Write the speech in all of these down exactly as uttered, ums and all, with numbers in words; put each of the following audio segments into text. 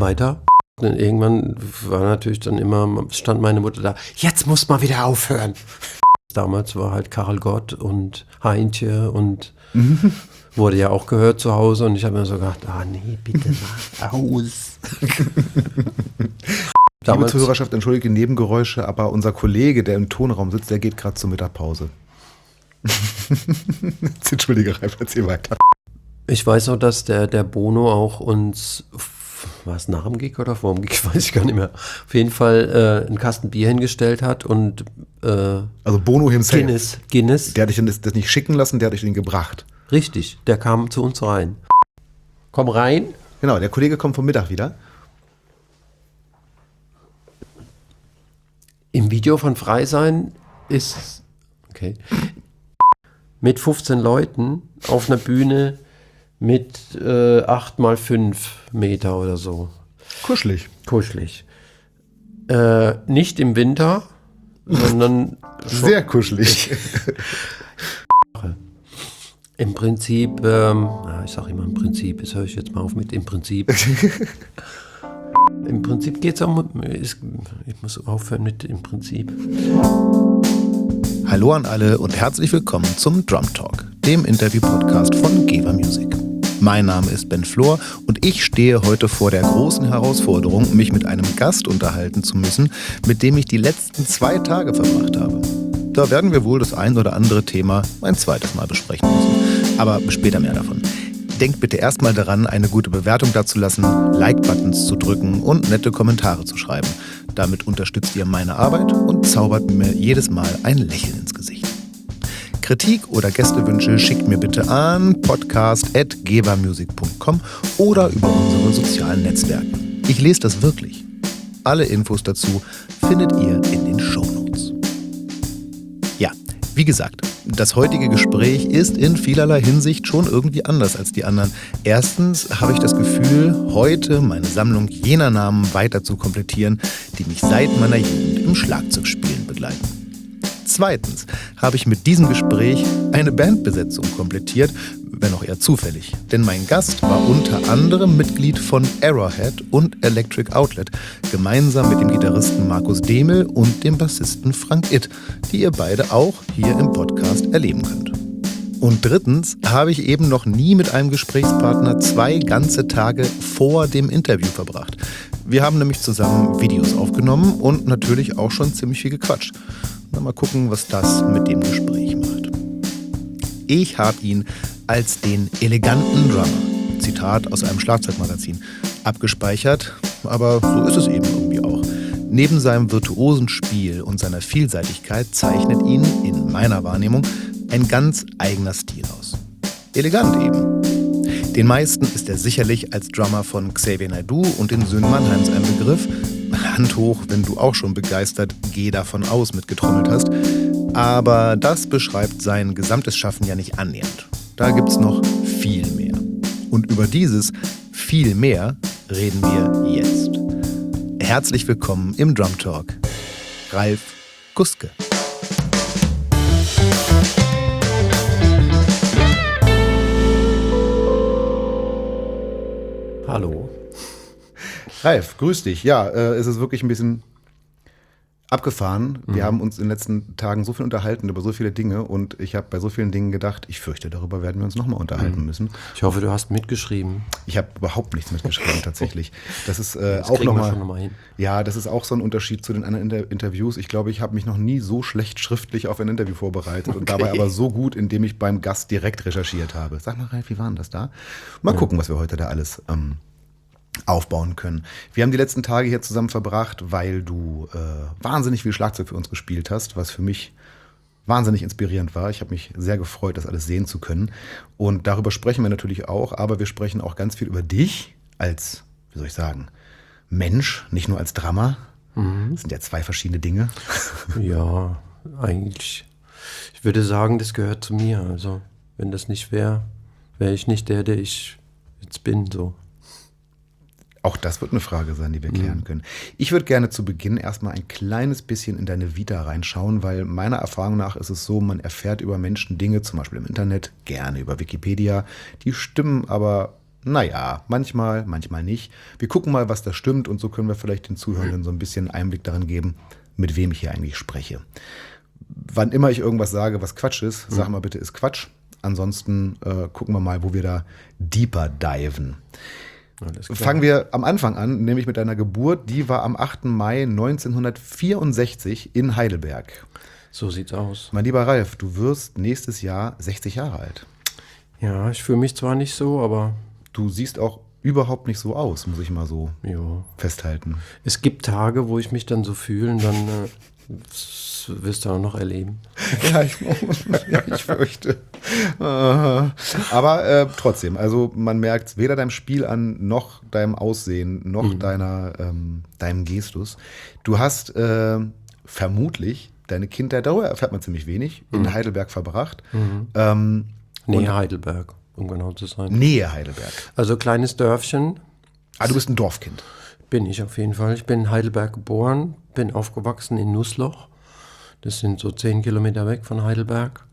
weiter. Und irgendwann war natürlich dann immer, stand meine Mutter da, jetzt muss man wieder aufhören. Damals war halt Karel Gott und Heintje und wurde ja auch gehört zu Hause und ich habe mir so gedacht, ah nee, bitte mal aus. Liebe Zuhörerschaft, entschuldige Nebengeräusche, aber unser Kollege, der im Tonraum sitzt, der geht gerade zur Mittagspause. Entschuldige, Ralf, erzähl weiter. Ich weiß auch, dass der, der Bono auch uns, war es nach dem Gig oder vor dem Gig, weiß ich gar nicht mehr, auf jeden Fall äh, einen Kasten Bier hingestellt hat und äh, also Bono himself. Guinness, Guinness. Der hat dich das, das nicht schicken lassen, der hat dich den gebracht. Richtig, der kam zu uns rein. Komm rein. Genau, der Kollege kommt vom Mittag wieder. Im Video von Frei sein ist, okay, mit fünfzehn Leuten auf einer Bühne mit äh, acht mal fünf Meter oder so. Kuschelig. Kuschelig. Äh, nicht im Winter, sondern sehr kuschelig. Im Prinzip, ähm, ich sage immer im Prinzip, das höre ich jetzt mal auf mit im Prinzip. Im Prinzip geht es um, ich muss aufhören mit im Prinzip. Hallo an alle und herzlich willkommen zum Drum Talk, dem Interview-Podcast von Geber Music. Mein Name ist Ben Flor und ich stehe heute vor der großen Herausforderung, mich mit einem Gast unterhalten zu müssen, mit dem ich die letzten zwei Tage verbracht habe. Da werden wir wohl das ein oder andere Thema ein zweites Mal besprechen müssen. Aber später mehr davon. Denkt bitte erstmal daran, eine gute Bewertung dazulassen, Like-Buttons zu drücken und nette Kommentare zu schreiben. Damit unterstützt ihr meine Arbeit und zaubert mir jedes Mal ein Lächeln ins Gesicht. Kritik oder Gästewünsche schickt mir bitte an podcast at gebermusic punkt com oder über unsere sozialen Netzwerke. Ich lese das wirklich. Alle Infos dazu findet ihr in den Shownotes. Ja, wie gesagt, das heutige Gespräch ist in vielerlei Hinsicht schon irgendwie anders als die anderen. Erstens habe ich das Gefühl, heute meine Sammlung jener Namen weiter zu komplettieren, die mich seit meiner Jugend im Schlagzeugspielen begleiten. Zweitens habe ich mit diesem Gespräch eine Bandbesetzung komplettiert, wenn auch eher zufällig. Denn mein Gast war unter anderem Mitglied von Arrowhead und Electric Outlet, gemeinsam mit dem Gitarristen Markus Demel und dem Bassisten Frank Itt, die ihr beide auch hier im Podcast erleben könnt. Und drittens habe ich eben noch nie mit einem Gesprächspartner zwei ganze Tage vor dem Interview verbracht. Wir haben nämlich zusammen Videos aufgenommen und natürlich auch schon ziemlich viel gequatscht. Na, mal gucken, was das mit dem Gespräch macht. Ich habe ihn als den eleganten Drummer, Zitat aus einem Schlagzeugmagazin, abgespeichert, aber so ist es eben irgendwie auch. Neben seinem virtuosen Spiel und seiner Vielseitigkeit zeichnet ihn, in meiner Wahrnehmung, ein ganz eigener Stil aus. Elegant eben. Den meisten ist er sicherlich als Drummer von Xavier Naidoo und den Söhnen Mannheims ein Begriff. Hand hoch, wenn du auch schon begeistert Geh davon aus mitgetrommelt hast. Aber das beschreibt sein gesamtes Schaffen ja nicht annähernd. Da gibt's noch viel mehr. Und über dieses viel mehr reden wir jetzt. Herzlich willkommen im Drum Talk, Ralf Guske. Hallo. Ralf, grüß dich. Ja, äh, es ist wirklich ein bisschen abgefahren. Wir mhm. haben uns in den letzten Tagen so viel unterhalten über so viele Dinge und ich habe bei so vielen Dingen gedacht, ich fürchte, darüber werden wir uns nochmal unterhalten mhm. müssen. Ich hoffe, du hast mitgeschrieben. Ich habe überhaupt nichts mitgeschrieben tatsächlich. Das ist äh, das auch nochmal. Noch mal hin. Ja, das ist auch so ein Unterschied zu den anderen Inter- Interviews. Ich glaube, ich habe mich noch nie so schlecht schriftlich auf ein Interview vorbereitet okay. und dabei aber so gut, indem ich beim Gast direkt recherchiert habe. Sag mal, Ralf, wie war denn das da? Mal ja. gucken, was wir heute da alles ähm, aufbauen können. Wir haben die letzten Tage hier zusammen verbracht, weil du äh, wahnsinnig viel Schlagzeug für uns gespielt hast, was für mich wahnsinnig inspirierend war. Ich habe mich sehr gefreut, das alles sehen zu können. Und darüber sprechen wir natürlich auch, aber wir sprechen auch ganz viel über dich als, wie soll ich sagen, Mensch, nicht nur als Drummer. Mhm. Das sind ja zwei verschiedene Dinge. Ja, eigentlich. Ich würde sagen, das gehört zu mir. Also, wenn das nicht wäre, wäre ich nicht der, der ich jetzt bin, so. Auch das wird eine Frage sein, die wir klären mhm. können. Ich würde gerne zu Beginn erstmal ein kleines bisschen in deine Vita reinschauen, weil meiner Erfahrung nach ist es so, man erfährt über Menschen Dinge, zum Beispiel im Internet, gerne über Wikipedia. Die stimmen aber naja, manchmal, manchmal nicht. Wir gucken mal, was da stimmt und so können wir vielleicht den Zuhörern so ein bisschen Einblick darin geben, mit wem ich hier eigentlich spreche. Wann immer ich irgendwas sage, was Quatsch ist, sag mal bitte, ist Quatsch. Ansonsten äh, gucken wir mal, wo wir da deeper diven. Fangen wir am Anfang an, nämlich mit deiner Geburt. Die war am achten Mai neunzehnhundertvierundsechzig in Heidelberg. So sieht's aus. Mein lieber Ralf, du wirst nächstes Jahr sechzig Jahre alt. Ja, ich fühle mich zwar nicht so, aber... Du siehst auch überhaupt nicht so aus, muss ich mal so jo. festhalten. Es gibt Tage, wo ich mich dann so fühle und dann... Äh, das wirst du auch noch erleben. Ja, ich, ja, ich fürchte. Aber äh, trotzdem, also man merkt es weder deinem Spiel an, noch deinem Aussehen, noch mhm. deiner, ähm, deinem Gestus. Du hast äh, vermutlich deine Kindheit, darüber erfährt man ziemlich wenig, in mhm. Heidelberg verbracht. Mhm. Ähm, Nähe Heidelberg, um genau zu sein. Nähe Heidelberg. Also kleines Dörfchen. Ah, du bist ein Dorfkind. Bin ich auf jeden Fall. Ich bin in Heidelberg geboren, bin aufgewachsen in Nussloch. Das sind so zehn Kilometer weg von Heidelberg.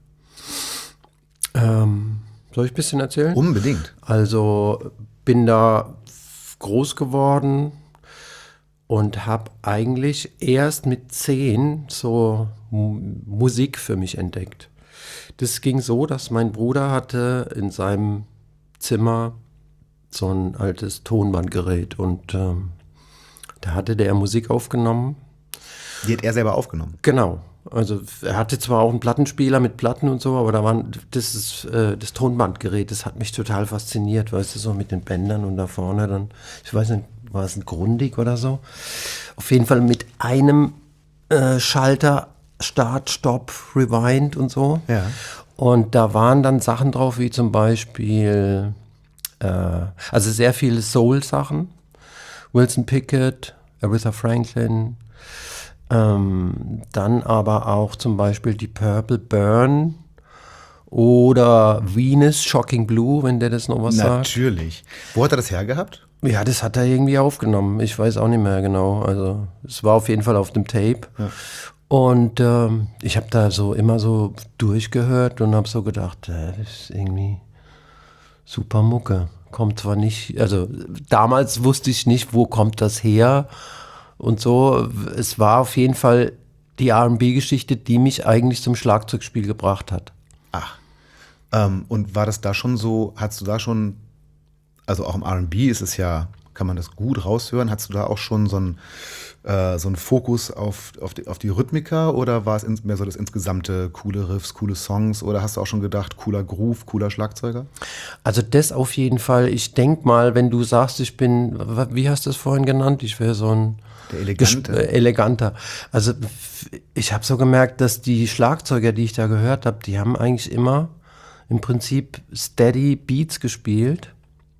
Ähm, soll ich ein bisschen erzählen? Unbedingt. Also bin da groß geworden und habe eigentlich erst mit zehn so M- Musik für mich entdeckt. Das ging so, dass mein Bruder hatte in seinem Zimmer so ein altes Tonbandgerät und ähm, da hatte der Musik aufgenommen. Die hat er selber aufgenommen? Genau. Also er hatte zwar auch einen Plattenspieler mit Platten und so, aber da waren das ist äh, das Tonbandgerät, das hat mich total fasziniert, weißt du, so mit den Bändern und da vorne dann, ich weiß nicht, war es ein Grundig oder so? Auf jeden Fall mit einem äh, Schalter, Start, Stopp, Rewind und so. Ja. Und da waren dann Sachen drauf, wie zum Beispiel, äh, also sehr viele Soul-Sachen, Wilson Pickett, Aretha Franklin, Ähm, dann aber auch zum Beispiel die Purple Burn oder Venus Shocking Blue, wenn der das noch was sagt. Natürlich. Wo hat er das hergehabt? Ja, das hat er irgendwie aufgenommen. Ich weiß auch nicht mehr genau. Also es war auf jeden Fall auf dem Tape. Ja. Und ähm, ich habe da so immer so durchgehört und habe so gedacht, äh, das ist irgendwie super Mucke. Kommt zwar nicht, also damals wusste ich nicht, wo kommt das her. Und so, es war auf jeden Fall die R and B-Geschichte, die mich eigentlich zum Schlagzeugspiel gebracht hat. Ach, ähm, und war das da schon so, hattest du da schon, also auch im R and B ist es ja, kann man das gut raushören, hattest du da auch schon so einen äh, so einen Fokus auf, auf, die, auf die Rhythmika oder war es ins, mehr so das insgesamte coole Riffs, coole Songs oder hast du auch schon gedacht, cooler Groove, cooler Schlagzeuger? Also das auf jeden Fall. Ich denke mal, wenn du sagst, ich bin, wie hast du es vorhin genannt, ich wäre so ein Der Elegante. Gesp- äh, eleganter. Also ich habe so gemerkt, dass die Schlagzeuger, die ich da gehört habe, die haben eigentlich immer im Prinzip steady Beats gespielt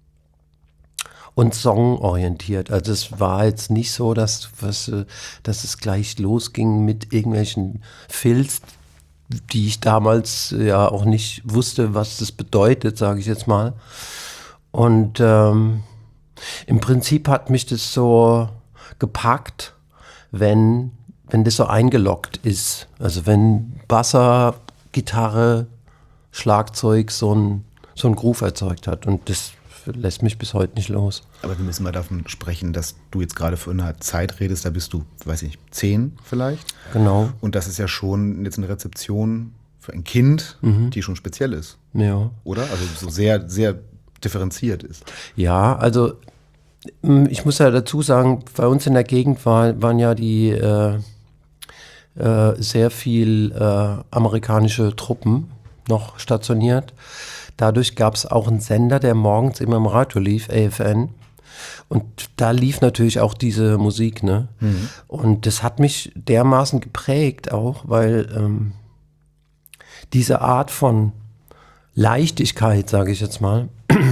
und songorientiert. Also es war jetzt nicht so, dass, was, dass es gleich losging mit irgendwelchen Filz, die ich damals ja auch nicht wusste, was das bedeutet, sage ich jetzt mal. Und ähm, im Prinzip hat mich das so gepackt, wenn, wenn das so eingeloggt ist. Also wenn Basser, Gitarre, Schlagzeug so ein, so ein Groove erzeugt hat. Und das lässt mich bis heute nicht los. Aber wir müssen mal davon sprechen, dass du jetzt gerade von einer Zeit redest, da bist du, weiß ich, zehn vielleicht. Genau. Und das ist ja schon jetzt eine Rezeption für ein Kind, mhm. die schon speziell ist. Ja. Oder? Also so sehr, sehr differenziert ist. Ja, also ich muss ja dazu sagen, bei uns in der Gegend war, waren ja die äh, äh, sehr viel äh, amerikanische Truppen noch stationiert. Dadurch gab es auch einen Sender, der morgens immer im Radio lief, A F N. Und da lief natürlich auch diese Musik, ne? Mhm. Und das hat mich dermaßen geprägt auch, weil ähm, diese Art von Leichtigkeit, sage ich jetzt mal,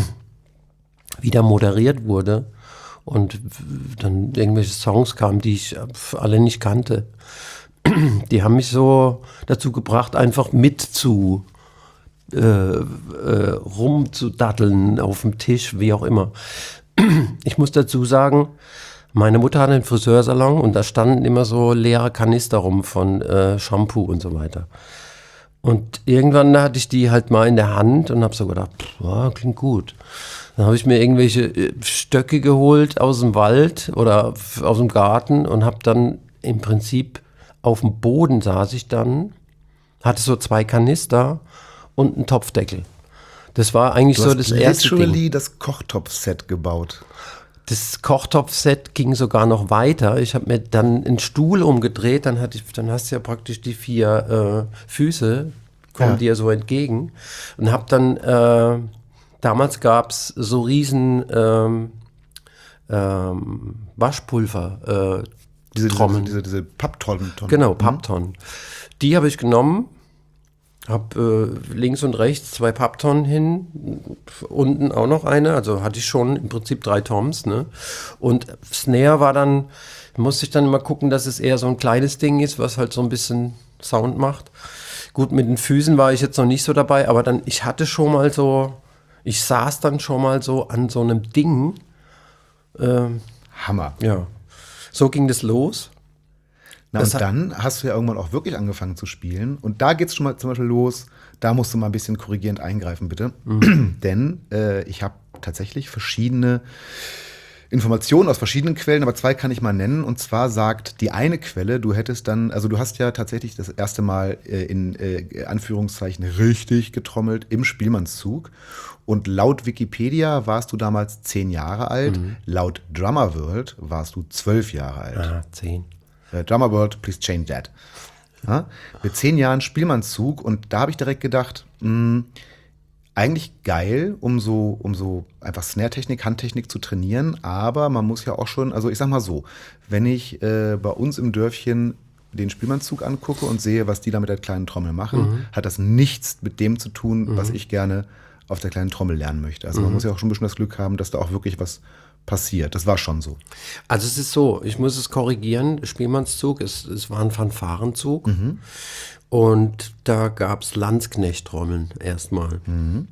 wieder moderiert wurde und dann irgendwelche Songs kamen, die ich alle nicht kannte. Die haben mich so dazu gebracht, einfach mit zu äh, äh, rumzudatteln auf dem Tisch, wie auch immer. Ich muss dazu sagen, meine Mutter hatte einen Friseursalon und da standen immer so leere Kanister rum von äh, Shampoo und so weiter. Und irgendwann hatte ich die halt mal in der Hand und habe so gedacht, pff, ja, klingt gut. Dann habe ich mir irgendwelche Stöcke geholt aus dem Wald oder aus dem Garten und habe dann im Prinzip auf dem Boden saß ich dann, hatte so zwei Kanister und einen Topfdeckel. Das war eigentlich Du so hast das erste Ding. literally das Kochtopf-Set gebaut. Das Kochtopfset ging sogar noch weiter. Ich habe mir dann einen Stuhl umgedreht, dann, hatte ich, dann hast du ja praktisch die vier äh, Füße, kommen Ja. dir so entgegen. Und habe dann, äh, damals gab es so riesen ähm, ähm, Waschpulver, äh, Diese, Trommeln. diese, diese, diese Papptonnen. Genau, Papptonnen. Die habe ich genommen, habe äh, links und rechts zwei Papptonnen hin, unten auch noch eine, also hatte ich schon im Prinzip drei Toms, ne? Und Snare war dann, musste ich dann immer gucken, dass es eher so ein kleines Ding ist, was halt so ein bisschen Sound macht. Gut, mit den Füßen war ich jetzt noch nicht so dabei, aber dann, ich hatte schon mal so, ich saß dann schon mal so an so einem Ding, ähm, Hammer. ja, so ging das los. Na, Das und hat- dann hast du ja irgendwann auch wirklich angefangen zu spielen. Und da geht es schon mal zum Beispiel los, da musst du mal ein bisschen korrigierend eingreifen, bitte. Denn äh, ich habe tatsächlich verschiedene Informationen aus verschiedenen Quellen, aber zwei kann ich mal nennen. Und zwar sagt die eine Quelle, du hättest dann, also du hast ja tatsächlich das erste Mal äh, in äh, Anführungszeichen richtig getrommelt im Spielmannszug. Und laut Wikipedia warst du damals zehn Jahre alt. Laut Drummer World warst du zwölf Jahre alt. Ah, zehn. Äh, Drummer World, please change that. Ja? Mit zehn Jahren Spielmannszug und da habe ich direkt gedacht, mh, eigentlich geil, um so, um so einfach Snare-Technik, Handtechnik zu trainieren, aber man muss ja auch schon, also ich sag mal so, wenn ich äh, bei uns im Dörfchen den Spielmannszug angucke und sehe, was die da mit der kleinen Trommel machen, Mhm. hat das nichts mit dem zu tun, was ich gerne auf der kleinen Trommel lernen möchte. Also Mhm. man muss ja auch schon ein bisschen das Glück haben, dass da auch wirklich was passiert. Das war schon so. Also es ist so, ich muss es korrigieren, Spielmannszug, es, es war ein Fanfarenzug und da gab es Landsknecht-Trommeln erstmal.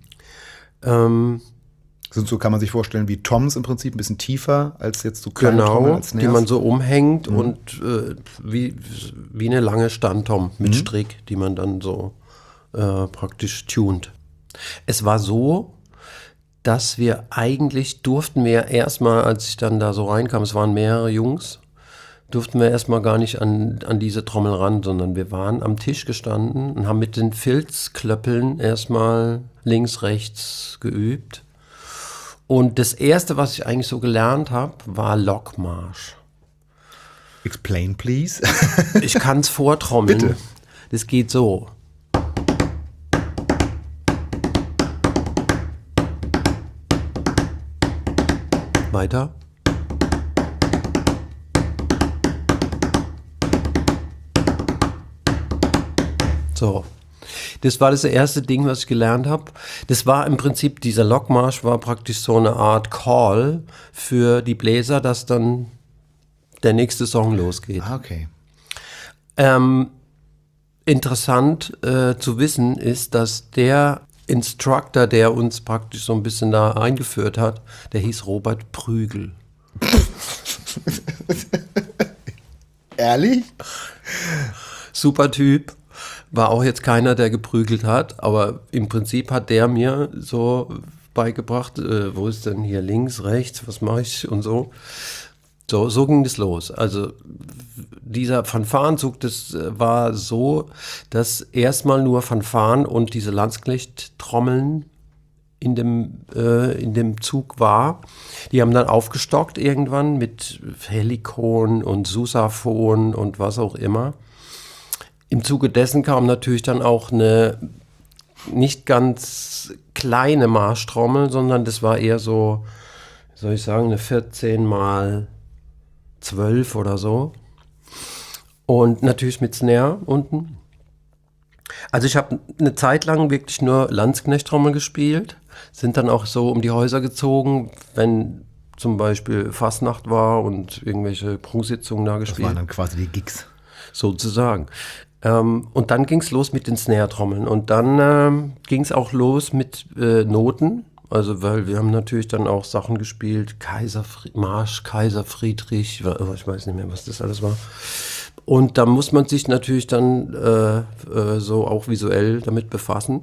Ähm, Sind so, kann man sich vorstellen, wie Toms im Prinzip, ein bisschen tiefer als jetzt so kleine Trommeln genau, als die Snares. man so umhängt und äh, wie, wie eine lange Standtom mit Strick, die man dann so äh, praktisch tunt. Es war so, dass wir eigentlich durften wir erstmal, als ich dann da so reinkam, es waren mehrere Jungs, durften wir erstmal gar nicht an, an diese Trommel ran, sondern wir waren am Tisch gestanden und haben mit den Filzklöppeln erstmal links, rechts geübt. Und das Erste, was ich eigentlich so gelernt habe, war Lockmarsch. Explain, please. Ich kann es vortrommeln. Bitte. Das geht so. Weiter. So. Das war das erste Ding, was ich gelernt habe. Das war im Prinzip, dieser Lockmarsch war praktisch so eine Art Call für die Bläser, dass dann der nächste Song losgeht. Ah, okay. Ähm, interessant äh, zu wissen ist, dass der Instructor, der uns praktisch so ein bisschen da eingeführt hat, der hieß Robert Prügel. Ehrlich? Super Typ. War auch jetzt keiner, der geprügelt hat, aber im Prinzip hat der mir so beigebracht, äh, wo ist denn hier links, rechts, was mache ich und so. So, so ging das los. Also dieser Fanfarenzug, das äh, war so, dass erstmal nur Fanfaren und diese Landsknecht-Trommeln in dem, äh, in dem Zug war. Die haben dann aufgestockt irgendwann mit Helikon und Sousaphon und was auch immer. Im Zuge dessen kam natürlich dann auch eine nicht ganz kleine Marschtrommel, sondern das war eher so, wie soll ich sagen, eine vierzehn mal zwölf oder so. Und natürlich mit Snare unten. Also ich habe eine Zeit lang wirklich nur Landsknecht-Trommel gespielt, sind dann auch so um die Häuser gezogen, wenn zum Beispiel Fastnacht war und irgendwelche Prunksitzungen da Das gespielt. waren dann quasi die Gigs. Sozusagen. Ähm, und dann ging es los mit den Snare-Trommeln. Und dann ähm, ging es auch los mit äh, Noten. Also, weil wir haben natürlich dann auch Sachen gespielt. Kaiser Fri- Marsch, Kaiser Friedrich, wa- ich weiß nicht mehr, was das alles war. Und da muss man sich natürlich dann äh, äh, so auch visuell damit befassen.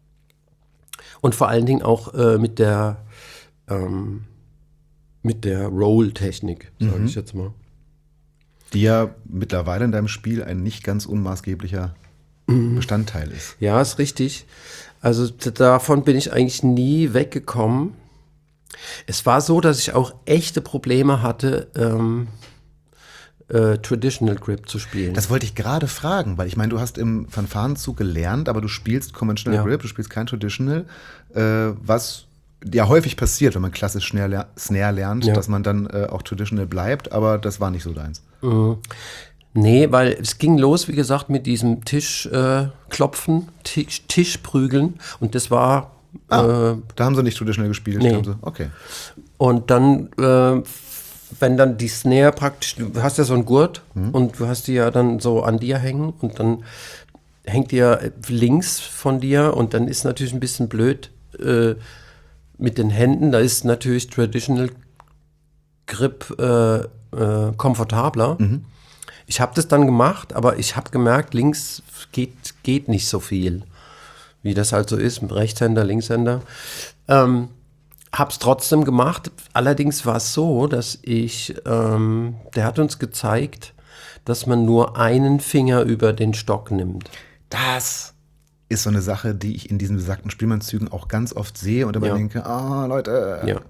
Und vor allen Dingen auch äh, mit der ähm, mit der Roll-Technik, sage Mhm. ich jetzt mal. Die ja mittlerweile in deinem Spiel ein nicht ganz unmaßgeblicher Bestandteil ist. Ja, ist richtig. Also d- davon bin ich eigentlich nie weggekommen. Es war so, dass ich auch echte Probleme hatte, ähm, äh, Traditional Grip zu spielen. Das wollte ich gerade fragen, weil ich meine, du hast im Fanfarenzug gelernt, aber du spielst Conventional Ja. Grip, du spielst kein Traditional, äh, was ja häufig passiert, wenn man klassisch Snare, ler- Snare lernt, Ja. dass man dann äh, auch Traditional bleibt, aber das war nicht so deins. Nee, weil es ging los, wie gesagt, mit diesem Tischklopfen, äh, Klopfen, Tisch, Tischprügeln. Und das war, Ah, äh, da haben sie nicht Traditional gespielt. nee. da Haben sie, okay. und dann, äh, wenn dann die Snare praktisch, du hast ja so einen Gurt und du hast die ja dann so an dir hängen und dann hängt die ja links von dir und dann ist natürlich ein bisschen blöd äh, mit den Händen. Da ist natürlich Traditional Grip äh, äh, komfortabler. Ich habe das dann gemacht, aber ich habe gemerkt, links geht, geht nicht so viel, wie das halt so ist, mit Rechtshänder, Linkshänder. Ähm, hab's trotzdem gemacht. Allerdings war es so, dass ich, ähm, der hat uns gezeigt, dass man nur einen Finger über den Stock nimmt. Das ist so eine Sache, die ich in diesen besagten Spielmannszügen auch ganz oft sehe und immer Ja. denke, ah, Leute. Ja.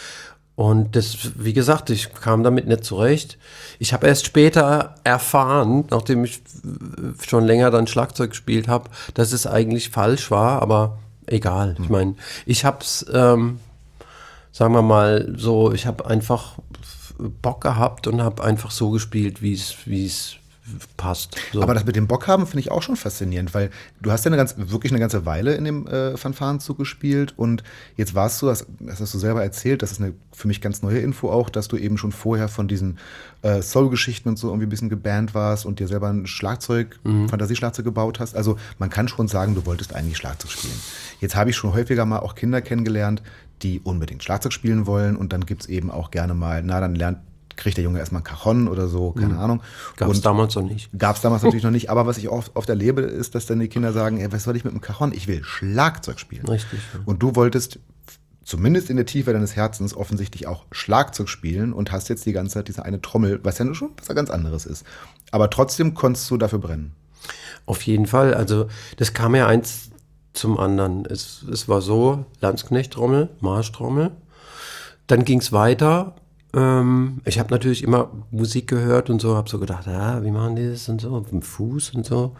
Und das, wie gesagt, ich kam damit nicht zurecht. Ich habe erst später erfahren, nachdem ich schon länger dann Schlagzeug gespielt habe, dass es eigentlich falsch war, aber egal. Ich meine, ich habe es, ähm, sagen wir mal so, ich habe einfach Bock gehabt und habe einfach so gespielt, wie es wie es passt. So. Aber das mit dem Bock haben finde ich auch schon faszinierend, weil du hast ja eine ganz, wirklich eine ganze Weile in dem äh, Fanfarenzug gespielt und jetzt warst du, das, das hast du selber erzählt, das ist eine für mich ganz neue Info auch, dass du eben schon vorher von diesen äh, Soul-Geschichten und so irgendwie ein bisschen gebannt warst und dir selber ein Schlagzeug, Fantasieschlagzeug gebaut hast. Also man kann schon sagen, du wolltest eigentlich Schlagzeug spielen. Jetzt habe ich schon häufiger mal auch Kinder kennengelernt, die unbedingt Schlagzeug spielen wollen und dann gibt es eben auch gerne mal, na dann lernt kriegt der Junge erstmal ein Cajon oder so, keine Ahnung. Gab es Und damals noch nicht. Gab es damals natürlich noch nicht, aber was ich oft, oft erlebe, ist, dass dann die Kinder sagen, ey, was soll ich mit dem Cajon? Ich will Schlagzeug spielen. Richtig, ja. Und du wolltest zumindest in der Tiefe deines Herzens offensichtlich auch Schlagzeug spielen und hast jetzt die ganze Zeit diese eine Trommel, was ja nur schon was ganz anderes ist. Aber trotzdem konntest du dafür brennen. Auf jeden Fall. Also das kam ja eins zum anderen. Es, es war so, Landsknecht-Trommel, Marschtrommel. Dann ging es weiter. Ähm, ich habe natürlich immer Musik gehört und so, habe so gedacht, ja, wie machen die das und so, auf dem Fuß und so.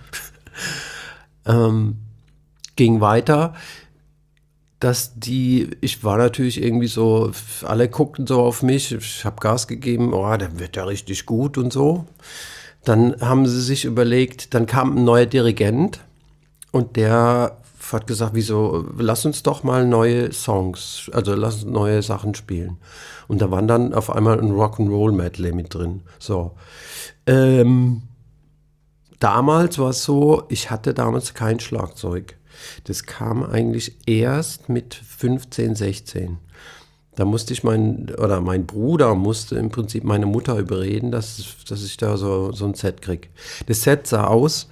ähm, ging weiter, dass die, ich war natürlich irgendwie so, alle guckten so auf mich, ich habe Gas gegeben, oh, der wird ja richtig gut und so. Dann haben sie sich überlegt, dann kam ein neuer Dirigent und der hat gesagt, wieso, lass uns doch mal neue Songs, also lass uns neue Sachen spielen. Und da waren dann auf einmal ein Rock'n'Roll-Medley mit drin. So. Ähm, damals war es so, ich hatte damals kein Schlagzeug. Das kam eigentlich erst mit fünfzehn, sechzehn. Da musste ich mein, oder mein Bruder musste im Prinzip meine Mutter überreden, dass, dass ich da so, so ein Set kriege. Das Set sah aus,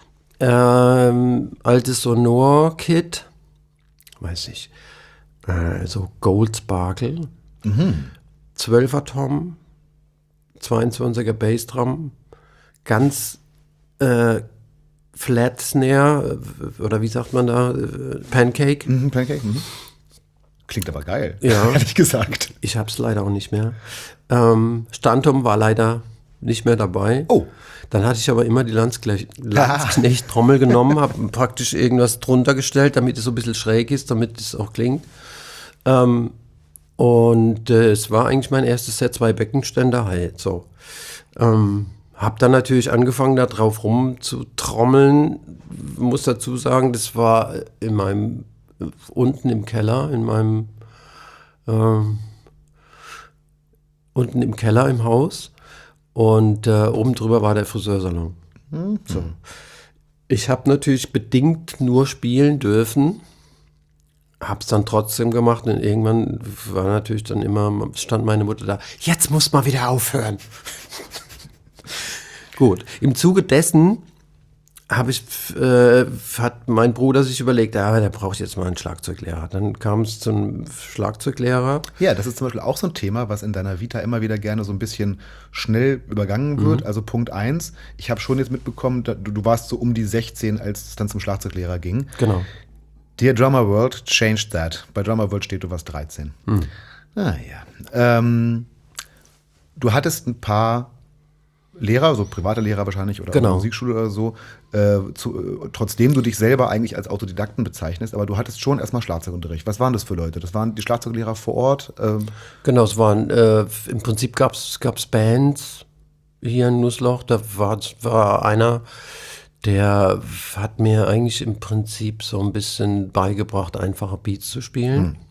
ähm, altes Sonor-Kit, weiß ich, äh, so Gold Sparkle, zwölfer Tom, zweiundzwanziger Bassdrum, ganz äh, Flat Snare, äh, oder wie sagt man da, äh, Pancake. Mhm, Pancake, mhm. Klingt aber geil, Ja. ehrlich gesagt. Ich habe es leider auch nicht mehr. Ähm, Standum war leider nicht mehr dabei. Oh. Dann hatte ich aber immer die Landsknecht-Trommel genommen, habe praktisch irgendwas drunter gestellt, damit es so ein bisschen schräg ist, damit es auch klingt. Ähm, und äh, es war eigentlich mein erstes Set, zwei Beckenständer halt so. Ähm, hab dann natürlich angefangen, da drauf rumzutrommeln. Muss dazu sagen, das war in meinem, unten im Keller, in meinem, ähm, unten im Keller im Haus. Und äh, oben drüber war der Friseursalon. Mhm. So. Ich habe natürlich bedingt nur spielen dürfen, hab's dann trotzdem gemacht und irgendwann war natürlich dann immer, stand meine Mutter da, jetzt muss mal wieder aufhören. Gut, im Zuge dessen habe ich, äh, hat mein Bruder sich überlegt, ja, der braucht jetzt mal einen Schlagzeuglehrer. Dann kam es zum Schlagzeuglehrer. Ja, das ist zum Beispiel auch so ein Thema, was in deiner Vita immer wieder gerne so ein bisschen schnell übergangen wird. Mhm. Also Punkt eins, ich habe schon jetzt mitbekommen, du, du warst so um die sechzehn, als es dann zum Schlagzeuglehrer ging. Genau. Dear Drummer World, changed that. Bei Drummer World steht, du warst dreizehn. Mhm. Ah ja. Ähm, du hattest ein paar Lehrer, so private Lehrer wahrscheinlich oder genau. Musikschule oder so, äh, zu, äh, trotzdem du dich selber eigentlich als Autodidakten bezeichnest, aber du hattest schon erstmal Schlagzeugunterricht. Was waren das für Leute? Das waren die Schlagzeuglehrer vor Ort? Ähm. Genau, es waren, äh, im Prinzip gab es Bands hier in Nussloch, da war, war einer, der hat mir eigentlich im Prinzip so ein bisschen beigebracht, einfache Beats zu spielen. Hm.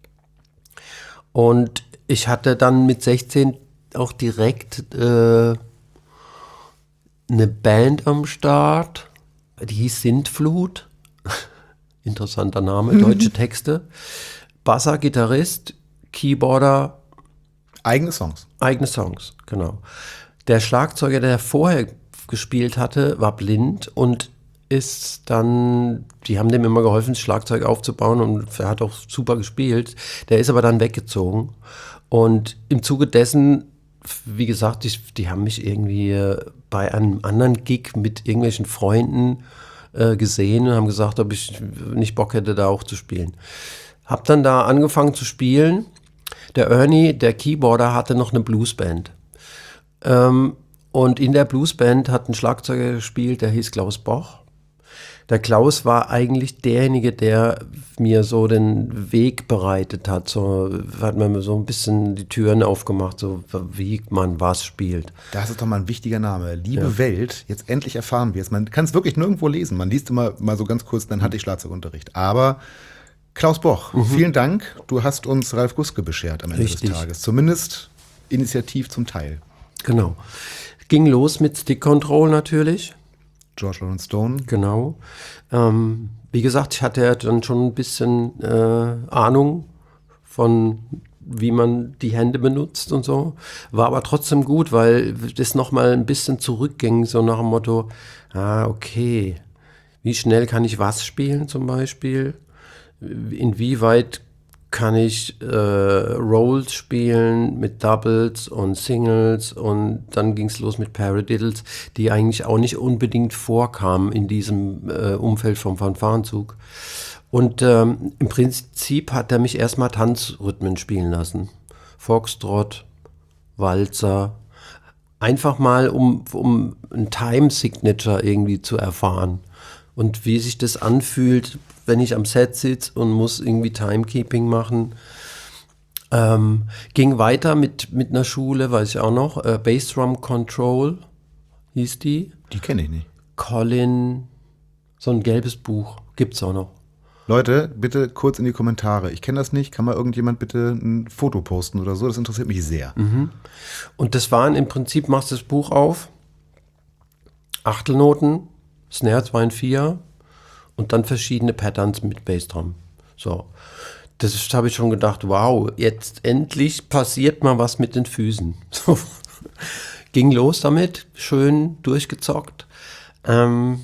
Und ich hatte dann mit sechzehn auch direkt äh, eine Band am Start, die hieß Sintflut, interessanter Name, deutsche Texte, Basser, Gitarrist, Keyboarder. Eigene Songs. Eigene Songs, genau. Der Schlagzeuger, der vorher gespielt hatte, war blind und ist dann, die haben dem immer geholfen, das Schlagzeug aufzubauen und er hat auch super gespielt. Der ist aber dann weggezogen und im Zuge dessen, wie gesagt, die, die haben mich irgendwie bei einem anderen Gig mit irgendwelchen Freunden äh, gesehen und haben gesagt, ob ich nicht Bock hätte, da auch zu spielen. Hab dann da angefangen zu spielen. Der Ernie, der Keyboarder, hatte noch eine Bluesband. Ähm, und in der Bluesband hat ein Schlagzeuger gespielt, der hieß Klaus Boch. Der Klaus war eigentlich derjenige, der mir so den Weg bereitet hat. So hat mir so ein bisschen die Türen aufgemacht, so wie man was spielt. Das ist doch mal ein wichtiger Name. Liebe ja. Welt, jetzt endlich erfahren wir es. Man kann es wirklich nirgendwo lesen. Man liest immer mal so ganz kurz, dann hatte ich Schlagzeugunterricht. Aber Klaus Boch, mhm. vielen Dank. Du hast uns Ralf Guske beschert am Ende Richtig. des Tages. Zumindest initiativ zum Teil. Genau. Ging los mit Stick Control natürlich. George Lawrence Stone. Genau. Ähm, wie gesagt, ich hatte ja dann schon ein bisschen äh, Ahnung von, wie man die Hände benutzt und so. War aber trotzdem gut, weil das nochmal ein bisschen zurückging, so nach dem Motto, ah, okay, wie schnell kann ich was spielen zum Beispiel? Inwieweit kann ich äh, Rolls spielen mit Doubles und Singles und dann ging es los mit Paradiddles, die eigentlich auch nicht unbedingt vorkamen in diesem äh, Umfeld vom Fanfarenzug. Und ähm, im Prinzip hat er mich erstmal Tanzrhythmen spielen lassen. Foxtrot, Walzer, einfach mal um, um ein Time-Signature irgendwie zu erfahren und wie sich das anfühlt, wenn ich am Set sitze und muss irgendwie Timekeeping machen. Ähm, ging weiter mit, mit einer Schule, weiß ich auch noch, äh, Bassdrum Control hieß die. Die kenne ich nicht. Colin, so ein gelbes Buch, gibt's auch noch. Leute, bitte kurz in die Kommentare. Ich kenne das nicht, kann mal irgendjemand bitte ein Foto posten oder so, das interessiert mich sehr. Mhm. Und das waren im Prinzip, machst du das Buch auf, Achtelnoten, Snare zwei und vier, und dann verschiedene Patterns mit Bassdrum. So, das habe ich schon gedacht, wow, jetzt endlich passiert mal was mit den Füßen. So. Ging los damit, schön durchgezockt. Ähm,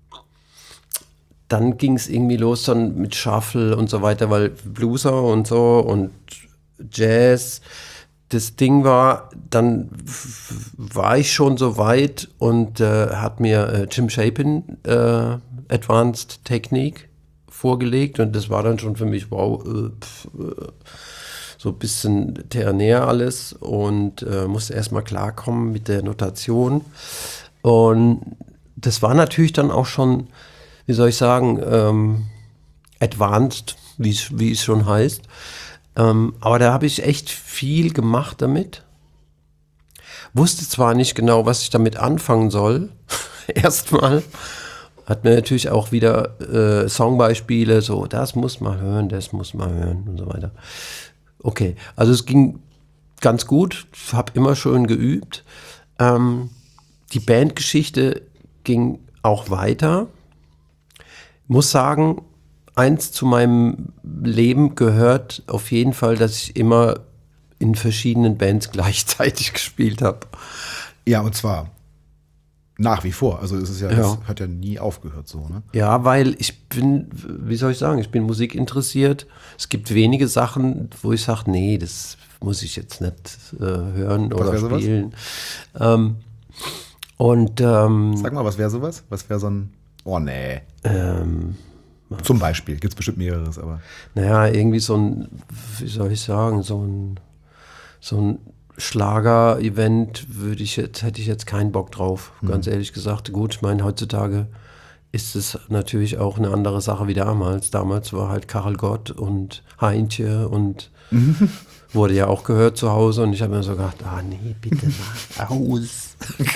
dann ging es irgendwie los dann mit Shuffle und so weiter, weil Blueser und so und Jazz. Das Ding war, dann war ich schon so weit und äh, hat mir äh, Jim Chapin äh, Advanced Technique vorgelegt und das war dann schon für mich, wow, äh, pf, äh, so ein bisschen ternär alles und äh, musste erstmal klarkommen mit der Notation. Und das war natürlich dann auch schon, wie soll ich sagen, ähm, advanced, wie es schon heißt. Ähm, aber da habe ich echt viel gemacht damit. Wusste zwar nicht genau, was ich damit anfangen soll, erstmal. Hat mir natürlich auch wieder äh, Songbeispiele, so, das muss man hören, das muss man hören und so weiter. Okay, also es ging ganz gut, habe immer schön geübt. Ähm, die Bandgeschichte ging auch weiter. Muss sagen, eins zu meinem Leben gehört auf jeden Fall, dass ich immer in verschiedenen Bands gleichzeitig gespielt habe. Ja, und zwar Nach wie vor. Also es ist ja, Ja. das hat ja nie aufgehört so, ne? Ja, weil ich bin, wie soll ich sagen, ich bin Musik interessiert. Es gibt wenige Sachen, wo ich sage, nee, das muss ich jetzt nicht äh, hören Was oder wär sowas? spielen. Ähm, und ähm, Sag mal, was wäre sowas? Was wäre so ein, oh nee. ähm, Zum Beispiel, gibt es bestimmt mehreres, aber. naja, irgendwie so ein, wie soll ich sagen, so ein, so ein Schlager-Event würde ich jetzt, hätte ich jetzt keinen Bock drauf, ganz ehrlich gesagt. Gut, ich meine, heutzutage ist es natürlich auch eine andere Sache wie damals. Damals war halt Karel Gott und Heintje und wurde ja auch gehört zu Hause und ich habe mir so gedacht, ah nee, bitte mach aus.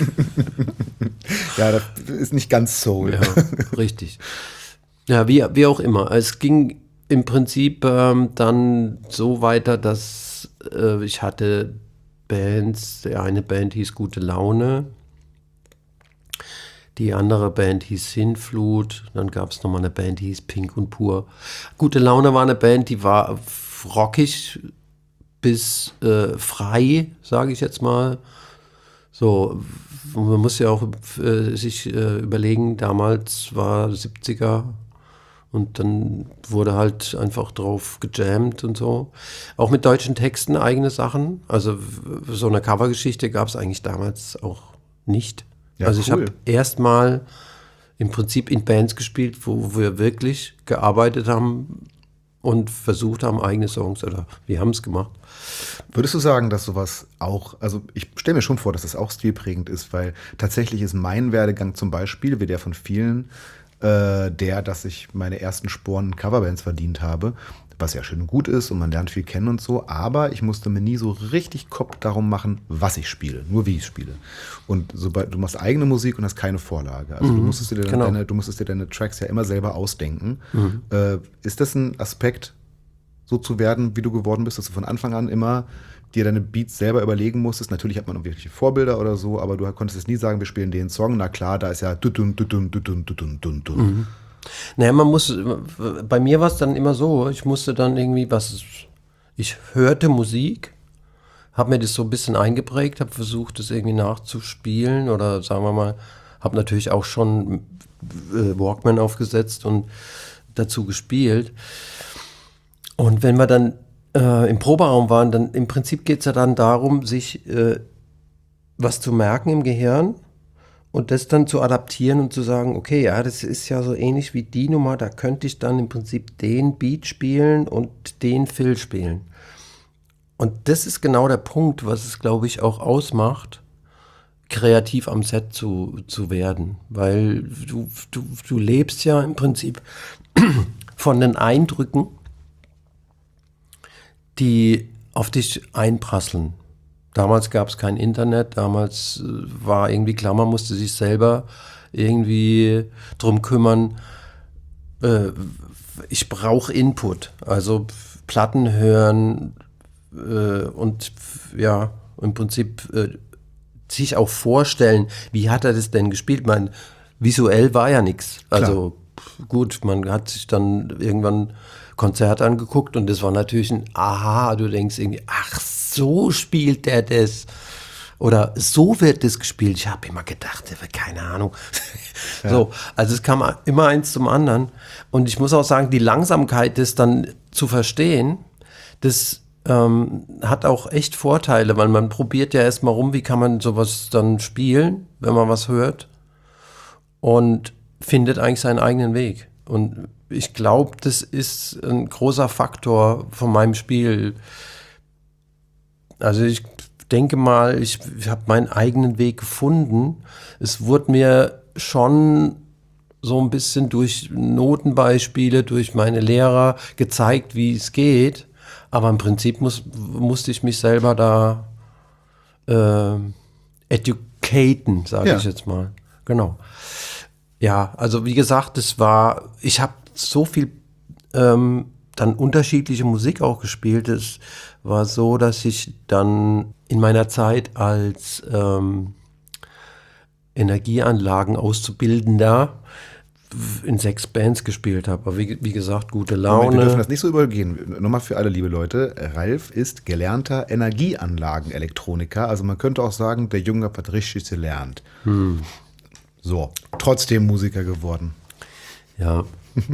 Ja, das ist nicht ganz Soul. Ja, richtig. Ja, wie, wie auch immer. Es ging im Prinzip ähm, dann so weiter, dass äh, ich hatte Bands, die eine Band hieß Gute Laune, die andere Band hieß Sinnflut, dann gab es nochmal eine Band, die hieß Pink und Pur. Gute Laune war eine Band, die war rockig bis äh, frei, sage ich jetzt mal. So, man muss ja auch äh, sich äh, überlegen, damals war siebziger und dann wurde halt einfach drauf gejammt und so. Auch mit deutschen Texten eigene Sachen. Also w- so eine Covergeschichte gab es eigentlich damals auch nicht. Ja, also ich cool. habe erstmal im Prinzip in Bands gespielt, wo wir wirklich gearbeitet haben und versucht haben, eigene Songs, oder wir haben es gemacht. Würdest du sagen, dass sowas auch, also ich stelle mir schon vor, dass das auch stilprägend ist, weil tatsächlich ist mein Werdegang zum Beispiel, wie der von vielen, äh, der, dass ich meine ersten Sporen in Coverbands verdient habe, was ja schön und gut ist und man lernt viel kennen und so, aber ich musste mir nie so richtig Kopf darum machen, was ich spiele, nur wie ich spiele. Und sobald du machst eigene Musik und hast keine Vorlage, also du musstest dir dann genau. deine, du musstest dir deine Tracks ja immer selber ausdenken. Äh, ist das ein Aspekt, so zu werden, wie du geworden bist, dass du von Anfang an immer dir deine Beats selber überlegen musstest? Natürlich hat man auch wirkliche Vorbilder oder so, aber du konntest jetzt nie sagen, wir spielen den Song. Na klar, da ist ja dudun, dudun, dudun, dudun, dudun, dudun. Naja, man muss, bei mir war es dann immer so, ich musste dann irgendwie was, ich hörte Musik, habe mir das so ein bisschen eingeprägt, habe versucht, das irgendwie nachzuspielen oder sagen wir mal, habe natürlich auch schon äh, Walkman aufgesetzt und dazu gespielt. Und wenn wir dann äh, im Proberaum waren, dann im Prinzip geht es ja dann darum, sich äh, was zu merken im Gehirn und das dann zu adaptieren und zu sagen, okay, ja, das ist ja so ähnlich wie die Nummer, da könnte ich dann im Prinzip den Beat spielen und den Fill spielen. Und das ist genau der Punkt, was es, glaube ich, auch ausmacht, kreativ am Set zu, zu werden. Weil du, du, du lebst ja im Prinzip von den Eindrücken, die auf dich einprasseln. Damals gab es kein Internet, damals äh, war irgendwie klar, man musste sich selber irgendwie drum kümmern. Äh, ich brauche Input, also Platten hören äh, und ja, im Prinzip äh, sich auch vorstellen, wie hat er das denn gespielt? Ich meine, visuell war ja nichts. Also gut, man hat sich dann irgendwann Konzert angeguckt und das war natürlich ein Aha, du denkst irgendwie, ach, so spielt der das. Oder so wird das gespielt. Ich habe immer gedacht, keine Ahnung. Ja. So, also es kam immer eins zum anderen. Und ich muss auch sagen, die Langsamkeit, das dann zu verstehen, das ähm, hat auch echt Vorteile, weil man probiert ja erstmal rum, wie kann man sowas dann spielen, wenn man was hört. Und findet eigentlich seinen eigenen Weg. Und ich glaube, das ist ein großer Faktor von meinem Spiel. Also ich denke mal, ich, ich habe meinen eigenen Weg gefunden. Es wurde mir schon so ein bisschen durch Notenbeispiele, durch meine Lehrer gezeigt, wie es geht. Aber im Prinzip muss, musste ich mich selber da äh, educaten, sage Ja. ich jetzt mal. Genau. Ja, also wie gesagt, es war, ich habe so viel ähm, dann unterschiedliche Musik auch gespielt. Es war so, dass ich dann in meiner Zeit als ähm, Energieanlagen Auszubildender in sechs Bands gespielt habe. Aber wie, wie gesagt, gute Laune. Moment, wir dürfen das nicht so übergehen. Nochmal für alle liebe Leute, Ralf ist gelernter Energieanlagenelektroniker. Also man könnte auch sagen, der Junge hat richtig gelernt. Hm. So, trotzdem Musiker geworden. Ja.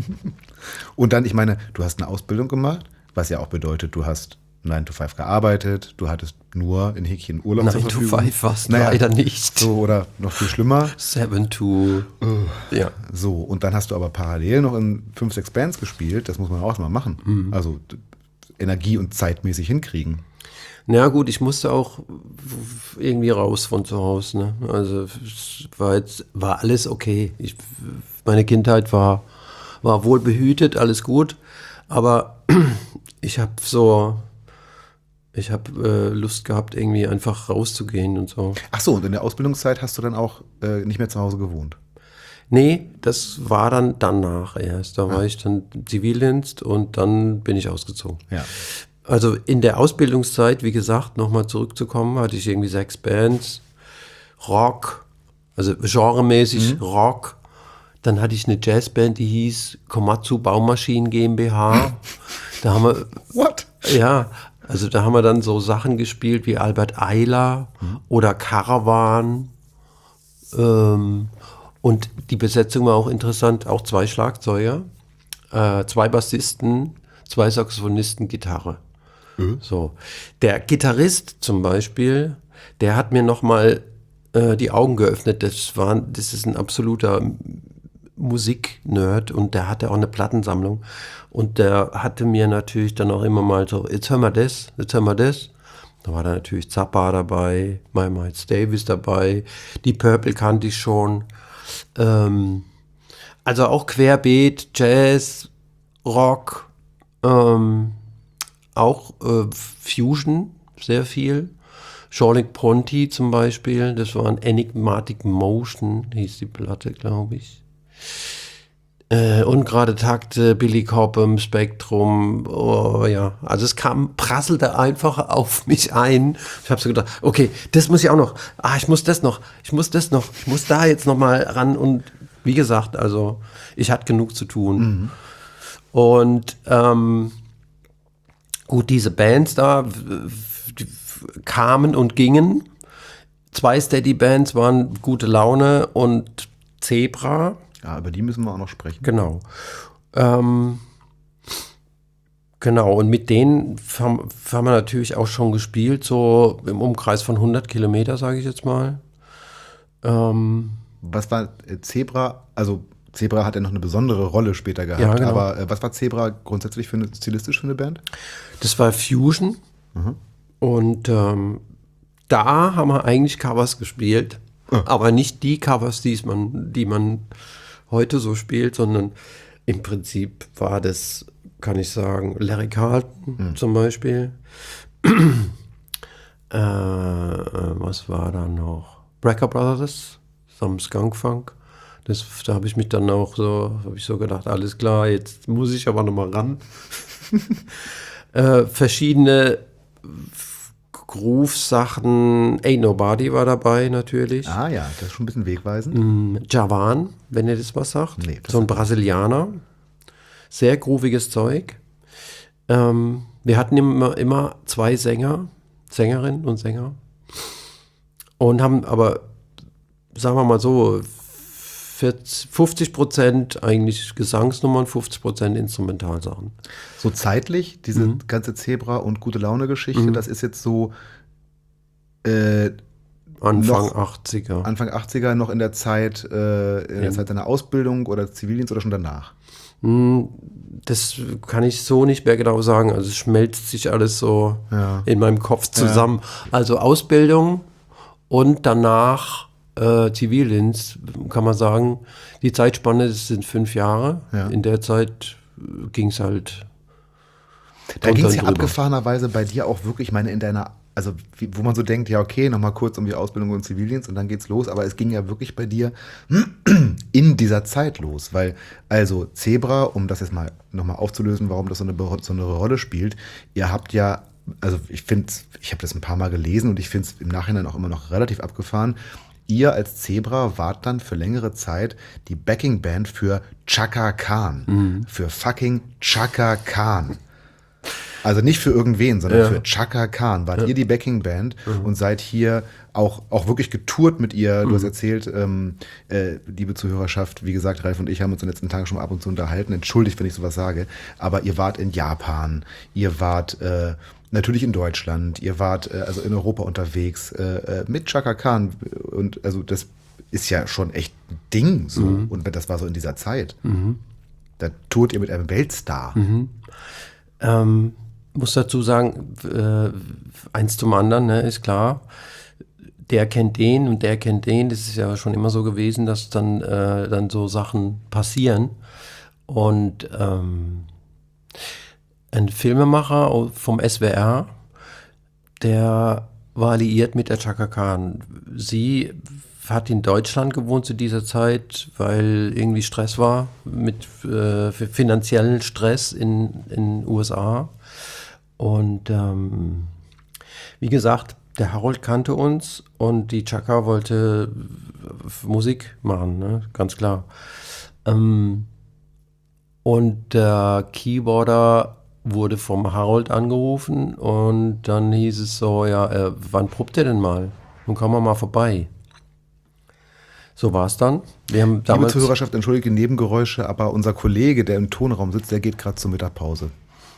Und dann, ich meine, du hast eine Ausbildung gemacht, was ja auch bedeutet, du hast nine to five gearbeitet, du hattest nur in Häkchen Urlaub zur nine to Verfügung. five war es Naja, leider nicht. So, oder noch viel schlimmer. seven to Ja. So, und dann hast du aber parallel noch in fünf, sechs Bands gespielt. Das muss man auch mal machen. Mhm. Also d- energie- und zeitmäßig hinkriegen. Na gut, ich musste auch irgendwie raus von zu Hause. Ne? Also es war jetzt war alles okay. Ich, meine Kindheit war, war wohl behütet, alles gut. Aber ich habe so, ich habe äh, Lust gehabt, irgendwie einfach rauszugehen und so. Ach so, und in der Ausbildungszeit hast du dann auch äh, nicht mehr zu Hause gewohnt? Nee, das war dann danach erst. Da war ich dann Zivildienst und dann bin ich ausgezogen. Ja. Also in der Ausbildungszeit, wie gesagt, nochmal zurückzukommen, hatte ich irgendwie sechs Bands, Rock, also genremäßig Mhm. Rock. Dann hatte ich eine Jazzband, die hieß Komatsu Baumaschinen GmbH. Da haben wir, What? ja, also da haben wir dann so Sachen gespielt wie Albert Ayler oder Caravan. Ähm, und die Besetzung war auch interessant, auch zwei Schlagzeuger, äh, zwei Bassisten, zwei Saxophonisten, Gitarre. So, der Gitarrist zum Beispiel, der hat mir nochmal äh, die Augen geöffnet. Das war, das ist ein absoluter Musiknerd und der hatte auch eine Plattensammlung. Und der hatte mir natürlich dann auch immer mal so, jetzt hör mal das, jetzt hör mal das. Da war da natürlich Zappa dabei, My Miles Davis dabei, die Purple kannte ich schon. Ähm, also auch Querbeet, Jazz, Rock, ähm, auch äh, Fusion, sehr viel. Jean-Luc Ponty zum Beispiel, das war ein Enigmatic Motion, hieß die Platte, glaube ich. Äh, ungerade Takte, Billy Cobham, Spektrum, oh ja. Also es kam, prasselte einfach auf mich ein. Ich habe so gedacht, okay, das muss ich auch noch. Ah, ich muss das noch, ich muss das noch, ich muss da jetzt noch mal ran. Und wie gesagt, also ich hatte genug zu tun. Mhm. Und ähm, gut, diese Bands da die kamen und gingen. Zwei Steady-Bands waren Gute Laune und Zebra. Ja, über die müssen wir auch noch sprechen. Genau. Ähm, genau, und mit denen haben, haben wir natürlich auch schon gespielt, so im Umkreis von hundert Kilometer, sage ich jetzt mal. Ähm, Was war äh, Zebra? Also Zebra hat ja noch eine besondere Rolle später gehabt, Ja, genau. aber äh, was war Zebra grundsätzlich für eine, stilistisch für eine Band? das war Fusion. Mhm. Und ähm, da haben wir eigentlich Covers gespielt, Ah. aber nicht die Covers, die man, die man heute so spielt, sondern im Prinzip war das, kann ich sagen, Larry Carlton Mhm. zum Beispiel. äh, was war da noch? Brecker Brothers, some Skunk Funk. Das, da habe ich mich dann auch so, habe ich so gedacht, alles klar, jetzt muss ich aber noch mal ran. äh, verschiedene Groove-Sachen, Ain't Nobody war dabei natürlich. Ah ja, das ist schon ein bisschen wegweisend. Mm, Javan, wenn ihr das was sagt. Nee, das so ein sagt Brasilianer. Sehr grooviges Zeug. Ähm, wir hatten immer, immer zwei Sänger, Sängerinnen und Sänger. Und haben aber, sagen wir mal so, vierzig, fünfzig Prozent eigentlich Gesangsnummern, fünfzig Prozent Instrumentalsachen. So zeitlich, diese Mhm. ganze Zebra- und Gute-Laune-Geschichte, Mhm. das ist jetzt so äh, Anfang Noch- achtziger. Anfang achtziger noch in der Zeit, äh, in der Ja. Zeit deiner Ausbildung oder Zivildienst oder schon danach? Hm, Das kann ich so nicht mehr genau sagen. Also es schmelzt sich alles so Ja. in meinem Kopf zusammen. Also Ausbildung und danach äh, Zivildienst, kann man sagen. Die Zeitspanne das sind fünf Jahre. Ja. In der Zeit ging es halt Da ging es ja drüber. abgefahrenerweise bei dir auch wirklich, ich meine, in deiner, also wie, wo man so denkt, ja okay, nochmal kurz um die Ausbildung und Zivildienst und dann geht's los, aber es ging ja wirklich bei dir in dieser Zeit los, weil also Zebra, um das jetzt mal nochmal aufzulösen, warum das so eine besondere Rolle spielt, ihr habt ja, also ich finde, ich habe das ein paar Mal gelesen und ich finde es im Nachhinein auch immer noch relativ abgefahren, ihr als Zebra wart dann für längere Zeit die Backing-Band für Chaka Khan, für fucking Chaka Khan. Also nicht für irgendwen, sondern Ja. für Chaka Khan. Wart Ja. ihr die Backing-Band Mhm. und seid hier auch, auch wirklich getourt mit ihr. Du Mhm. hast erzählt, ähm, äh, liebe Zuhörerschaft, wie gesagt, Ralf und ich haben uns in den letzten Tagen schon mal ab und zu unterhalten. Entschuldigt, wenn ich sowas sage. Aber ihr wart in Japan, ihr wart äh, natürlich in Deutschland, ihr wart äh, also in Europa unterwegs äh, äh, mit Chaka Khan. Und also das ist ja schon echt ein Ding so. Mhm. Und das war so in dieser Zeit. Mhm. Da tourt ihr mit einem Weltstar. Mhm. Ähm, muss dazu sagen, äh, eins zum anderen, ne, ist klar. Der kennt den und der kennt den. Das ist ja schon immer so gewesen, dass dann, äh, dann so Sachen passieren. Und ähm, ein Filmemacher vom S W R, der war alliiert mit der Chaka Khan. Sie hat in Deutschland gewohnt zu dieser Zeit, weil irgendwie Stress war, mit äh, finanziellen Stress in den U S A. Und ähm, wie gesagt, der Harold kannte uns und die Chaka wollte Musik machen, ne? Ganz klar. Ähm, und der Keyboarder wurde vom Harold angerufen und dann hieß es so, ja, äh, wann probt ihr denn mal? Nun kommen wir mal vorbei. So war es dann. Wir haben Liebe damals Zuhörerschaft, entschuldige Nebengeräusche, aber unser Kollege, der im Tonraum sitzt, der geht gerade zur Mittagpause.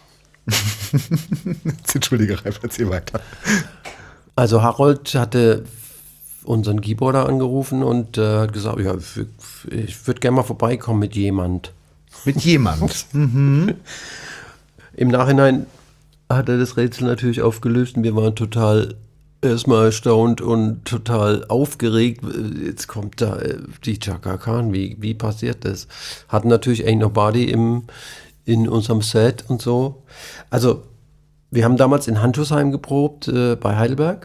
Entschuldige, Ralf, erzähl weiter. Also Harold hatte unseren Keyboarder angerufen und äh, hat gesagt, ja, ich würde gerne mal vorbeikommen mit jemand. Mit jemand. mhm. Im Nachhinein hat er das Rätsel natürlich aufgelöst und wir waren total erstmal erstaunt und total aufgeregt. Jetzt kommt da die Chaka Khan, wie, wie passiert das? Hatten natürlich Ain't Nobody im, in unserem Set und so. Also wir haben damals in Handschusheim geprobt, äh, bei Heidelberg.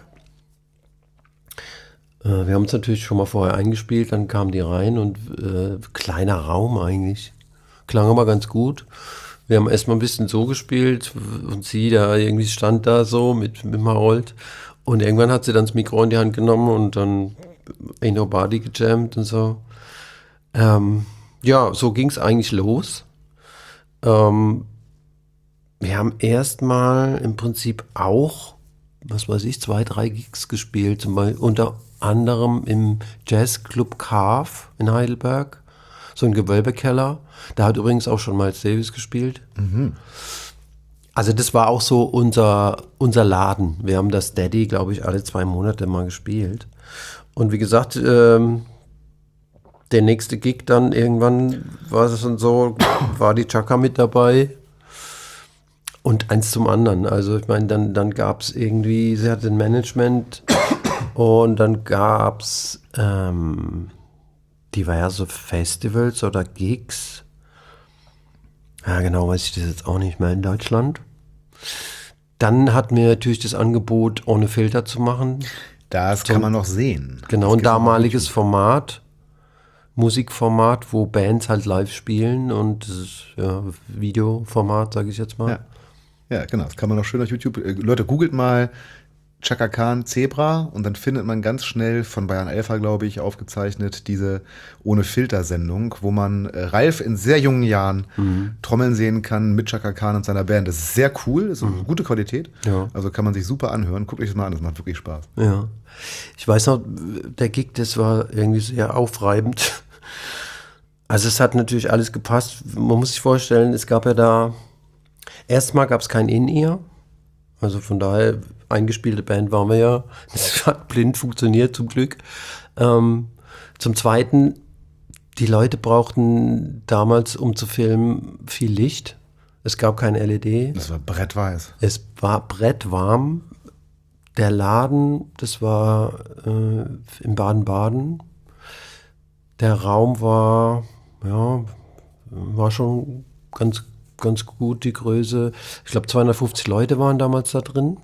Äh, wir haben es natürlich schon mal vorher eingespielt, dann kamen die rein und äh, kleiner Raum eigentlich. Klang aber ganz gut. Wir haben erstmal ein bisschen so gespielt und sie da irgendwie stand da so mit, mit dem Harold. Und irgendwann hat sie dann das Mikro in die Hand genommen und dann Ain't Nobody gejammt und so. Ähm, ja, so ging es eigentlich los. Ähm, wir haben erstmal im Prinzip auch, was weiß ich, zwei, drei Gigs gespielt. Zum Beispiel unter anderem im Jazzclub Carve in Heidelberg. So ein Gewölbekeller. Da hat übrigens auch schon Miles Davis gespielt. Mhm. Also das war auch so unser, unser Laden. Wir haben das Daddy, glaube ich, alle zwei Monate mal gespielt. Und wie gesagt, ähm, der nächste Gig dann irgendwann war es dann so, war die Chaka mit dabei. Und eins zum anderen. Also ich meine, dann, dann gab es irgendwie, sie hatte ein Management und dann gab es ähm, diverse Festivals oder Gigs. Ja, genau, weiß ich das jetzt auch nicht mehr in Deutschland. Dann hatten wir natürlich das Angebot, ohne Filter zu machen. Das kann man noch sehen. Genau, Das ein gibt's noch damaliges nicht. Format, Musikformat, wo Bands halt live spielen und das ist, ja, Videoformat, sage ich jetzt mal. Ja. Ja, genau. Das kann man noch schön auf YouTube. Äh, Leute, googelt mal Chaka Khan Zebra und dann findet man ganz schnell von Bayern Alpha, glaube ich, aufgezeichnet diese Ohne-Filter-Sendung, wo man äh, Ralf in sehr jungen Jahren Mhm. trommeln sehen kann mit Chaka Khan und seiner Band. Das ist sehr cool, das ist eine gute Qualität. Ja. Also kann man sich super anhören. Guckt euch das mal an, das macht wirklich Spaß. Ja. Ich weiß noch, der Gig, das war irgendwie sehr aufreibend. Also es hat natürlich alles gepasst. Man muss sich vorstellen, es gab ja da, erstmal gab es kein In-Ear. Also von daher, eingespielte Band waren wir ja. Das hat blind funktioniert zum Glück. Ähm, zum Zweiten, die Leute brauchten damals, um zu filmen, viel Licht. Es gab kein L E D. Das war brettweiß. Es war brettwarm. Der Laden, das war äh, in Baden-Baden. Der Raum war, ja, war schon ganz, ganz gut, die Größe. Ich glaube, zweihundertfünfzig Leute waren damals da drin.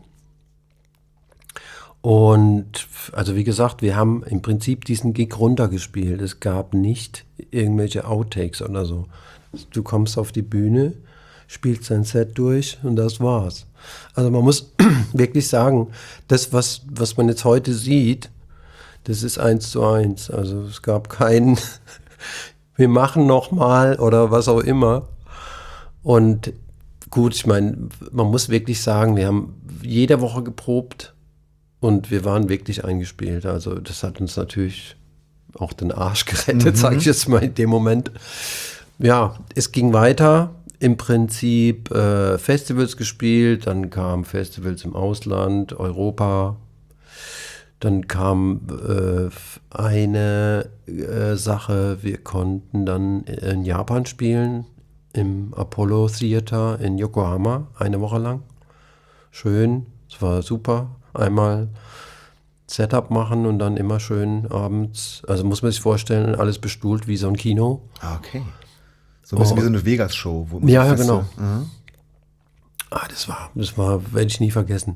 Und also wie gesagt, wir haben im Prinzip diesen Gig runtergespielt. Es gab nicht irgendwelche Outtakes oder so. Du kommst auf die Bühne, spielst dein Set durch und das war's. Also man muss wirklich sagen, das, was, was man jetzt heute sieht, das ist eins zu eins. Also es gab keinen, wir machen noch mal oder was auch immer. Und gut, ich meine, man muss wirklich sagen, wir haben jede Woche geprobt und wir waren wirklich eingespielt. Also das hat uns natürlich auch den Arsch gerettet, mhm. sage ich jetzt mal in dem Moment. Ja, es ging weiter. Im Prinzip äh, Festivals gespielt, dann kamen Festivals im Ausland, Europa. Dann kam äh, eine äh, Sache, wir konnten dann in Japan spielen, im Apollo Theater in Yokohama, eine Woche lang. Schön, es war super. Einmal Setup machen und dann immer schön abends, also muss man sich vorstellen, alles bestuhlt wie so ein Kino. Ah, okay. So ein bisschen oh. wie so eine Vegas-Show. Wo ja, ja, genau. Mhm. Ah, das war, das war, werde ich nie vergessen.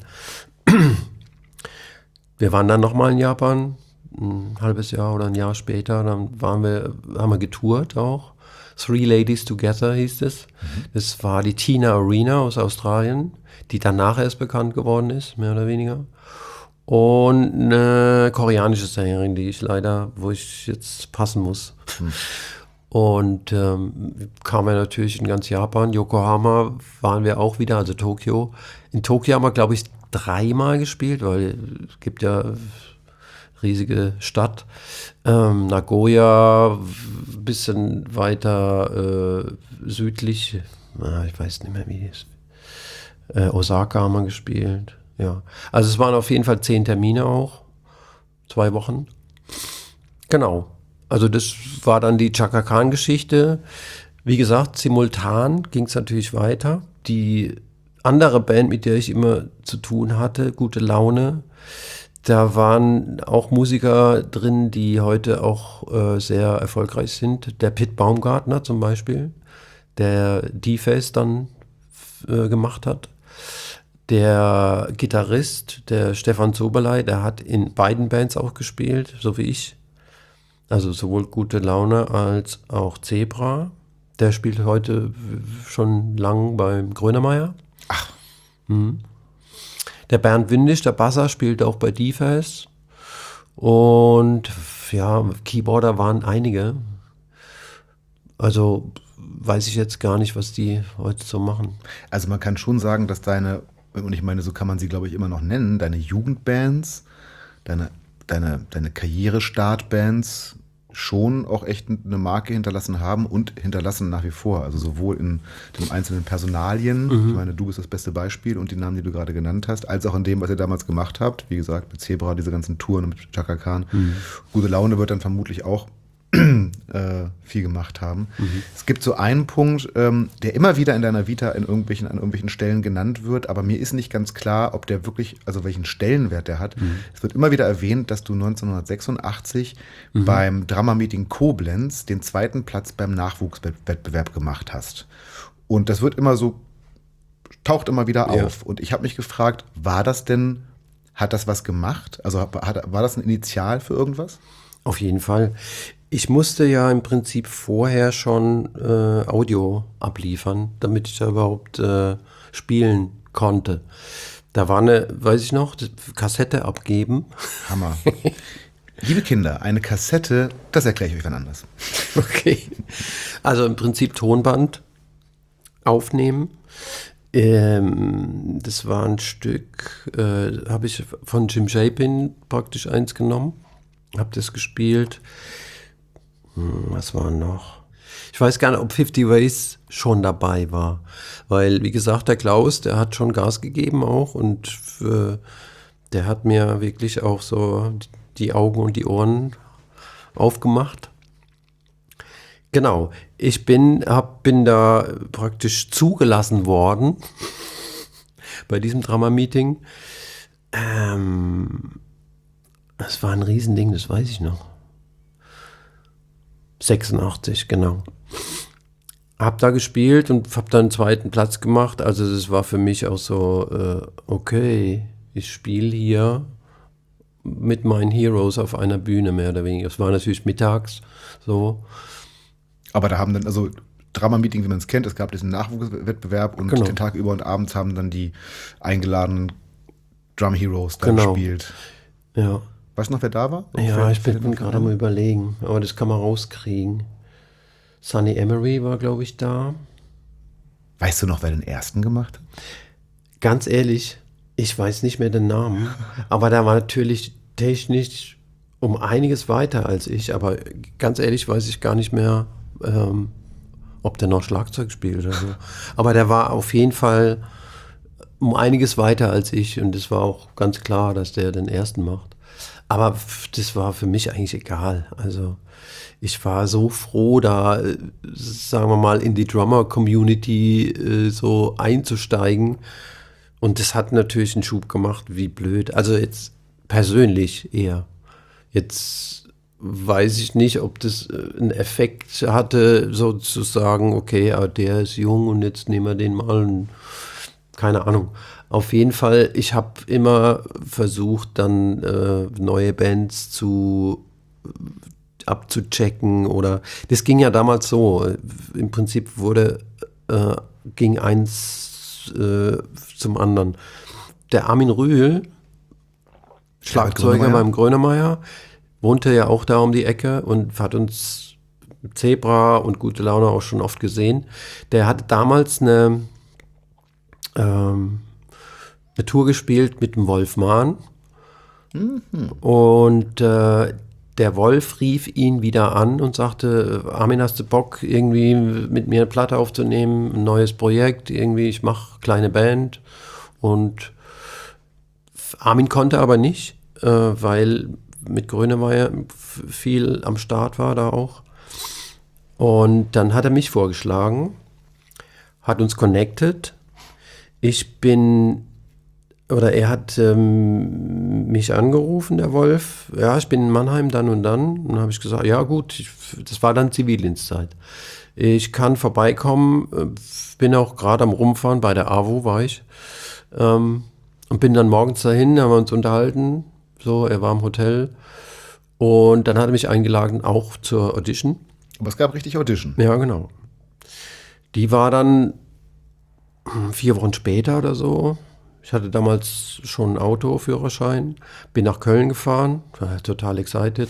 Wir waren dann nochmal in Japan, ein halbes Jahr oder ein Jahr später, dann waren wir, haben wir getourt auch. Three Ladies Together hieß es. Mhm. Das war die Tina Arena aus Australien, die danach erst bekannt geworden ist, mehr oder weniger. Und eine koreanische Sängerin, die ich leider, wo ich jetzt passen muss. Mhm. Und ähm, kamen wir natürlich in ganz Japan. Yokohama waren wir auch wieder, also Tokio. In Tokio haben wir, glaube ich, dreimal gespielt, weil es gibt ja riesige Stadt. Ähm, Nagoya, ein bisschen weiter äh, südlich, ah, ich weiß nicht mehr, wie die ist. Äh, Osaka haben wir gespielt. Ja, also es waren auf jeden Fall zehn Termine auch, zwei Wochen. Genau. Also das war dann die Chaka Khan-Geschichte. Wie gesagt, simultan ging es natürlich weiter. Die andere Band, mit der ich immer zu tun hatte, Gute Laune, da waren auch Musiker drin, die heute auch äh, sehr erfolgreich sind. Der Pit Baumgartner zum Beispiel, der D-Face dann äh, gemacht hat. Der Gitarrist, der Stefan Zoberlei, der hat in beiden Bands auch gespielt, so wie ich. Also sowohl Gute Laune als auch Zebra. Der spielt heute schon lang beim Grönemeyer. Ach. Mhm. Der Bernd Windisch, der Basser, spielt auch bei D-Face. Und ja, Keyboarder waren einige. Also weiß ich jetzt gar nicht, was die heute so machen. Also man kann schon sagen, dass deine, und ich meine, so kann man sie, glaube ich, immer noch nennen, deine Jugendbands, deine deine, deine Karrierestartbands schon auch echt eine Marke hinterlassen haben und hinterlassen nach wie vor. Also sowohl in den einzelnen Personalien, mhm. ich meine, du bist das beste Beispiel und die Namen, die du gerade genannt hast, als auch in dem, was ihr damals gemacht habt. Wie gesagt, mit Zebra, diese ganzen Touren und mit Chaka Khan. Mhm. Gute Laune wird dann vermutlich auch äh, viel gemacht haben. Mhm. Es gibt so einen Punkt, ähm, der immer wieder in deiner Vita in irgendwelchen, an irgendwelchen Stellen genannt wird, aber mir ist nicht ganz klar, ob der wirklich, also welchen Stellenwert der hat. Mhm. Es wird immer wieder erwähnt, dass du neunzehnhundertsechsundachtzig mhm. beim Drama-Meeting Koblenz den zweiten Platz beim Nachwuchswettbewerb gemacht hast. Und das wird immer so, taucht immer wieder ja. auf. Und ich habe mich gefragt, war das denn, hat das was gemacht? Also hat, war das ein Initial für irgendwas? Auf jeden Fall. Ich musste ja im Prinzip vorher schon äh, Audio abliefern, damit ich da überhaupt äh, spielen konnte. Da war eine, weiß ich noch, Kassette abgeben. Hammer. Liebe Kinder, eine Kassette, das erkläre ich euch wann anders. Okay. Also im Prinzip Tonband aufnehmen. Ähm, das war ein Stück, äh, habe ich von Jim Chapin praktisch eins genommen. Hab das gespielt. Hm, was war noch? Ich weiß gar nicht, ob fifty Ways schon dabei war. Weil, wie gesagt, der Klaus, der hat schon Gas gegeben auch. Und äh, der hat mir wirklich auch so die Augen und die Ohren aufgemacht. Genau. Ich bin, hab, bin da praktisch zugelassen worden bei diesem Drama-Meeting. Ähm... Das war ein Riesending, das weiß ich noch. sechsundachtzig, genau. Hab da gespielt und hab dann einen zweiten Platz gemacht. Also das war für mich auch so, äh, okay, ich spiele hier mit meinen Heroes auf einer Bühne, mehr oder weniger. Es war natürlich mittags so. Aber da haben dann, also Drama-Meeting, wie man es kennt, es gab diesen Nachwuchswettbewerb und genau. den Tag über und abends haben dann die eingeladenen Drum Heroes da genau. gespielt. Ja. Weißt du noch, wer da war? Auch ja, ich bin gerade mal überlegen, aber das kann man rauskriegen. Sonny Emery war, glaube ich, da. Weißt du noch, wer den ersten gemacht hat? Ganz ehrlich, ich weiß nicht mehr den Namen, aber der war natürlich technisch um einiges weiter als ich, aber ganz ehrlich weiß ich gar nicht mehr, ähm, ob der noch Schlagzeug spielt oder so. Aber der war auf jeden Fall um einiges weiter als ich und es war auch ganz klar, dass der den ersten macht. Aber das war für mich eigentlich egal. Also ich war so froh, da, sagen wir mal, in die Drummer-Community äh, so einzusteigen. Und das hat natürlich einen Schub gemacht, wie blöd. Also jetzt persönlich eher. Jetzt weiß ich nicht, ob das einen Effekt hatte, sozusagen, okay, aber der ist jung und jetzt nehmen wir den mal. Und keine Ahnung. Auf jeden Fall, ich habe immer versucht, dann äh, neue Bands zu abzuchecken oder das ging ja damals so. Im Prinzip wurde äh, ging eins äh, zum anderen. Der Armin Rühl, Schlagzeuger beim Grönemeyer, wohnte ja auch da um die Ecke und hat uns Zebra und Gute Laune auch schon oft gesehen. Der hatte damals eine, ähm, eine Tour gespielt mit dem Wolf Mahn. Mhm. Und äh, der Wolf rief ihn wieder an und sagte, Armin, hast du Bock, irgendwie mit mir eine Platte aufzunehmen, ein neues Projekt, irgendwie, ich mache kleine Band. Und Armin konnte aber nicht, äh, weil mit Grönemeyer viel am Start war da auch. Und dann hat er mich vorgeschlagen, hat uns connected. Ich bin, oder er hat ähm, mich angerufen, der Wolf. Ja, ich bin in Mannheim dann und dann. Und dann habe ich gesagt, ja gut, ich, das war dann Zivildienstzeit. Ich kann vorbeikommen, bin auch gerade am Rumfahren, bei der A W O war ich. Ähm, und bin dann morgens dahin, haben wir uns unterhalten. So, er war im Hotel. Und dann hat er mich eingeladen, auch zur Audition. Aber es gab richtig Audition. Ja, genau. Die war dann vier Wochen später oder so. Ich hatte damals schon einen Autoführerschein, bin nach Köln gefahren, war total excited.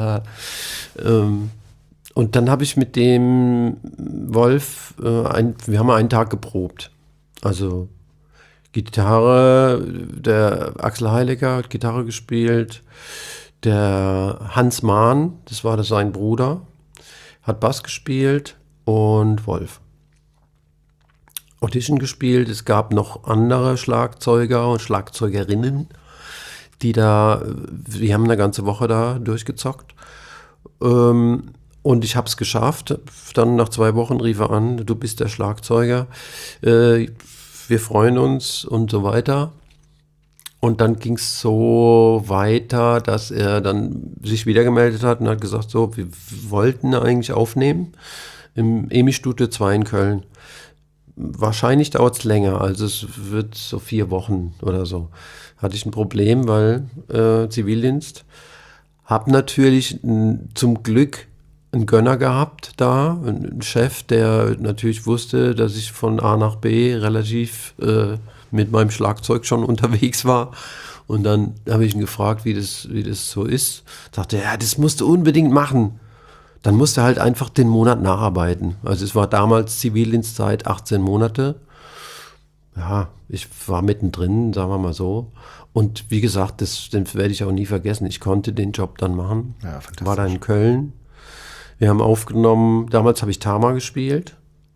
Und dann habe ich mit dem Wolf, ein, wir haben einen Tag geprobt. Also Gitarre, der Axel Heiliger hat Gitarre gespielt, der Hans Mahn, das war das sein Bruder, hat Bass gespielt und Wolf. Audition gespielt, es gab noch andere Schlagzeuger und Schlagzeugerinnen, die da, die haben eine ganze Woche da durchgezockt. Und ich habe es geschafft. Dann nach zwei Wochen rief er an, du bist der Schlagzeuger, wir freuen uns und so weiter. Und dann ging es so weiter, dass er dann sich wieder gemeldet hat und hat gesagt, so, wir wollten eigentlich aufnehmen im EMI-Studio zwei in Köln. Wahrscheinlich dauert es länger, also es wird so vier Wochen oder so. Hatte ich ein Problem, weil äh, Zivildienst. Hab natürlich n, zum Glück einen Gönner gehabt da, einen Chef, der natürlich wusste, dass ich von A nach B relativ äh, mit meinem Schlagzeug schon unterwegs war. Und dann habe ich ihn gefragt, wie das, wie das so ist. Sagte, ja, das musst du unbedingt machen. Dann musste halt einfach den Monat nacharbeiten. Also es war damals Zivildienstzeit, achtzehn Monate. Ja, ich war mittendrin, sagen wir mal so. Und wie gesagt, das, das werde ich auch nie vergessen. Ich konnte den Job dann machen. Ja, fantastisch. War da in Köln. Wir haben aufgenommen, damals habe ich Tama gespielt.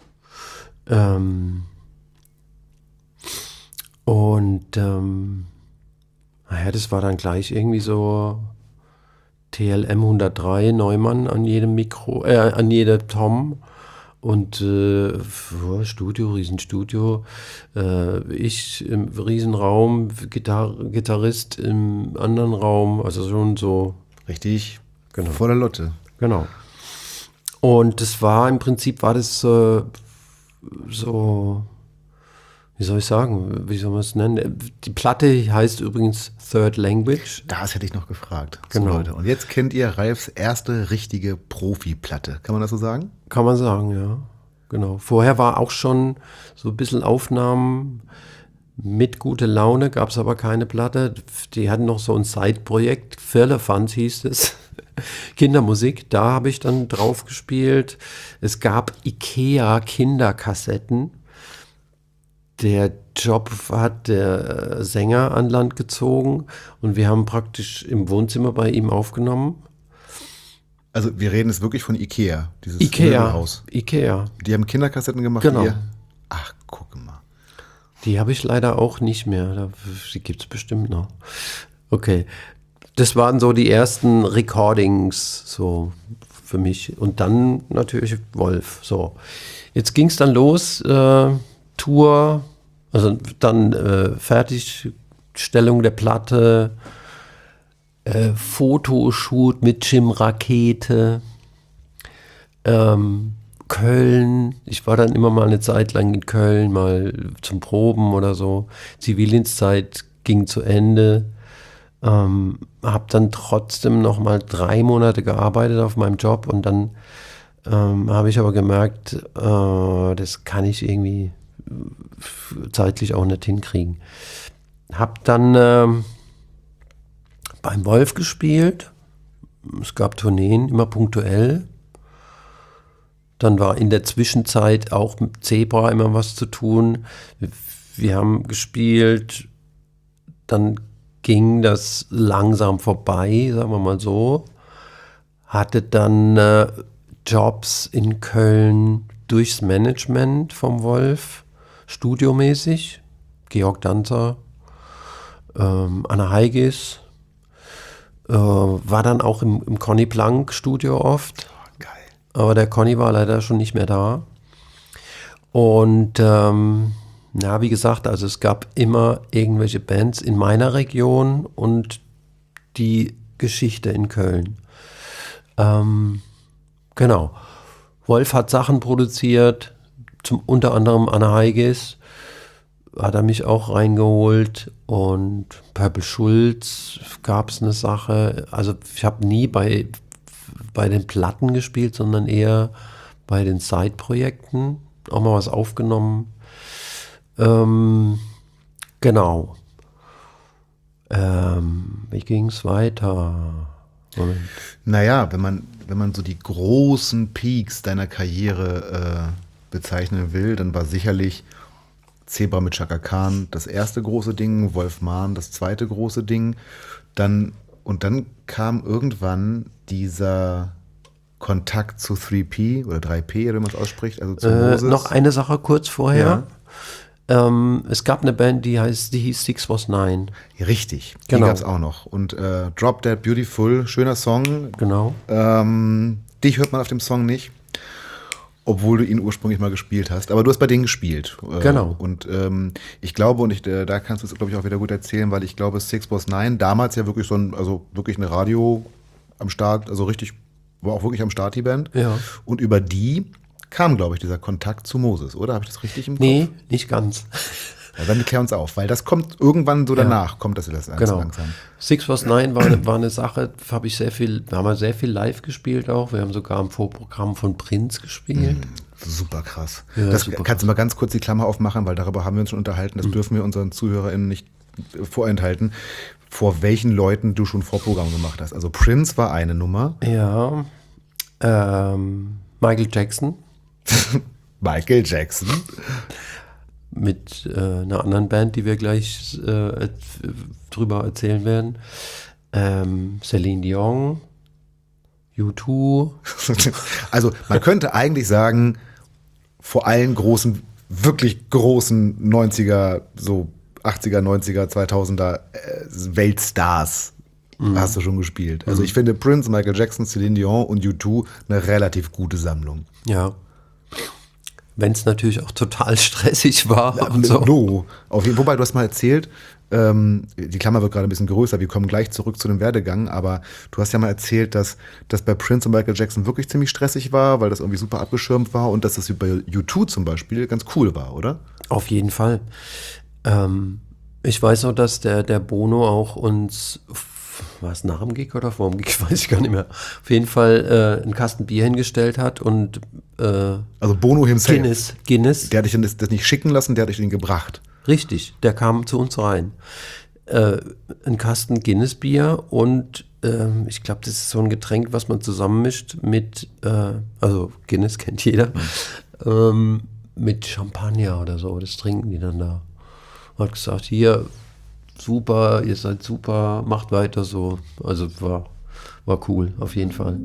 Ähm und ähm, naja, das war dann gleich irgendwie so T L M hundertdrei Neumann an jedem Mikro, äh, an jeder Tom und äh, Studio, Riesenstudio, äh, ich im Riesenraum, Gitar- Gitarrist im anderen Raum, also schon so. Richtig, genau. Voller Lotte. Genau. Und das war im Prinzip, war das äh, so, wie soll ich sagen, wie soll man es nennen? Die Platte heißt übrigens Third Language. Das hätte ich noch gefragt. Genau. So, Leute. Und jetzt kennt ihr Ralfs erste richtige Profi-Platte. Kann man das so sagen? Kann man sagen, ja. Genau. Vorher war auch schon so ein bisschen Aufnahmen mit Gute Laune, gab es aber keine Platte. Die hatten noch so ein Side-Projekt, Firlefanz hieß es. Kindermusik, da habe ich dann drauf gespielt. Es gab Ikea-Kinderkassetten. der Job hat der Sänger an Land gezogen und wir haben praktisch im Wohnzimmer bei ihm aufgenommen. Also wir reden jetzt wirklich von Ikea, dieses Ikea, Möbelhaus. Ikea. Die haben Kinderkassetten gemacht. Genau. Die ihr, ach, guck mal. Die habe ich leider auch nicht mehr. Die gibt es bestimmt noch. Okay. Das waren so die ersten Recordings so für mich. Und dann natürlich Wolf. So. Jetzt ging es dann los. Äh, Tour, also dann äh, Fertigstellung der Platte, äh, Fotoshoot mit Jim Rakete, ähm, Köln. Ich war dann immer mal eine Zeit lang in Köln, mal zum Proben oder so. Zivildienstzeit ging zu Ende. Ähm, habe dann trotzdem noch mal drei Monate gearbeitet auf meinem Job und dann ähm, habe ich aber gemerkt, äh, das kann ich irgendwie zeitlich auch nicht hinkriegen. Hab dann ähm, beim Wolf gespielt. Es gab Tourneen, immer punktuell. Dann war in der Zwischenzeit auch mit Zebra immer was zu tun. Wir, wir haben gespielt, dann ging das langsam vorbei, sagen wir mal so. Hatte dann äh, Jobs in Köln durchs Management vom Wolf, studiomäßig. Georg Danzer, ähm, Anna Heigis, äh, war dann auch im, im Conny Plank Studio oft. Oh, geil. Aber der Conny war leider schon nicht mehr da. Und ähm, na, wie gesagt, also es gab immer irgendwelche Bands in meiner Region und die Geschichte in Köln. Ähm, genau. Wolf hat Sachen produziert, zum, unter anderem Anna Heigis, hat er mich auch reingeholt und Purple Schulz gab es eine Sache. Also ich habe nie bei, bei den Platten gespielt, sondern eher bei den Side-Projekten, auch mal was aufgenommen. Ähm, genau. Ähm, wie ging es weiter? Moment. Naja, wenn man, wenn man so die großen Peaks deiner Karriere äh, bezeichnen will, dann war sicherlich Zebra mit Chaka Khan das erste große Ding, Wolf Mahn das zweite große Ding. Dann, und dann kam irgendwann dieser Kontakt zu drei P oder drei P, oder wie man es ausspricht, also zu Äh, Moses. noch eine Sache kurz vorher. Ähm, es gab eine Band, die heißt, die hieß Six Was Nine. Richtig, die Genau. gab es auch noch. Und äh, Drop Dead Beautiful, schöner Song. Genau. Ähm, dich hört man auf dem Song nicht, obwohl du ihn ursprünglich mal gespielt hast. Aber du hast bei denen gespielt. Äh, Genau. Und ähm, ich glaube, und ich, äh, da kannst du es, glaube ich, auch wieder gut erzählen, weil ich glaube, Six Was Nine, damals ja wirklich so ein, also wirklich eine Radio am Start, also richtig, war auch wirklich am Start, die Band. Ja. Und über die kam, glaube ich, dieser Kontakt zu Moses, oder? Habe ich das richtig im Kopf? Nee, nicht ganz. Ja, dann klär uns auf, weil das kommt irgendwann so danach, kommt das das Genau. langsam. Six Was Nine war, eine- war eine Sache, habe ich sehr viel, wir haben ja sehr viel live gespielt auch. Wir haben sogar im Vorprogramm von Prince gespielt. Super krass. Ja, das super kannst du mal ganz kurz die Klammer aufmachen, weil darüber haben wir uns schon unterhalten. Das dürfen wir unseren ZuhörerInnen nicht äh, vorenthalten, vor welchen Leuten du schon Vorprogramm gemacht hast. Also Prince war eine Nummer. Ja. Ähm, Michael Jackson Michael Jackson. mit äh, einer anderen Band, die wir gleich äh, drüber erzählen werden. Ähm, Celine Dion, U zwei. Also man könnte eigentlich sagen, vor allen großen, wirklich großen neunziger, so achtziger, neunziger, zweitausender äh, Weltstars hast du schon gespielt. Also ich finde Prince, Michael Jackson, Celine Dion und U zwei eine relativ gute Sammlung. Ja. Wenn es natürlich auch total stressig war. Ja, und so. no. Auf jeden, wobei, du hast mal erzählt, ähm, die Klammer wird gerade ein bisschen größer, wir kommen gleich zurück zu dem Werdegang, aber du hast ja mal erzählt, dass das bei Prince und Michael Jackson wirklich ziemlich stressig war, weil das irgendwie super abgeschirmt war und dass das bei U zwei zum Beispiel ganz cool war, oder? Auf jeden Fall. Ähm, ich weiß noch, dass der, der Bono auch uns, war es nach dem Gig oder vor dem Gig, weiß ich gar nicht mehr, auf jeden Fall äh, einen Kasten Bier hingestellt hat und äh, Also Bono himself. Guinness, Guinness. Der hat dich dann das, das nicht schicken lassen, der hat dich den gebracht. Richtig, der kam zu uns rein. Äh, ein Kasten Guinness-Bier und ähm, ich glaube, das ist so ein Getränk, was man zusammenmischt mit, äh, also Guinness kennt jeder, ähm, mit Champagner oder so, das trinken die dann da. Hat gesagt, hier, super, ihr seid super, macht weiter so. Also war, war cool, auf jeden Fall.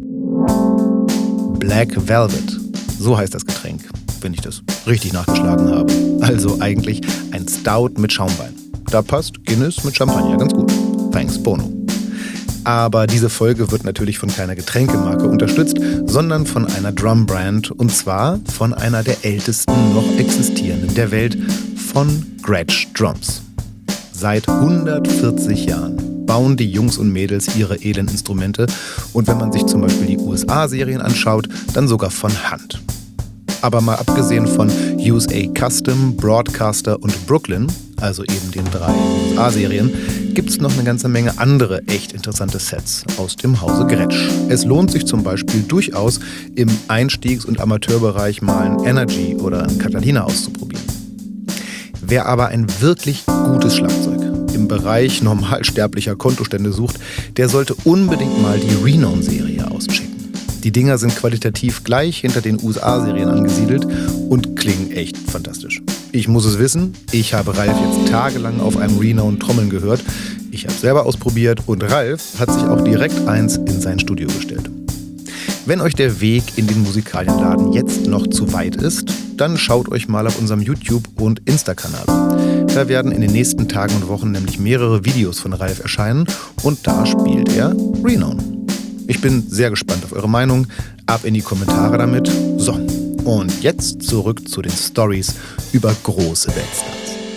Black Velvet, so heißt das Getränk, wenn ich das richtig nachgeschlagen habe. Also eigentlich ein Stout mit Schaumwein. Da passt Guinness mit Champagner ganz gut. Thanks, Bono. Aber diese Folge wird natürlich von keiner Getränkemarke unterstützt, sondern von einer Drumbrand, und zwar von einer der ältesten noch existierenden der Welt, von Gretsch Drums. Seit hundertvierzig Jahren bauen die Jungs und Mädels ihre edlen Instrumente, und wenn man sich zum Beispiel die U S A-Serien anschaut, dann sogar von Hand. Aber mal abgesehen von U S A Custom, Broadcaster und Brooklyn, also eben den drei U S A-Serien, gibt es noch eine ganze Menge andere echt interessante Sets aus dem Hause Gretsch. Es lohnt sich zum Beispiel durchaus, im Einstiegs- und Amateurbereich mal ein Energy oder ein Catalina auszuprobieren. Wer aber ein wirklich gutes Schlagzeug im Bereich normalsterblicher Kontostände sucht, der sollte unbedingt mal die Renown-Serie auschecken. Die Dinger sind qualitativ gleich hinter den U S A-Serien angesiedelt und klingen echt fantastisch. Ich muss es wissen, ich habe Ralf jetzt tagelang auf einem Renown Trommeln gehört. Ich habe es selber ausprobiert und Ralf hat sich auch direkt eins in sein Studio gestellt. Wenn euch der Weg in den Musikalienladen jetzt noch zu weit ist, dann schaut euch mal auf unserem YouTube- und Insta-Kanal an. Da werden in den nächsten Tagen und Wochen nämlich mehrere Videos von Ralf erscheinen und da spielt er Renown. Ich bin sehr gespannt auf eure Meinung. Ab in die Kommentare damit. So, und jetzt zurück zu den Stories über große Weltstars.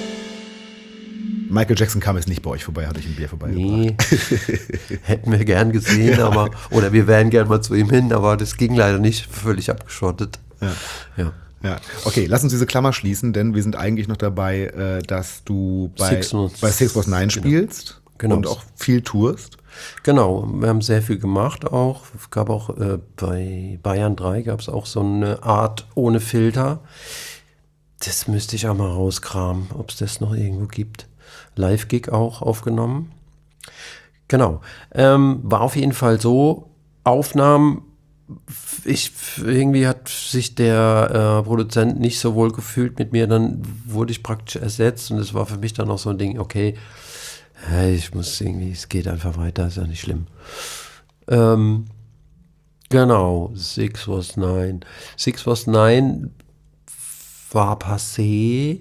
Michael Jackson kam jetzt nicht bei euch vorbei, hat euch ein Bier vorbeigebracht. Nee, hätten wir gern gesehen, aber, oder wir wären gern mal zu ihm hin, aber das ging leider nicht, völlig abgeschottet. Ja. Ja. Ja, okay, lass uns diese Klammer schließen, denn wir sind eigentlich noch dabei, äh, dass du bei Six, bei Six Was Nine spielst, genau. Und auch viel tourst. Genau, wir haben sehr viel gemacht auch. Es gab auch äh, bei Bayern drei gab es auch so eine Art ohne Filter. Das müsste ich auch mal rauskramen, ob es das noch irgendwo gibt. Live-Gig auch aufgenommen. Genau. Ähm, war auf jeden Fall so, Aufnahmen, ich, irgendwie hat sich der äh, Produzent nicht so wohl gefühlt mit mir, dann wurde ich praktisch ersetzt und es war für mich dann auch so ein Ding, okay, ich muss irgendwie, es geht einfach weiter, ist ja nicht schlimm. Ähm, genau, Six Was Nine. Six Was Nine war passé.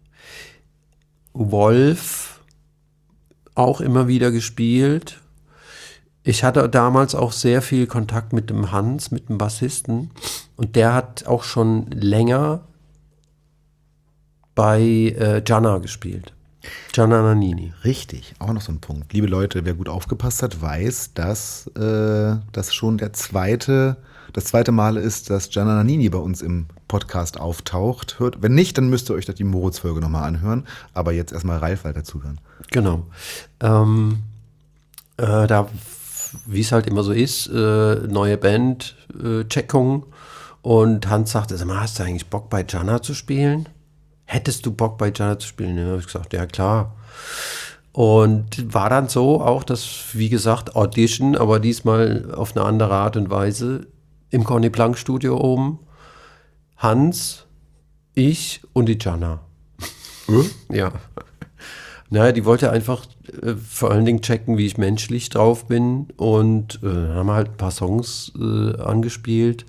Wolf auch immer wieder gespielt. Ich hatte damals auch sehr viel Kontakt mit dem Hans, mit dem Bassisten. Und der hat auch schon länger bei äh, Gianna gespielt. Gianna Nannini. Richtig, auch noch so ein Punkt. Liebe Leute, wer gut aufgepasst hat, weiß, dass äh, das schon der zweite, das zweite Mal ist, dass Gianna Nannini bei uns im Podcast auftaucht. Hört, wenn nicht, dann müsst ihr euch das die Moritz-Folge nochmal anhören. Aber jetzt erstmal Ralf weiter zuhören. Genau. Ähm, äh, da, wie es halt immer so ist, äh, neue Band, äh, Checkung. Und Hans sagte, sag mal, hast du eigentlich Bock bei Gianna zu spielen? Hättest du Bock bei Gianna zu spielen? Ja, habe ich gesagt, ja klar. Und war dann so auch, dass, wie gesagt, Audition, aber diesmal auf eine andere Art und Weise im Conny Plank Studio oben. Hans, ich und die Gianna. Hm? Ja. Naja, die wollte einfach äh, vor allen Dingen checken, wie ich menschlich drauf bin und äh, haben halt ein paar Songs äh, angespielt.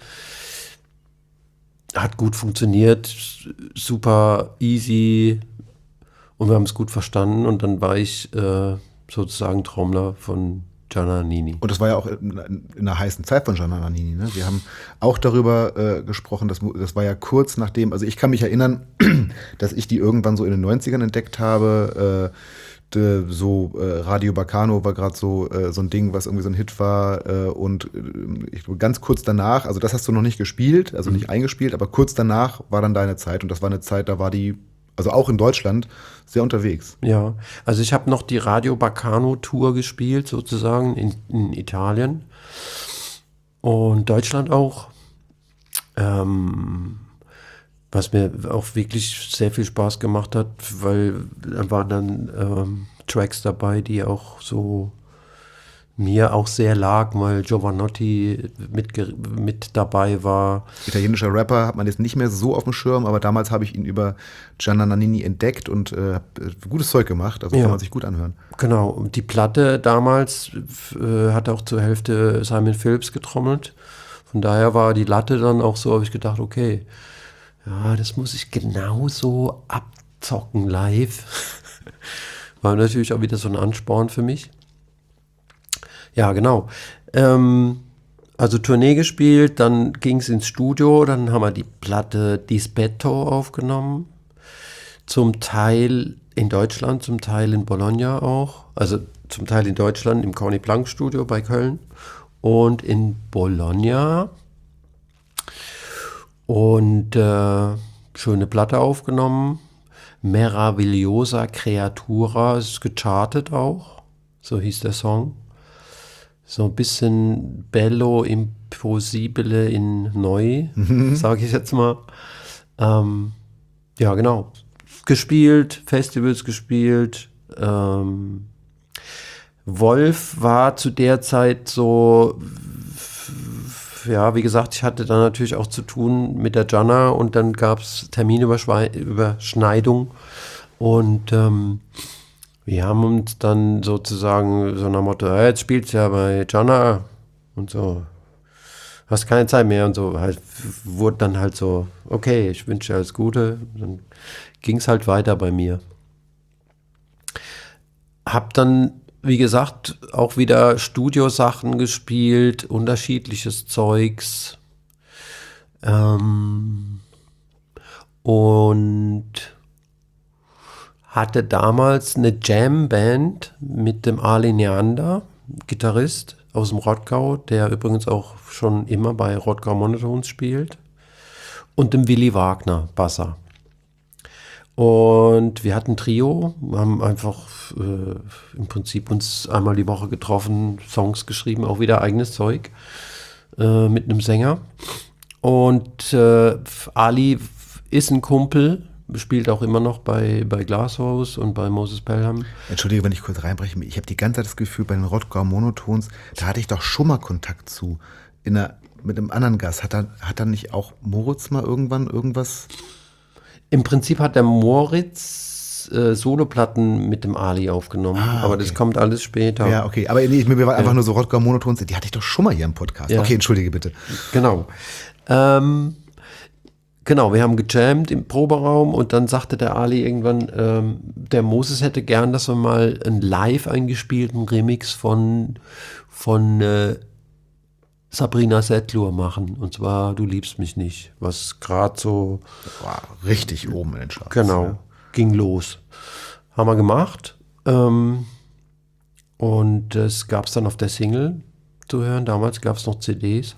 Hat gut funktioniert, super easy und wir haben es gut verstanden und dann war ich äh, sozusagen Trommler von Gianna Nannini. Und das war ja auch in, in einer heißen Zeit von Gianna Nannini. Ne? Wir haben auch darüber äh, gesprochen, das, das war ja kurz nachdem, also ich kann mich erinnern, dass ich die irgendwann so in den neunzigern entdeckt habe, äh, de, so äh, Radio Bacano war gerade so, äh, so ein Ding, was irgendwie so ein Hit war äh, und äh, ich, ganz kurz danach, also das hast du noch nicht gespielt, also nicht eingespielt, aber kurz danach war dann deine Zeit und das war eine Zeit, da war die, also auch in Deutschland, sehr unterwegs. Ja, also ich habe noch die Radio Bacano Tour gespielt, sozusagen in, in Italien und Deutschland auch. Ähm, was mir auch wirklich sehr viel Spaß gemacht hat, weil da waren dann ähm, Tracks dabei, die auch so mir auch sehr lag, weil Giovanotti mit, mit dabei war. Italienischer Rapper hat man jetzt nicht mehr so auf dem Schirm, aber damals habe ich ihn über Gianna Nannini entdeckt und äh, gutes Zeug gemacht, also Ja. kann man sich gut anhören. Genau, und die Platte damals äh, hat auch zur Hälfte Simon Phillips getrommelt. Von daher war die Latte dann auch so, habe ich gedacht, okay, ja, das muss ich genauso abzocken live. War natürlich auch wieder so ein Ansporn für mich. Ja, genau. Ähm, also Tournee gespielt, dann ging es ins Studio, dann haben wir die Platte Dispetto aufgenommen. Zum Teil in Deutschland, zum Teil in Bologna auch. Also zum Teil in Deutschland im Corny Blanc Studio bei Köln und in Bologna. Und äh, schöne Platte aufgenommen. Meravigliosa Creatura, ist gechartet auch. So hieß der Song. So ein bisschen Bello Impossibile in neu, mhm. sage ich jetzt mal. Ähm, ja, genau. Gespielt, Festivals gespielt. Ähm, Wolf war zu der Zeit so, ja, wie gesagt, ich hatte da natürlich auch zu tun mit der Gianna und dann gab es Terminüberschneidung und ähm, wir haben uns dann sozusagen so nach Motto, hey, jetzt spielst du ja bei Gianna und so, hast keine Zeit mehr und so, halt, wurde dann halt so, okay, ich wünsche dir alles Gute, dann ging es halt weiter bei mir. Hab dann, wie gesagt, auch wieder Studiosachen gespielt, unterschiedliches Zeugs ähm, und hatte damals eine Jam-Band mit dem Ali Neander, Gitarrist aus dem Rottgau, der übrigens auch schon immer bei Rottgau Monotones spielt, und dem Willi Wagner, Basser. Und wir hatten ein Trio, haben einfach äh, im Prinzip uns einmal die Woche getroffen, Songs geschrieben, auch wieder eigenes Zeug äh, mit einem Sänger. Und äh, Ali ist ein Kumpel, spielt auch immer noch bei, bei Glasshouse und bei Moses Pelham. Entschuldige, wenn ich kurz reinbreche. Ich habe die ganze Zeit das Gefühl, bei den Rottgau Monotones, da hatte ich doch schon mal Kontakt zu. In einer, mit einem anderen Gast. Hat da, hat dann nicht auch Moritz mal irgendwann irgendwas? Im Prinzip hat der Moritz äh, Soloplatten mit dem Ali aufgenommen, Ah, aber okay. das kommt alles später. Ja, okay. Aber nee, mir war einfach ja. nur so Rottgau Monotones, die hatte ich doch schon mal hier im Podcast. Ja. Okay, entschuldige bitte. Genau. Ähm, genau, wir haben gejammt im Proberaum und dann sagte der Ali irgendwann, ähm, der Moses hätte gern, dass wir mal einen live eingespielten Remix von, von äh, Sabrina Setlur machen. Und zwar Du liebst mich nicht, was gerade so... Wow, richtig oben in den Charts. Genau, ja. ging los. Haben wir gemacht. Ähm, und es gab es dann auf der Single zu hören. Damals gab es noch C Ds.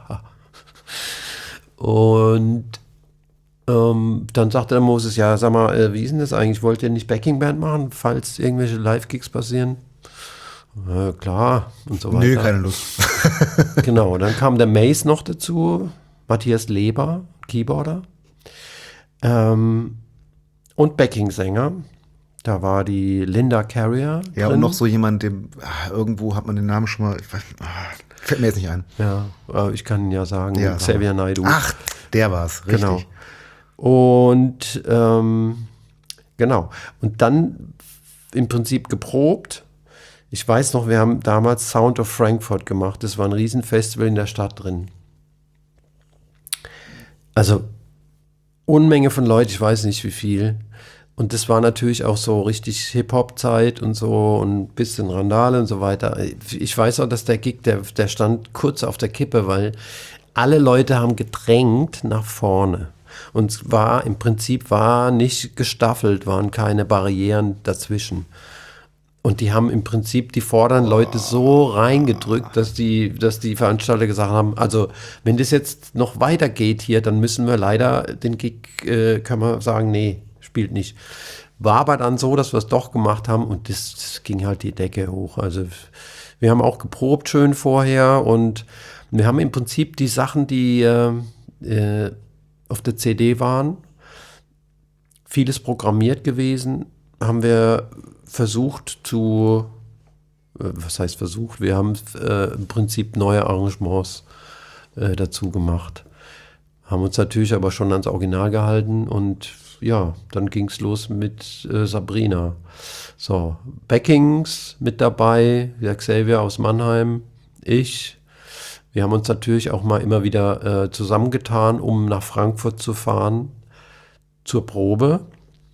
Und ähm, dann sagte der Moses, ja, sag mal, äh, wie ist denn das eigentlich? Wollt ihr nicht Backingband machen, falls irgendwelche Live-Gigs passieren? Äh, klar, und so weiter. Nö, keine Lust. Genau, dann kam der Mace noch dazu, Matthias Leber, Keyboarder. Ähm, und Backing-Sänger. Da war die Linda Carrier Ja, drin. und noch so jemand, dem ah, irgendwo hat man den Namen schon mal, ich weiß, ah, fällt mir jetzt nicht ein. Ja, äh, ich kann ja sagen, Ja, Xavier Naidoo. Ach, der war's, richtig. Genau. Und ähm, genau. Und dann im Prinzip geprobt. Ich weiß noch, wir haben damals Sound of Frankfurt gemacht. Das war ein Riesenfestival in der Stadt drin. Also Unmenge von Leuten, ich weiß nicht wie viel. Und das war natürlich auch so richtig Hip-Hop-Zeit und so und ein bisschen Randale und so weiter. Ich weiß auch, dass der Gig, der, der stand kurz auf der Kippe, weil alle Leute haben gedrängt nach vorne. Und es war im Prinzip war nicht gestaffelt, waren keine Barrieren dazwischen. Und die haben im Prinzip die vorderen Leute so reingedrückt, dass die, dass die Veranstalter gesagt haben, also wenn das jetzt noch weitergeht hier, dann müssen wir leider den Gig, äh, können wir sagen, nee, spielt nicht. War aber dann so, dass wir es doch gemacht haben und das, das ging halt die Decke hoch. Also wir haben auch geprobt schön vorher und wir haben im Prinzip die Sachen, die äh, äh, auf der C D waren, vieles programmiert gewesen, haben wir versucht zu was heißt versucht, wir haben äh, im Prinzip neue Arrangements äh, dazu gemacht. Haben uns natürlich aber schon ans Original gehalten und ja, dann ging es los mit äh, Sabrina. So, Backings mit dabei, der Xavier aus Mannheim, ich. Wir haben uns natürlich auch mal immer wieder äh, zusammengetan, um nach Frankfurt zu fahren zur Probe.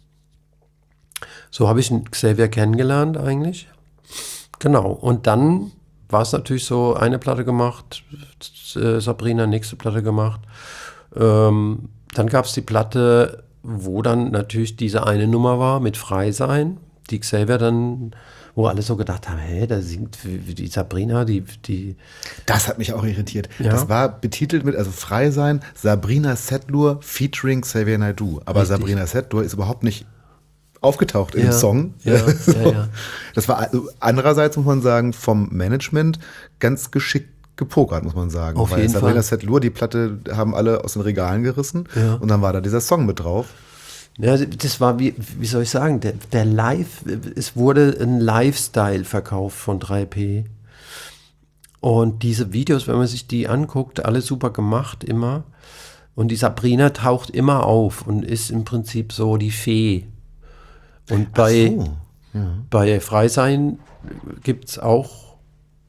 So habe ich einen Xavier kennengelernt eigentlich. Genau, und dann war es natürlich so, eine Platte gemacht, äh, Sabrina, nächste Platte gemacht. Ähm, dann gab es die Platte, wo dann natürlich diese eine Nummer war mit Frei sein, die Xavier dann, wo alle so gedacht haben, hä, da singt die Sabrina, die, die Das hat mich auch irritiert. Ja. Das war betitelt mit, also Frei sein, Sabrina Setlur featuring Xavier Naidoo. Aber Richtig. Sabrina Setlur ist überhaupt nicht aufgetaucht in Ja, dem Song. ja, So. ja, ja. Das war also andererseits, muss man sagen, vom Management ganz geschickt gepokert, muss man sagen. Auf Weil jeden Sabrina Fall. Setlur, die Platte haben alle aus den Regalen gerissen Ja. und dann war da dieser Song mit drauf. Ja, das war, wie, wie soll ich sagen, der, der Live, es wurde ein Lifestyle verkauft von drei P. Und diese Videos, wenn man sich die anguckt, alle super gemacht immer. Und die Sabrina taucht immer auf und ist im Prinzip so die Fee. Und bei, Ach so, ja. bei Freisein gibt es auch,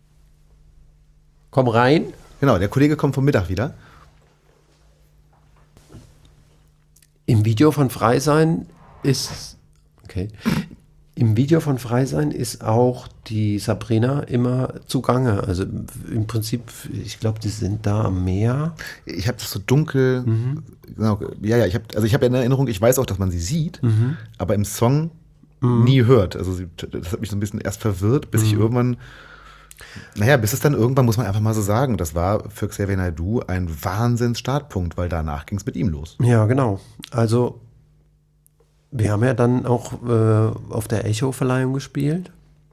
komm rein, Genau, der Kollege kommt vom Mittag wieder. im Video von Freisein ist, okay, im Video von Freisein ist auch die Sabrina immer zugange. Also im Prinzip, ich glaube, die sind da am Meer. Ich habe das so dunkel, genau, ja, ja, ich habe, also ich habe in Erinnerung, ich weiß auch, dass man sie sieht, aber im Song nie hört. Also sie, das hat mich so ein bisschen erst verwirrt, bis ich irgendwann, naja, bis es dann irgendwann, muss man einfach mal so sagen, das war für Xavier Naidoo ein Wahnsinns-Startpunkt, weil danach ging es mit ihm los. Ja, genau. Also wir haben ja dann auch äh, auf der Echo-Verleihung gespielt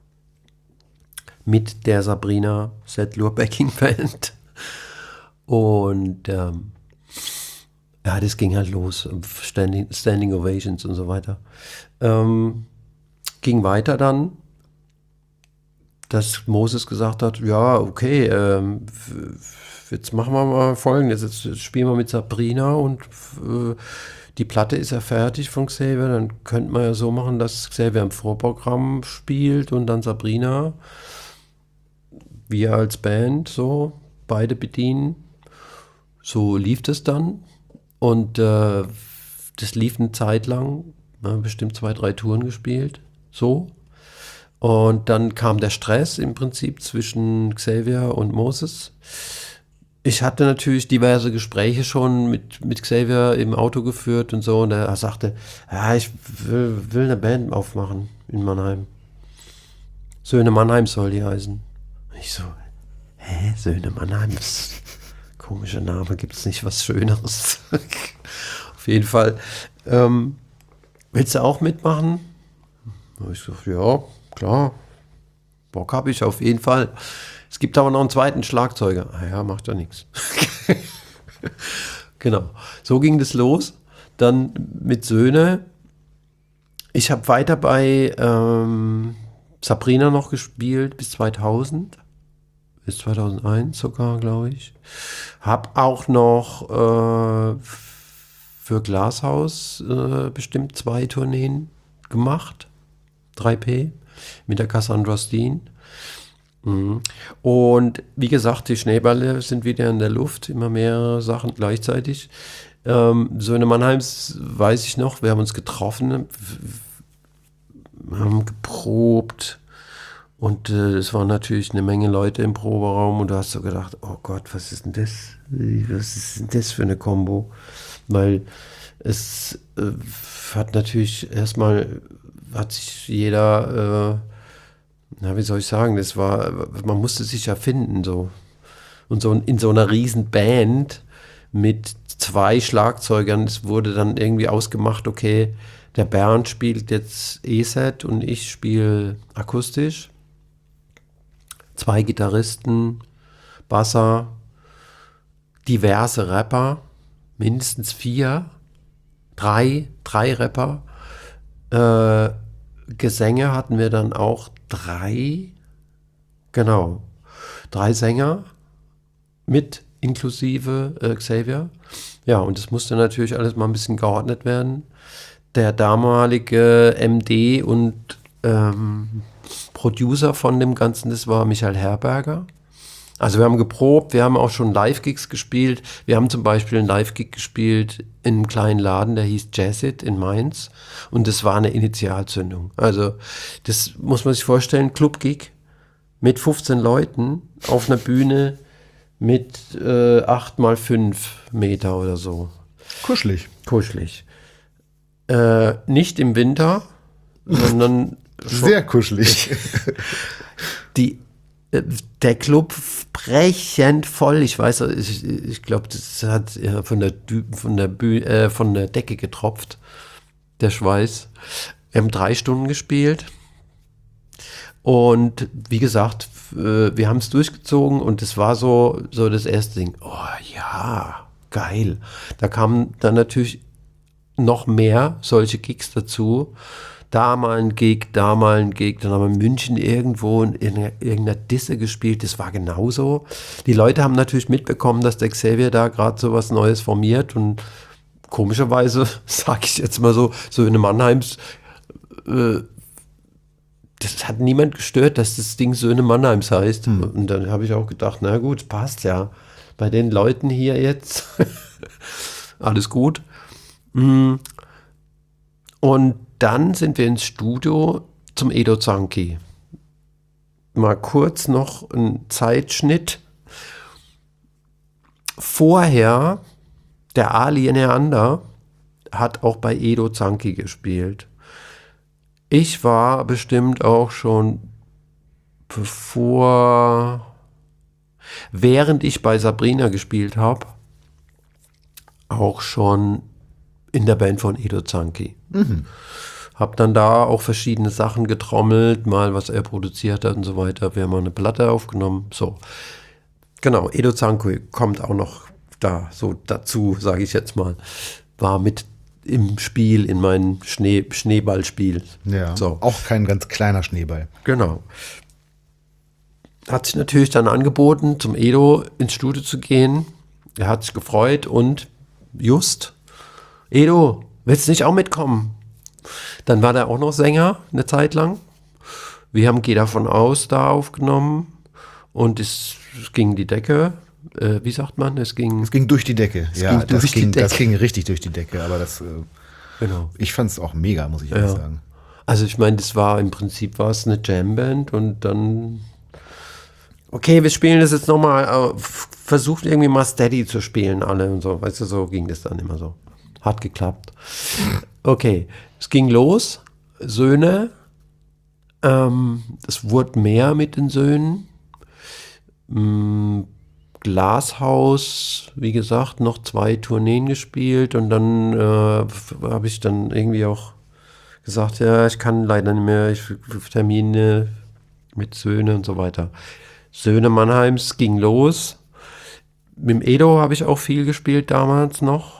mit der Sabrina Setlur Backing Band. Und ähm, ja, das ging halt los. Standing, Standing Ovations und so weiter. Ähm, ging weiter dann, dass Moses gesagt hat, ja, okay, ähm, f- jetzt machen wir mal Folgendes, jetzt spielen wir mit Sabrina und äh, die Platte ist ja fertig von Xavier, dann könnte man ja so machen, dass Xavier im Vorprogramm spielt und dann Sabrina, wir als Band so, beide bedienen. So lief das dann und äh, das lief eine Zeit lang, wir haben bestimmt zwei, drei Touren gespielt, so. Und dann kam der Stress im Prinzip zwischen Xavier und Moses. Ich hatte natürlich diverse Gespräche schon mit, mit Xavier im Auto geführt und so. Und er sagte, ja, ich will, will eine Band aufmachen in Mannheim. Söhne Mannheim soll die heißen. Und ich so, hä, Söhne Mannheim? Das komischer Name, gibt es nicht was Schöneres. Auf jeden Fall. Ähm, willst du auch mitmachen? Da hab ich gesagt, ja, klar, Bock habe ich auf jeden Fall. Es gibt aber noch einen zweiten Schlagzeuger. Ah ja, macht ja nichts. Genau, so ging das los. Dann mit Söhne. Ich habe weiter bei ähm, Sabrina noch gespielt bis zweitausend. Bis zweitausendeins sogar, glaube ich. Hab auch noch äh, für Glashaus äh, bestimmt zwei Tourneen gemacht. drei P mit der Cassandra Steen. Mhm. Und wie gesagt, die Schneebälle sind wieder in der Luft, immer mehrere Sachen gleichzeitig. Ähm, Söhne Mannheims weiß ich noch, wir haben uns getroffen, wir haben geprobt und äh, es waren natürlich eine Menge Leute im Proberaum und du hast so gedacht, oh Gott, was ist denn das? Was ist denn das für eine Kombo? Weil es äh, hat natürlich erstmal hat sich jeder, äh, na, wie soll ich sagen, das war, man musste sich ja finden, so. Und so in so einer riesen Band mit zwei Schlagzeugern, es wurde dann irgendwie ausgemacht, okay, der Bernd spielt jetzt E-Set und ich spiele akustisch. Zwei Gitarristen, Basser, diverse Rapper, mindestens vier, drei, drei Rapper. Äh, Gesänge hatten wir dann auch drei, Genau. Drei Sänger mit inklusive äh, Xavier. Ja, und es musste natürlich alles mal ein bisschen geordnet werden. Der damalige M D und ähm, Producer von dem Ganzen, das war Michael Herberger. Also wir haben geprobt, wir haben auch schon Live-Gigs gespielt. Wir haben zum Beispiel einen Live-Gig gespielt in einem kleinen Laden, der hieß Jazzit in Mainz. Und das war eine Initialzündung. Also das muss man sich vorstellen, Club-Gig mit fünfzehn Leuten auf einer Bühne mit äh, acht mal fünf Meter oder so. Kuschelig. Kuschelig. Äh, nicht im Winter, sondern Sehr kuschelig. die, äh, der Club brechend voll. Ich weiß, ich, ich glaube, das hat ja von der, Dü- von, der Büh- äh, von der Decke getropft, der Schweiß. Wir haben drei Stunden gespielt. Und wie gesagt, äh, wir haben es durchgezogen und es war so, so das erste Ding. Oh ja, geil. Da kamen dann natürlich noch mehr solche Gigs dazu. Da mal ein Gig, da mal ein Gig. Dann haben wir in München irgendwo in irgendeiner Disse gespielt. Das war genauso. Die Leute haben natürlich mitbekommen, dass der Xavier da gerade so was Neues formiert. Und komischerweise, sage ich jetzt mal so, so in einem Mannheims, äh, das hat niemand gestört, dass das Ding Söhne Mannheims heißt. Hm. Und dann habe ich auch gedacht, na gut, passt ja. Bei den Leuten hier jetzt alles gut. Und dann sind wir ins Studio zum Edo Zanki. Mal kurz noch ein Zeitschnitt. Vorher, der Ali Neander hat auch bei Edo Zanki gespielt. Ich war bestimmt auch schon bevor, während ich bei Sabrina gespielt habe, auch schon in der Band von Edo Zanki. Mhm. Hab dann da auch verschiedene Sachen getrommelt, mal was er produziert hat und so weiter. Wir haben mal eine Platte aufgenommen. So, genau, Edo Zanki kommt auch noch da so dazu, sage ich jetzt mal. War mit im Spiel, in meinem Schnee, Schneeballspiel. Ja, so. Auch kein ganz kleiner Schneeball. Genau. Hat sich natürlich dann angeboten, zum Edo ins Studio zu gehen. Er hat sich gefreut und just, Edo, willst du nicht auch mitkommen? Dann war der auch noch Sänger eine Zeit lang. Wir haben Geh davon aus da aufgenommen und es, es ging die Decke. Äh, wie sagt man? Es ging, es ging durch die Decke. Es ja, ging das, durch ging, die Decke. das ging richtig durch die Decke. Aber das, äh, genau. Ich fand es auch mega, muss ich ehrlich Ja. sagen. Also ich meine, das war im Prinzip war es eine Jamband und dann okay, wir spielen das jetzt nochmal, versucht irgendwie mal steady zu spielen alle und so, weißt du, so ging das dann immer so. Hat geklappt. Okay, es ging los, Söhne, ähm, es wurde mehr mit den Söhnen, ähm, Glashaus, wie gesagt, noch zwei Tourneen gespielt und dann äh, habe ich dann irgendwie auch gesagt, ja, ich kann leider nicht mehr, ich Termine mit Söhne und so weiter. Söhne Mannheims ging los. Mit dem Edo habe ich auch viel gespielt damals noch.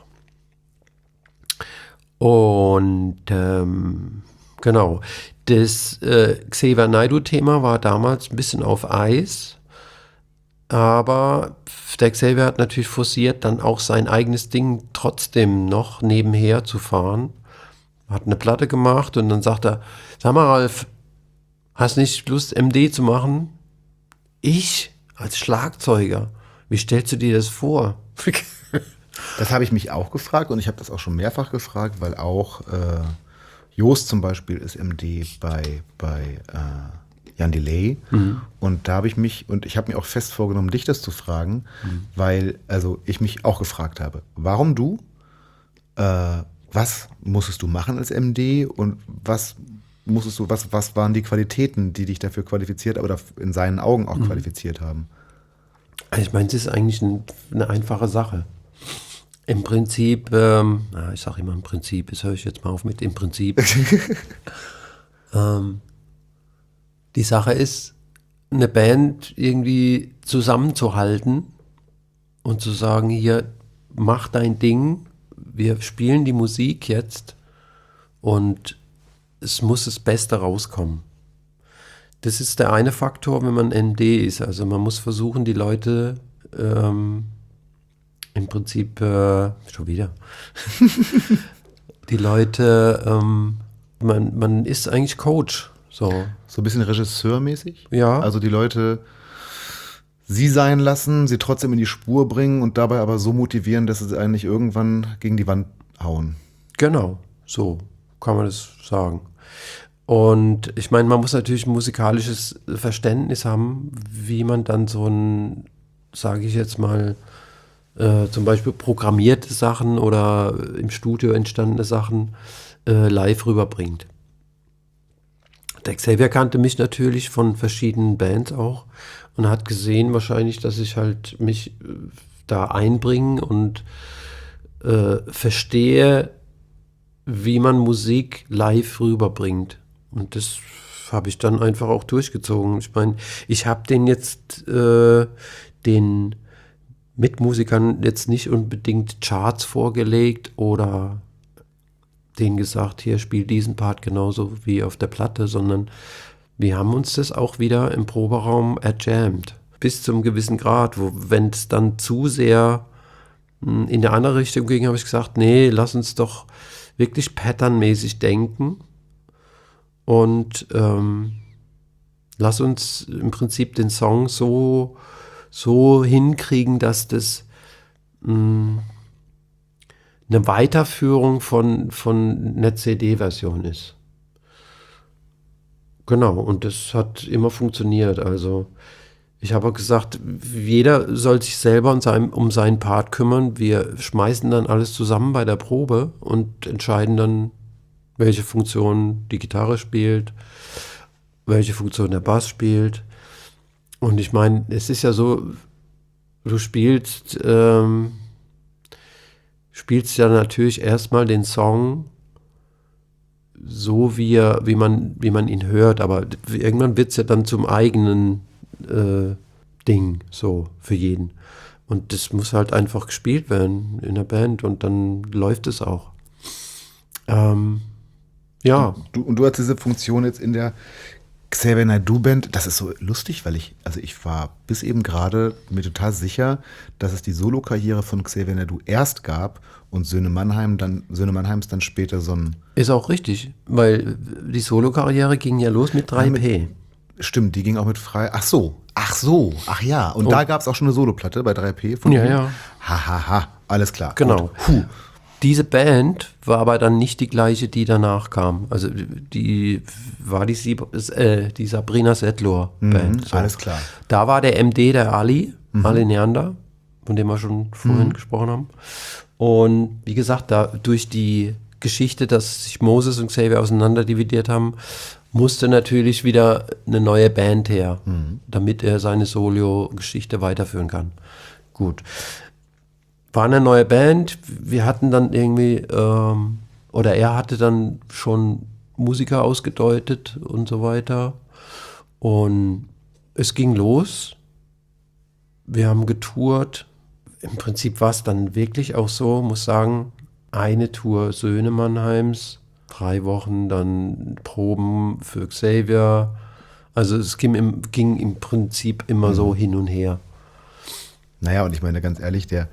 Und ähm, genau, das äh, Xavier Naidoo-Thema war damals ein bisschen auf Eis. Aber der Xavier hat natürlich forciert, dann auch sein eigenes Ding trotzdem noch nebenher zu fahren. Hat eine Platte gemacht und dann sagt er, sag mal Ralf, hast nicht Lust M D zu machen? Ich als Schlagzeuger, wie stellst du dir das vor? Das habe ich mich auch gefragt und ich habe das auch schon mehrfach gefragt, weil auch äh, Jost zum Beispiel ist M D bei, bei äh, Jan Delay. Mhm. Und da habe ich mich, und ich habe mir auch fest vorgenommen, dich das zu fragen, mhm. weil also ich mich auch gefragt habe, warum du, äh, was musstest du machen als M D und was musstest du, was, was waren die Qualitäten, die dich dafür qualifiziert, oder in seinen Augen auch mhm. qualifiziert haben? Ich meine, es ist eigentlich ein, eine einfache Sache. Im Prinzip, ähm, na, ich sage immer im Prinzip, das höre ich jetzt mal auf mit im Prinzip. ähm, die Sache ist, eine Band irgendwie zusammenzuhalten und zu sagen, hier, mach dein Ding, wir spielen die Musik jetzt und es muss das Beste rauskommen. Das ist der eine Faktor, wenn man M D ist. Also man muss versuchen, die Leute ähm, im Prinzip, äh, schon wieder, die Leute, ähm, man, man ist eigentlich Coach. So. So ein bisschen regisseurmäßig? Ja. Also die Leute sie sein lassen, sie trotzdem in die Spur bringen und dabei aber so motivieren, dass sie eigentlich irgendwann gegen die Wand hauen. Genau, so kann man das sagen. Und ich meine, man muss natürlich ein musikalisches Verständnis haben, wie man dann so ein, sage ich jetzt mal, äh, zum Beispiel programmierte Sachen oder im Studio entstandene Sachen äh, live rüberbringt. Der Xavier kannte mich natürlich von verschiedenen Bands auch und hat gesehen wahrscheinlich, dass ich halt mich äh, da einbringe und äh, verstehe, wie man Musik live rüberbringt. Und das habe ich dann einfach auch durchgezogen. Ich meine, ich habe den jetzt, äh, den Mitmusikern jetzt nicht unbedingt Charts vorgelegt oder denen gesagt, hier spiel diesen Part genauso wie auf der Platte, sondern wir haben uns das auch wieder im Proberaum erjammt. Bis zum gewissen Grad, wo, wenn es dann zu sehr mh, in eine andere Richtung ging, habe ich gesagt, nee, lass uns doch wirklich patternmäßig denken. Und ähm, lass uns im Prinzip den Song so, so hinkriegen, dass das mh, eine Weiterführung von, von einer C D-Version ist. Genau, und das hat immer funktioniert. Also ich habe gesagt, jeder soll sich selber um seinen, um seinen Part kümmern. Wir schmeißen dann alles zusammen bei der Probe und entscheiden dann, welche Funktion die Gitarre spielt, welche Funktion der Bass spielt. Und ich meine, es ist ja so, du spielst, ähm, spielst ja natürlich erstmal den Song so, wie, er, wie, man, wie man ihn hört, aber irgendwann wird es ja dann zum eigenen äh, Ding, so für jeden. Und das muss halt einfach gespielt werden in der Band und dann läuft es auch. Ähm, Ja. Du, und du hast diese Funktion jetzt in der Xavier Naidoo Band. Das ist so lustig, weil ich, also ich war bis eben gerade mir total sicher, dass es die Solokarriere von Xavier Naidoo erst gab und Söhne Mannheim dann, Söhne Mannheims dann später so ein. Ist auch richtig, weil die Solokarriere ging ja los mit drei P. Ja, mit, stimmt, die ging auch mit frei. Ach so, ach so, ach ja. Und oh. da gab es auch schon eine Soloplatte bei drei P von Ja, ihm. ja. Hahaha, ha, ha. Alles klar. Genau. Diese Band war aber dann nicht die gleiche, die danach kam. Also die war die, Sieb- äh, die Sabrina Settler Band. Mhm, so. Alles klar. Da war der M D, der Ali, mhm. Ali Neander, von dem wir schon vorhin mhm. gesprochen haben. Und wie gesagt, da durch die Geschichte, dass sich Moses und Xavier auseinanderdividiert haben, musste natürlich wieder eine neue Band her, mhm. damit er seine Solo-Geschichte weiterführen kann. Gut. War eine neue Band, wir hatten dann irgendwie, ähm, oder er hatte dann schon Musiker ausgedeutet und so weiter. Und es ging los. Wir haben getourt. Im Prinzip war es dann wirklich auch so, muss sagen, eine Tour Söhne Mannheims, drei Wochen dann Proben für Xavier. Also es ging im, ging im Prinzip immer mhm. so hin und her. Naja, und ich meine ganz ehrlich, der,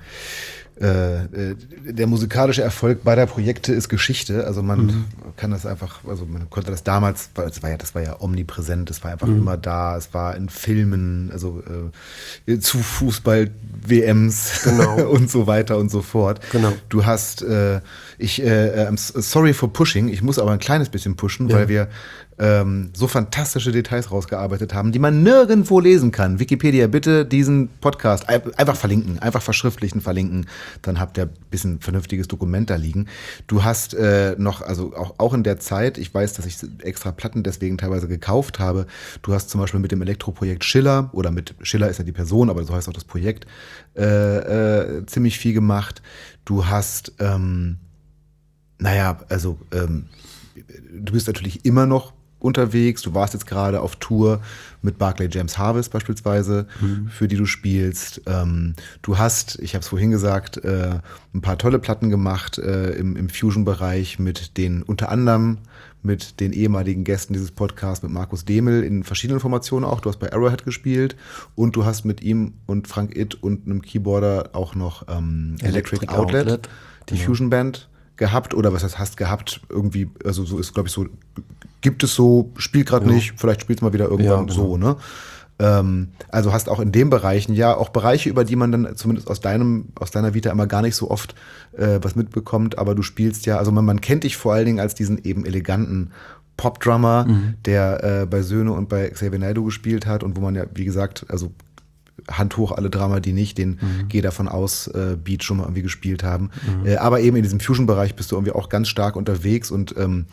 äh, der musikalische Erfolg beider Projekte ist Geschichte. Also man mhm. kann das einfach, also man konnte das damals, das war ja, das war ja omnipräsent, das war einfach mhm. immer da, es war in Filmen, also äh, zu Fußball-W Ms genau. und so weiter und so fort. Genau. Du hast, äh, ich, äh, I'm sorry for pushing, ich muss aber ein kleines bisschen pushen, ja. weil wir ähm, so fantastische Details rausgearbeitet haben, die man nirgendwo lesen kann. Wikipedia, bitte diesen Podcast einfach verlinken, einfach verschriftlichen, verlinken, dann habt ihr ein bisschen vernünftiges Dokument da liegen. Du hast äh, noch, also auch, auch in der Zeit, ich weiß, dass ich extra Platten deswegen teilweise gekauft habe, du hast zum Beispiel mit dem Elektroprojekt Schiller, oder mit Schiller ist ja die Person, aber so heißt auch das Projekt, äh, äh, ziemlich viel gemacht. Du hast, ähm, naja, also ähm, du bist natürlich immer noch unterwegs. Du warst jetzt gerade auf Tour mit Barclay James Harvest beispielsweise, mhm. für die du spielst. Ähm, du hast, ich habe es vorhin gesagt, äh, ein paar tolle Platten gemacht äh, im, im Fusion-Bereich mit den unter anderem mit den ehemaligen Gästen dieses Podcasts, mit Markus Demel in verschiedenen Formationen auch. Du hast bei Arrowhead gespielt und du hast mit ihm und Frank Itt und einem Keyboarder auch noch ähm, Electric, Electric Outlet, Outlet, die genau. Fusion-Band gehabt. Oder was heißt hast gehabt? Irgendwie, also so ist, glaube ich, so, gibt es so, spielt gerade ja. nicht, vielleicht spielt es mal wieder irgendwann ja, so, ne? Ähm, also hast auch in den Bereichen ja auch Bereiche, über die man dann zumindest aus deinem, aus deiner Vita immer gar nicht so oft äh, was mitbekommt, aber du spielst ja, also man, man kennt dich vor allen Dingen als diesen eben eleganten Pop-Drummer, mhm. der äh, bei Söhne und bei Xavier Naidoo gespielt hat und wo man ja, wie gesagt, also Hand hoch alle Drummer, die nicht den mhm. Geh davon aus äh, Beat schon mal irgendwie gespielt haben. Mhm. Äh, aber eben in diesem Fusion-Bereich bist du irgendwie auch ganz stark unterwegs und ähm,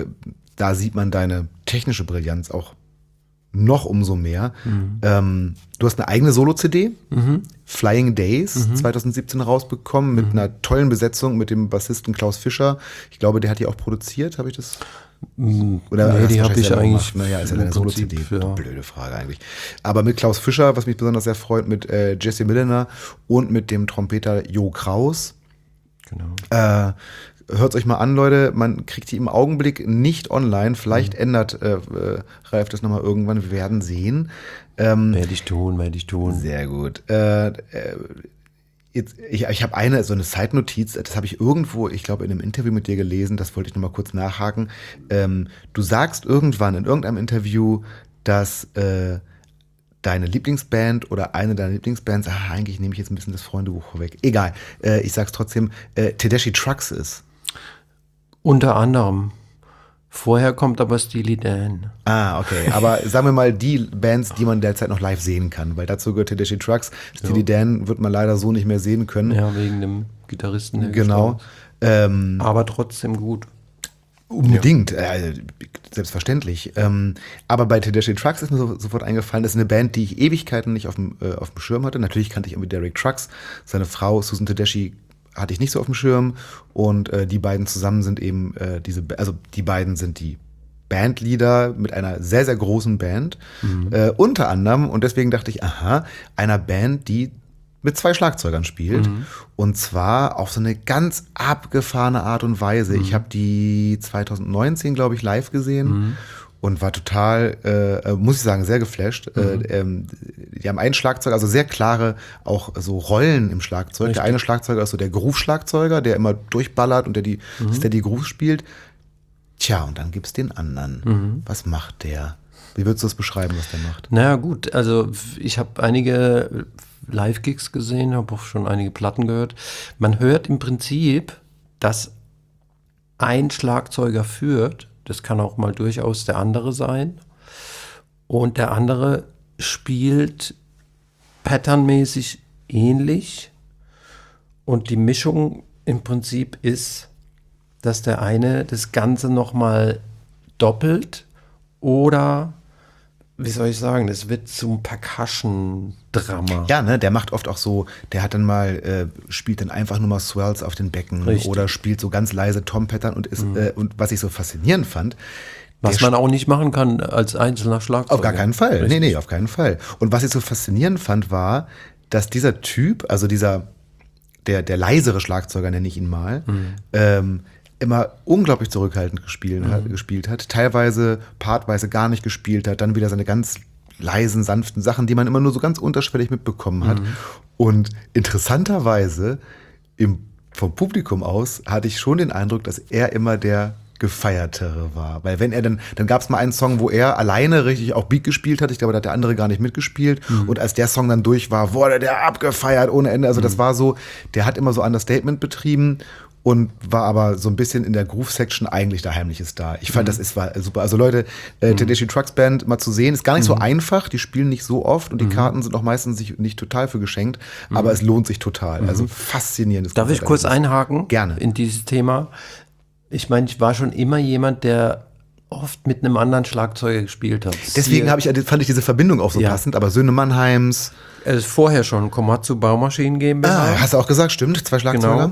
da sieht man deine technische Brillanz auch noch umso mehr. Mhm. Ähm, du hast eine eigene Solo-C D, mhm. Flying Days, mhm. zwanzig siebzehn rausbekommen, mit mhm. einer tollen Besetzung mit dem Bassisten Klaus Fischer. Ich glaube, der hat die auch produziert, habe ich das? Oder nee, die habe ich eigentlich. Naja, ist ja eine Solo-C D. Ja. Blöde Frage eigentlich. Aber mit Klaus Fischer, was mich besonders sehr freut, mit äh, Jesse Milliner und mit dem Trompeter Jo Kraus. Genau. Äh, Hört euch mal an, Leute, man kriegt die im Augenblick nicht online. Vielleicht mhm. ändert äh, äh, Ralf das nochmal irgendwann, wir werden sehen. Ähm, werde ich tun, werde ich tun. Sehr gut. Äh, äh, jetzt, ich ich habe eine, so eine Side-Notiz, das habe ich irgendwo, ich glaube in einem Interview mit dir gelesen, das wollte ich nochmal kurz nachhaken. Ähm, du sagst irgendwann in irgendeinem Interview, dass äh, deine Lieblingsband oder eine deiner Lieblingsbands, ah, eigentlich nehme ich jetzt ein bisschen das Freundebuch vorweg, egal, äh, ich sag's trotzdem, äh, Tedeschi Trucks ist. Unter anderem. Vorher kommt aber Steely Dan. Ah, okay. Aber sagen wir mal die Bands, die man derzeit noch live sehen kann, weil dazu gehört Tedeschi Trucks. Steely ja. Dan wird man leider so nicht mehr sehen können. Ja, wegen dem Gitarristen. Der genau. Ähm, aber trotzdem gut. Unbedingt, ja. äh, selbstverständlich. Ähm, aber bei Tedeschi Trucks ist mir so, sofort eingefallen, das ist eine Band, die ich Ewigkeiten nicht auf dem, äh, auf dem Schirm hatte. Natürlich kannte ich irgendwie Derek Trucks, seine Frau Susan Tedeschi hatte ich nicht so auf dem Schirm und äh, die beiden zusammen sind eben äh, diese, also die beiden sind die Bandleader mit einer sehr, sehr großen Band, mhm. äh, unter anderem, und deswegen dachte ich, aha, einer Band, die mit zwei Schlagzeugern spielt mhm. und zwar auf so eine ganz abgefahrene Art und Weise. Mhm. Ich habe die zwanzig neunzehn, glaube ich, live gesehen mhm. und war total, äh, muss ich sagen, sehr geflasht. Mhm. Äh, ähm, die haben einen Schlagzeuger, also sehr klare auch so Rollen im Schlagzeug. Richtig. Der eine Schlagzeuger ist so der Groove-Schlagzeuger, der immer durchballert und der die mhm. Steady Groove spielt. Tja, und dann gibt's den anderen. Mhm. Was macht der? Wie würdest du das beschreiben, was der macht? Naja gut, also ich habe einige Live-Gigs gesehen, habe auch schon einige Platten gehört. Man hört im Prinzip, dass ein Schlagzeuger führt, das kann auch mal durchaus der andere sein, und der andere spielt patternmäßig ähnlich und die Mischung im Prinzip ist, dass der eine das Ganze nochmal doppelt oder, wie soll ich sagen, das wird zum Percussion-Drama. Ja, ne, der macht oft auch so, der hat dann mal, äh, spielt dann einfach nur mal Swells auf den Becken. Richtig. Oder spielt so ganz leise Tom-Pattern und ist, mhm. äh, und was ich so faszinierend fand, was man auch nicht machen kann als einzelner Schlagzeuger. Auf gar keinen Fall. Richtig. Nee, nee, auf keinen Fall. Und was ich so faszinierend fand, war, dass dieser Typ, also dieser, der, der leisere Schlagzeuger, nenne ich ihn mal, mhm. ähm, immer unglaublich zurückhaltend gespielt, mhm. hat, gespielt hat, teilweise partweise gar nicht gespielt hat, dann wieder seine ganz leisen, sanften Sachen, die man immer nur so ganz unterschwellig mitbekommen hat. Mhm. Und interessanterweise im, vom Publikum aus hatte ich schon den Eindruck, dass er immer der gefeiertere war. Weil wenn er dann, dann gab es mal einen Song, wo er alleine richtig auch Beat gespielt hat. Ich glaube, da hat der andere gar nicht mitgespielt. Mhm. Und als der Song dann durch war, wurde der abgefeiert ohne Ende. Also mhm. das war so, der hat immer so Understatement betrieben und war aber so ein bisschen in der Groove-Section eigentlich der heimliche Star. Ich fand, mhm. das ist war super. Also Leute, äh, mhm. Tedeschi Trucks Band mal zu sehen, ist gar nicht mhm. so einfach. Die spielen nicht so oft und die mhm. Karten sind auch meistens nicht, nicht total für geschenkt. Mhm. Aber es lohnt sich total. Also faszinierendes. Darf ich kurz einhaken? Gerne. In dieses Thema? Ich meine, ich war schon immer jemand, der oft mit einem anderen Schlagzeuger gespielt hat. Deswegen habe ich, fand ich diese Verbindung auch so ja. passend, aber Söhne Mannheims. Es ist vorher schon Komatsu Baumaschinen GmbH. Ah, hast du auch gesagt, stimmt, zwei Schlagzeuger. Genau.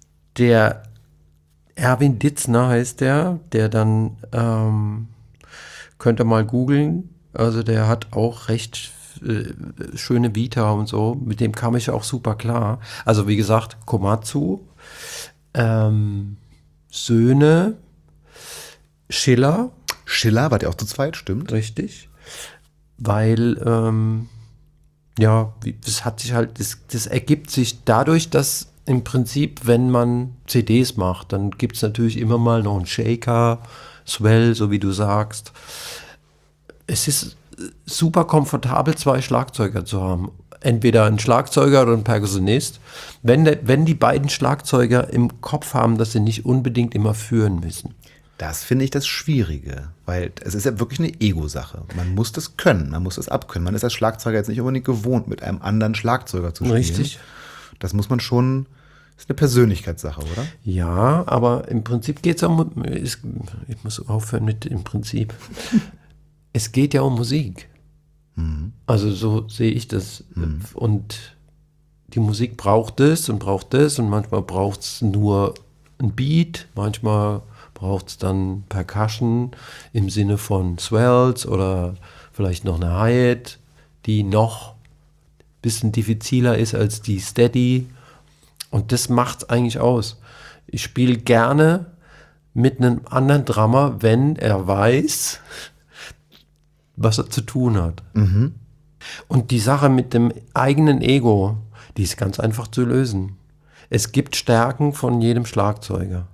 Der Erwin Ditzner heißt der, der dann ähm, Könnt ihr mal googeln. Also der hat auch recht äh, schöne Vita und so. Mit dem kam ich auch super klar. Also wie gesagt, Komatsu, ähm, Söhne, Schiller. Schiller, war der auch zu zweit, stimmt? Richtig. Weil, ähm, ja, wie- das hat sich halt, das, das ergibt sich dadurch, dass im Prinzip, wenn man C Ds macht, dann gibt es natürlich immer mal noch einen Shaker, Swell, so wie du sagst. Es ist super komfortabel, zwei Schlagzeuger zu haben. Entweder ein Schlagzeuger oder ein Perkussionist. Wenn, der, wenn die beiden Schlagzeuger im Kopf haben, dass sie nicht unbedingt immer führen müssen. Das finde ich das Schwierige, weil es ist ja wirklich eine Ego-Sache. Man muss das können, man muss das abkönnen. Man ist als Schlagzeuger jetzt nicht unbedingt gewohnt, mit einem anderen Schlagzeuger zu spielen. Richtig. Das muss man schon, das ist eine Persönlichkeitssache, oder? Ja, aber im Prinzip geht es um, es, ich muss aufhören mit im Prinzip. Es geht ja um Musik. Mhm. Also so sehe ich das. Und die Musik braucht es und braucht das und manchmal braucht es nur ein Beat, manchmal braucht es dann Percussion im Sinne von Swells oder vielleicht noch eine Hi-Hat, die noch ein bisschen diffiziler ist als die Steady. Und das macht es eigentlich aus. Ich spiele gerne mit einem anderen Drummer, wenn er weiß, was er zu tun hat. Und die Sache mit dem eigenen Ego, die ist ganz einfach zu lösen. Es gibt Stärken von jedem Schlagzeuger.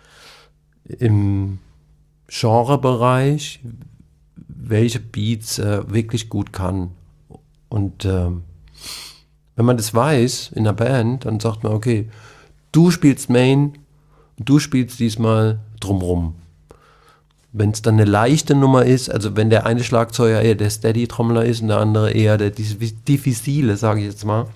Im Genrebereich, welche Beats er wirklich gut kann. Und ähm, wenn man das weiß in einer Band, dann sagt man, okay, du spielst Main, du spielst diesmal drumrum. Wenn es dann eine leichte Nummer ist, also wenn der eine Schlagzeuger eher der Steady-Trommler ist und der andere eher der Diffizile, sage ich jetzt mal,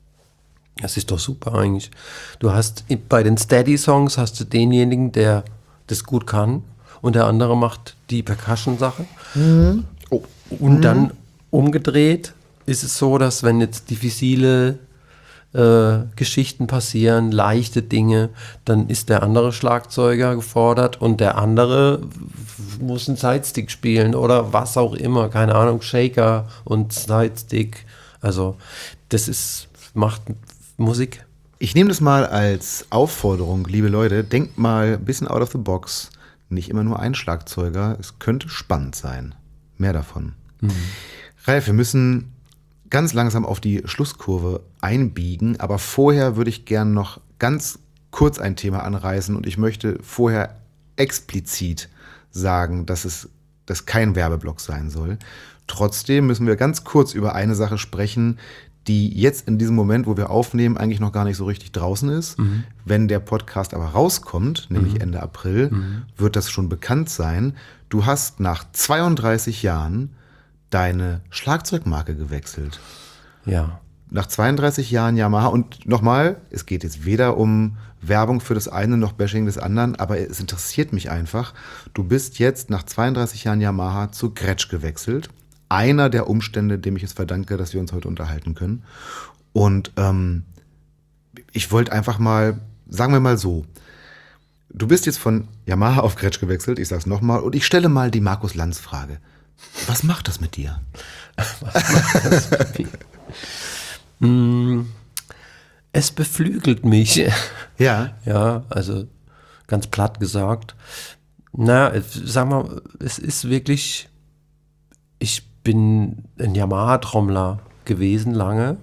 das ist doch super eigentlich. Du hast bei den Steady-Songs hast du denjenigen, der das gut kann und der andere macht die Percussion-Sache. Mhm. Oh. Und dann umgedreht ist es so, dass wenn jetzt diffizile äh, Geschichten passieren, leichte Dinge, dann ist der andere Schlagzeuger gefordert und der andere muss einen Sidestick spielen oder was auch immer, keine Ahnung, Shaker und Sidestick. Also das ist, macht Musik. Ich nehme das mal als Aufforderung, liebe Leute, denkt mal ein bisschen out of the box. Nicht immer nur ein Schlagzeuger, es könnte spannend sein. Mehr davon. Mhm. Ralf, wir müssen ganz langsam auf die Schlusskurve einbiegen, aber vorher würde ich gern noch ganz kurz ein Thema anreißen und ich möchte vorher explizit sagen, dass es dass kein Werbeblock sein soll. Trotzdem müssen wir ganz kurz über eine Sache sprechen, die jetzt in diesem Moment, wo wir aufnehmen, eigentlich noch gar nicht so richtig draußen ist. Mhm. Wenn der Podcast aber rauskommt, nämlich mhm. Ende April, mhm. wird das schon bekannt sein. Du hast nach zweiunddreißig Jahren deine Schlagzeugmarke gewechselt. Ja. Nach zweiunddreißig Jahren Yamaha und nochmal, es geht jetzt weder um Werbung für das eine noch Bashing des anderen, aber es interessiert mich einfach. Du bist jetzt nach zweiunddreißig Jahren Yamaha zu Gretsch gewechselt. Einer der Umstände, dem ich es verdanke, dass wir uns heute unterhalten können. Und ähm, ich wollte einfach mal, sagen wir mal so, du bist jetzt von Yamaha auf Gretsch gewechselt, ich sag's nochmal, und ich stelle mal die Markus-Lanz-Frage. Was macht das mit dir? Was macht das mit mir? Es beflügelt mich. Ja. Ja, also ganz platt gesagt. Na, sag mal, es ist wirklich, ich bin ein Yamaha-Trommler gewesen lange,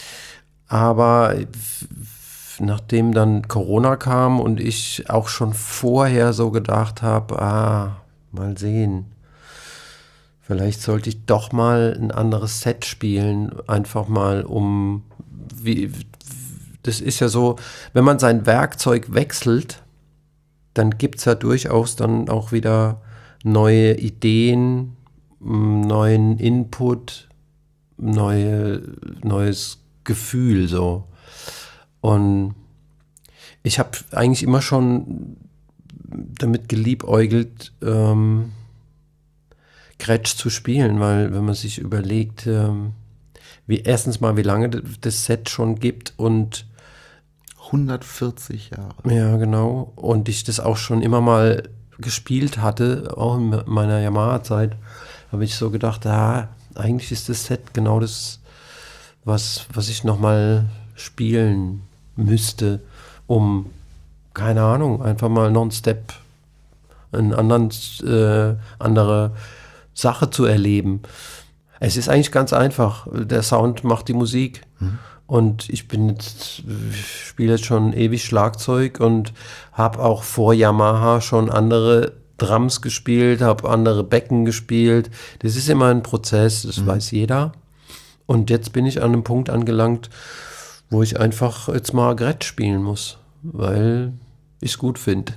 aber nachdem dann Corona kam und ich auch schon vorher so gedacht habe, ah, mal sehen, vielleicht sollte ich doch mal ein anderes Set spielen, einfach mal um, wie, das ist ja so, wenn man sein Werkzeug wechselt, dann gibt es ja durchaus dann auch wieder neue Ideen, neuen Input, neue, neues Gefühl so. Und ich habe eigentlich immer schon damit geliebäugelt, ähm, Gretsch zu spielen, weil wenn man sich überlegt, ähm, wie erstens mal, wie lange das Set schon gibt und hundertvierzig Jahre. Ja, genau. Und ich das auch schon immer mal gespielt hatte, auch in meiner Yamaha-Zeit, habe ich so gedacht, ah, eigentlich ist das Set genau das, was, was ich nochmal spielen müsste, um, keine Ahnung, einfach mal noch einen Step, eine anderen, äh, andere Sache zu erleben. Es ist eigentlich ganz einfach. Der Sound macht die Musik. Mhm. Und ich bin jetzt, ich spiele jetzt schon ewig Schlagzeug und habe auch vor Yamaha schon andere Drums gespielt, habe andere Becken gespielt. Das ist immer ein Prozess, das mhm. weiß jeder. Und jetzt bin ich an einem Punkt angelangt, wo ich einfach jetzt mal Gret spielen muss, weil ich es gut finde.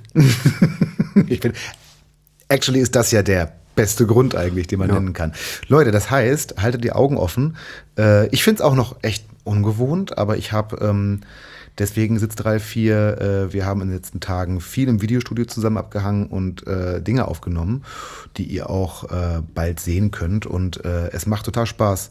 Ich finde, actually ist das ja der beste Grund eigentlich, den man ja. nennen kann. Leute, das heißt, haltet die Augen offen. Äh, ich finde es auch noch echt ungewohnt, aber ich habe, ähm, deswegen sitzt Ralf hier, äh, wir haben in den letzten Tagen viel im Videostudio zusammen abgehangen und äh, Dinge aufgenommen, die ihr auch äh, bald sehen könnt. Und äh, es macht total Spaß,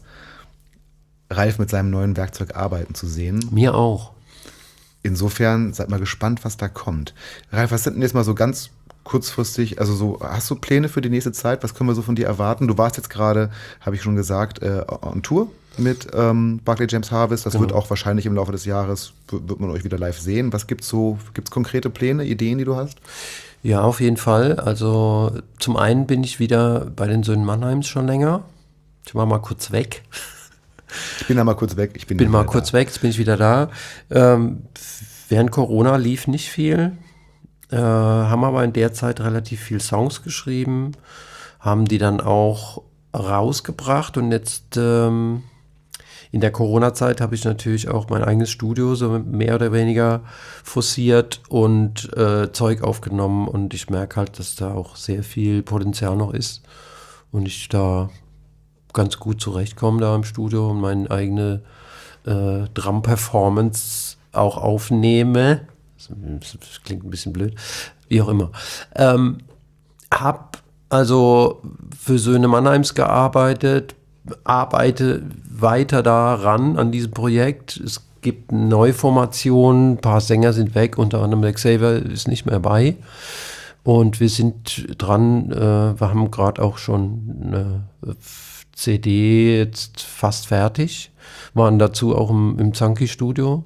Ralf mit seinem neuen Werkzeug arbeiten zu sehen. Mir auch. Insofern seid mal gespannt, was da kommt. Ralf, was sind denn jetzt mal so ganz kurzfristig, also so, hast du Pläne für die nächste Zeit? Was können wir so von dir erwarten? Du warst jetzt gerade, habe ich schon gesagt, äh, on Tour mit ähm, Barclay James Harvest. Das genau. wird auch wahrscheinlich im Laufe des Jahres, wird man euch wieder live sehen. Was gibt's so, gibt's konkrete Pläne, Ideen, die du hast? Ja, auf jeden Fall. Also zum einen bin ich wieder bei den Söhnen Mannheims schon länger. Ich war mal kurz weg. Ich bin da mal kurz weg. Ich bin, bin mal kurz da. weg, jetzt bin ich wieder da. Ähm, während Corona lief nicht viel. Äh, haben aber in der Zeit relativ viel Songs geschrieben, haben die dann auch rausgebracht und jetzt ähm, in der Corona-Zeit habe ich natürlich auch mein eigenes Studio so mehr oder weniger forciert und äh, Zeug aufgenommen und ich merke halt, dass da auch sehr viel Potenzial noch ist und ich da ganz gut zurechtkomme da im Studio und meine eigene äh, Drum-Performance auch aufnehme. Das klingt ein bisschen blöd, wie auch immer. Ähm, hab also für Söhne Mannheims gearbeitet, arbeite weiter daran an diesem Projekt. Es gibt eine Neuformation, ein paar Sänger sind weg, unter anderem der Xavier ist nicht mehr bei. Und wir sind dran, äh, wir haben gerade auch schon eine C D jetzt fast fertig, waren dazu auch im, im Zanki-Studio.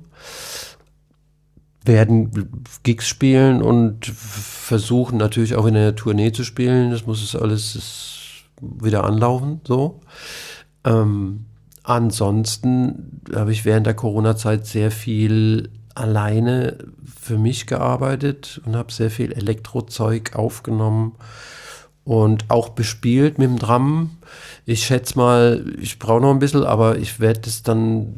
Werden Gigs spielen und versuchen natürlich auch in der Tournee zu spielen. Das muss es alles wieder anlaufen. So. Ähm, ansonsten habe ich während der Corona-Zeit sehr viel alleine für mich gearbeitet und habe sehr viel Elektrozeug aufgenommen und auch bespielt mit dem Drum. Ich schätze mal, ich brauche noch ein bisschen, aber ich werde es dann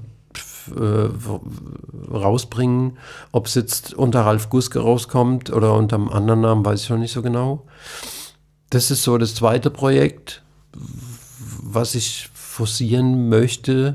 rausbringen. Ob es jetzt unter Ralf Guske rauskommt oder unter einem anderen Namen, weiß ich noch nicht so genau. Das ist so das zweite Projekt, was ich forcieren möchte.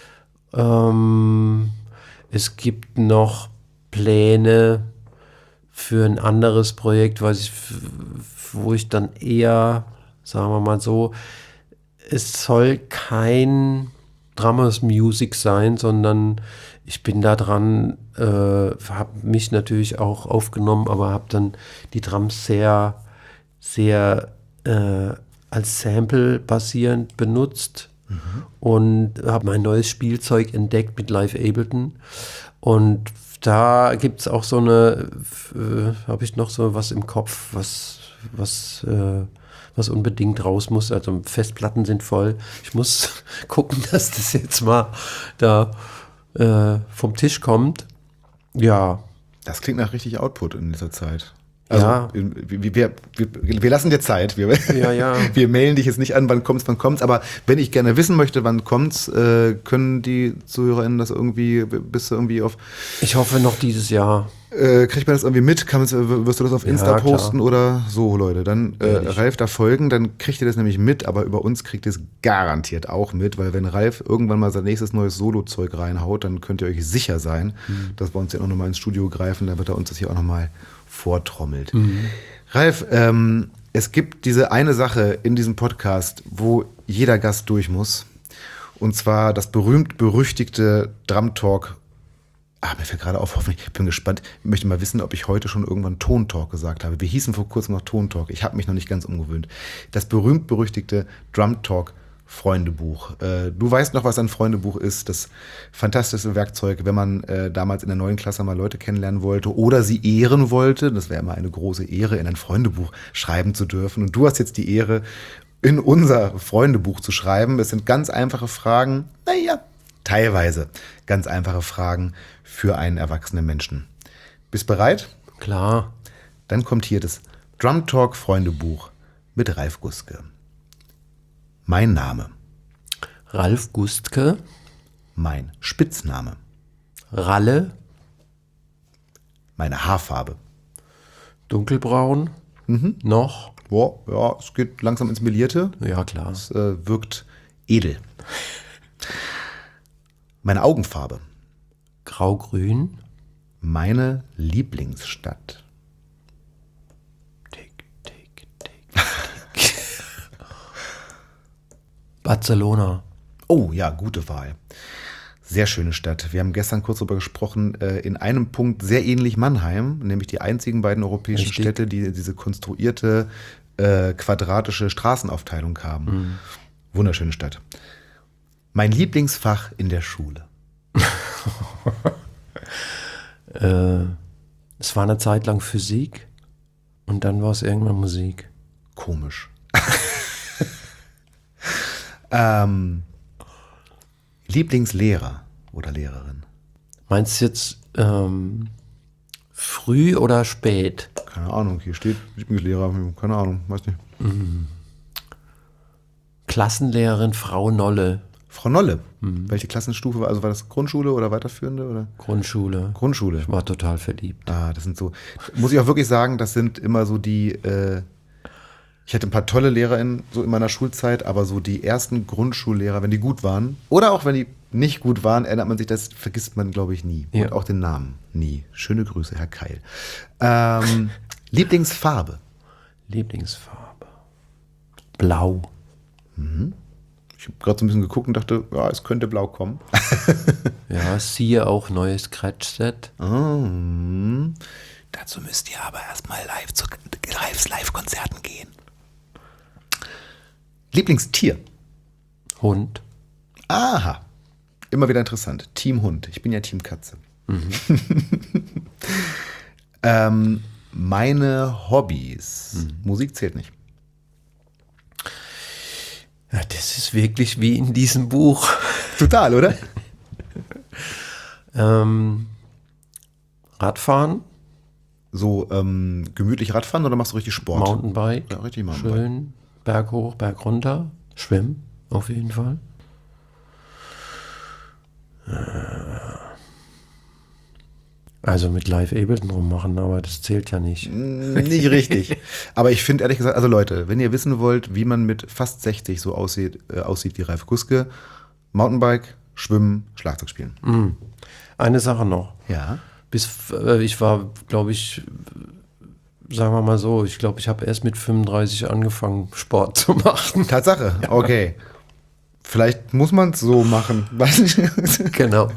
Ähm, es gibt noch Pläne für ein anderes Projekt, was ich, wo ich dann eher, sagen wir mal so, es soll kein Drummers Music sein, sondern ich bin da dran, äh, habe mich natürlich auch aufgenommen, aber habe dann die Drums sehr, sehr äh, als Sample basierend benutzt mhm. und habe mein neues Spielzeug entdeckt mit Live Ableton und da gibt es auch so eine, äh, habe ich noch so was im Kopf, was, was äh, was unbedingt raus muss. Also Festplatten sind voll. Ich muss gucken, dass das jetzt mal da äh, vom Tisch kommt. Ja. Das klingt nach richtig Output in dieser Zeit. Also, ja. wir, wir, wir, wir lassen dir Zeit. Wir, ja, ja. wir mailen dich jetzt nicht an, wann kommt's, wann kommt's. Aber wenn ich gerne wissen möchte, wann kommt's, äh, können die ZuhörerInnen das irgendwie, bist du irgendwie auf... Ich hoffe noch dieses Jahr. Äh, kriegt man das irgendwie mit? Kann wirst du das auf Insta ja, posten oder so, Leute? Dann äh, Ralf da folgen, dann kriegt ihr das nämlich mit, aber über uns kriegt ihr es garantiert auch mit, weil wenn Ralf irgendwann mal sein nächstes neues Solo-Zeug reinhaut, dann könnt ihr euch sicher sein, mhm. dass wir uns ja auch nochmal ins Studio greifen, dann wird er uns das hier auch nochmal vortrommelt. Mhm. Ralf, ähm, es gibt diese eine Sache in diesem Podcast, wo jeder Gast durch muss, und zwar das berühmt-berüchtigte Drum Talk Ah, mir fällt gerade auf, hoffentlich, ich bin gespannt. Ich möchte mal wissen, ob ich heute schon irgendwann Tontalk gesagt habe. Wir hießen vor kurzem noch Tontalk. Ich habe mich noch nicht ganz umgewöhnt. Das berühmt-berüchtigte Drumtalk Freundebuch. Äh, du weißt noch, was ein Freundebuch ist. Das fantastische Werkzeug, wenn man äh, damals in der neuen Klasse mal Leute kennenlernen wollte oder sie ehren wollte. Das wäre immer eine große Ehre, in ein Freundebuch schreiben zu dürfen. Und du hast jetzt die Ehre, in unser Freundebuch zu schreiben. Es sind ganz einfache Fragen. Naja, teilweise ganz einfache Fragen für einen erwachsenen Menschen. Bist bereit? Klar. Dann kommt hier das Drumtalk Freundebuch mit Ralf Guske. Mein Name. Ralf Gustke. Mein Spitzname. Ralle. Meine Haarfarbe. Dunkelbraun. Mhm. Noch. Boah, ja, es geht langsam ins Melierte. Ja, klar. Es äh, wirkt edel. Meine Augenfarbe. Grau-grün. Meine Lieblingsstadt. Tick, tick, tick, tick. Barcelona. Oh ja, gute Wahl. Sehr schöne Stadt. Wir haben gestern kurz darüber gesprochen, äh, in einem Punkt sehr ähnlich Mannheim, nämlich die einzigen beiden europäischen Richtig. Städte, die diese konstruierte äh, quadratische Straßenaufteilung haben. Mhm. Wunderschöne Stadt. Mein Lieblingsfach in der Schule. äh, es war eine Zeit lang Physik und dann war es irgendwann Musik. Komisch. ähm, Lieblingslehrer oder Lehrerin? Meinst du jetzt ähm, früh oder spät? Keine Ahnung, hier steht Lieblingslehrer, keine Ahnung, weiß nicht. Mhm. Klassenlehrerin Frau Nolle. Frau Nolle, mhm. Welche Klassenstufe war, also war das Grundschule oder weiterführende? Oder? Grundschule. Grundschule. Ich war total verliebt. Ah, das sind so, muss ich auch wirklich sagen, das sind immer so die, äh, ich hatte ein paar tolle LehrerInnen so in meiner Schulzeit, aber so die ersten Grundschullehrer, wenn die gut waren, oder auch wenn die nicht gut waren, erinnert man sich, das vergisst man, glaube ich, nie. Ja. Und auch den Namen nie. Schöne Grüße, Herr Keil. Ähm, Lieblingsfarbe? Lieblingsfarbe. Blau. Mhm. Ich habe gerade so ein bisschen geguckt und dachte, ja, es könnte blau kommen. Ja, siehe auch neues Scratch-Set. Oh. Dazu müsst ihr aber erstmal live zu Lives Live-Konzerten gehen. Lieblingstier? Hund. Aha. Immer wieder interessant. Team Hund. Ich bin ja Team Katze. Mhm. ähm, meine Hobbys. Mhm. Musik zählt nicht. Ja, das ist wirklich wie in diesem Buch. Total, oder? ähm, Radfahren. So ähm, gemütlich Radfahren oder machst du richtig Sport? Mountainbike. Ja, richtig Mountainbike. Schön. Berg hoch, Berg runter. Schwimmen, auf jeden Fall. Also mit Live Ableton rummachen, aber das zählt ja nicht. Nicht richtig. Aber ich finde ehrlich gesagt, also Leute, wenn ihr wissen wollt, wie man mit fast sechzig so aussieht, äh, aussieht wie Ralf Guske, Mountainbike, Schwimmen, Schlagzeug spielen. Mm. Eine Sache noch. Ja. Bis äh, ich war, glaube ich, sagen wir mal so, ich glaube, ich habe erst mit fünfunddreißig angefangen, Sport zu machen. Tatsache, ja. Okay. Vielleicht muss man es so machen. Weiß nicht. Genau.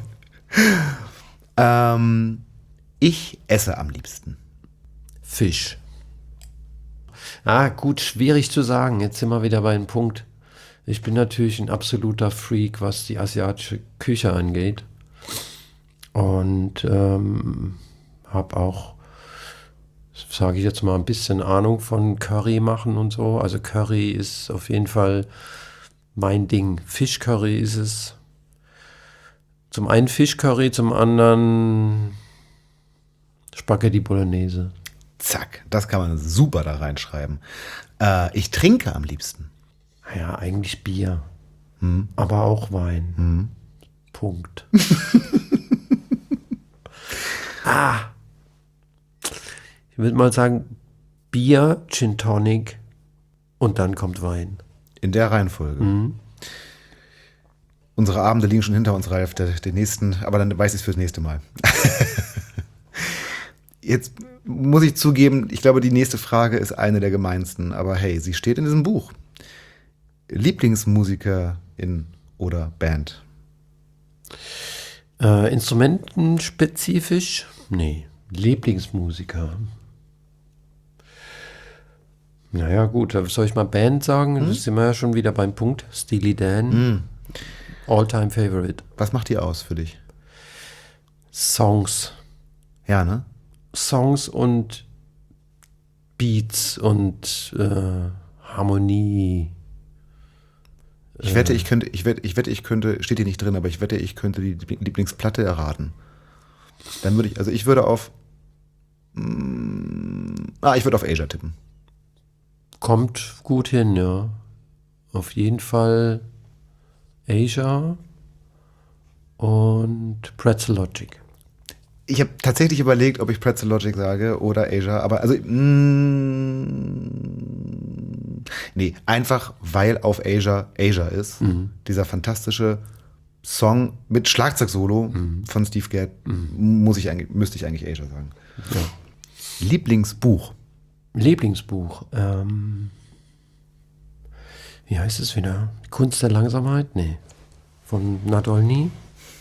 ähm, ich esse am liebsten Fisch. Ah, gut, schwierig zu sagen. Jetzt sind wir wieder bei einem Punkt. Ich bin natürlich ein absoluter Freak, was die asiatische Küche angeht. Und ähm, habe auch, sage ich jetzt mal, ein bisschen Ahnung von Curry machen und so. Also Curry ist auf jeden Fall mein Ding. Fischcurry ist es. Zum einen Fischcurry, zum anderen Spaghetti Bolognese. Zack, das kann man super da reinschreiben. Äh, ich trinke am liebsten. Ja, eigentlich Bier. Hm. Aber auch Wein. Hm. Punkt. ah. Ich würde mal sagen, Bier, Gin Tonic und dann kommt Wein. In der Reihenfolge. Mhm. Unsere Abende liegen schon hinter uns, Ralf. Der, der nächsten, aber dann weiß ich es fürs nächste Mal. Jetzt muss ich zugeben, ich glaube, die nächste Frage ist eine der gemeinsten. Aber hey, sie steht in diesem Buch. Lieblingsmusikerin oder Band? Äh, instrumentenspezifisch? Nee. Lieblingsmusiker. Naja, gut, soll ich mal Band sagen? Hm? Das sind wir ja schon wieder beim Punkt. Steely Dan. Hm. All-time favorite. Was macht die aus für dich? Songs. Ja, ne? Songs und Beats und äh, Harmonie. Ich wette, ich könnte, ich wette, ich wette, ich könnte, steht hier nicht drin, aber ich wette, ich könnte die Lieblingsplatte erraten. Dann würde ich, also ich würde auf, mm, ah, ich würde auf Asia tippen. Kommt gut hin, ja. Auf jeden Fall Asia und Pretzel Logic. Ich habe tatsächlich überlegt, ob ich Pretzel Logic sage oder Asia, aber also mm, nee, einfach weil auf Asia Asia ist. Mhm. Dieser fantastische Song mit Schlagzeugsolo mhm. von Steve Gadd, mhm. muss ich eigentlich, müsste ich eigentlich Asia sagen. Ja. Lieblingsbuch. Lieblingsbuch. Ähm, wie heißt es wieder? Kunst der Langsamkeit? Nee. Von Nadolny.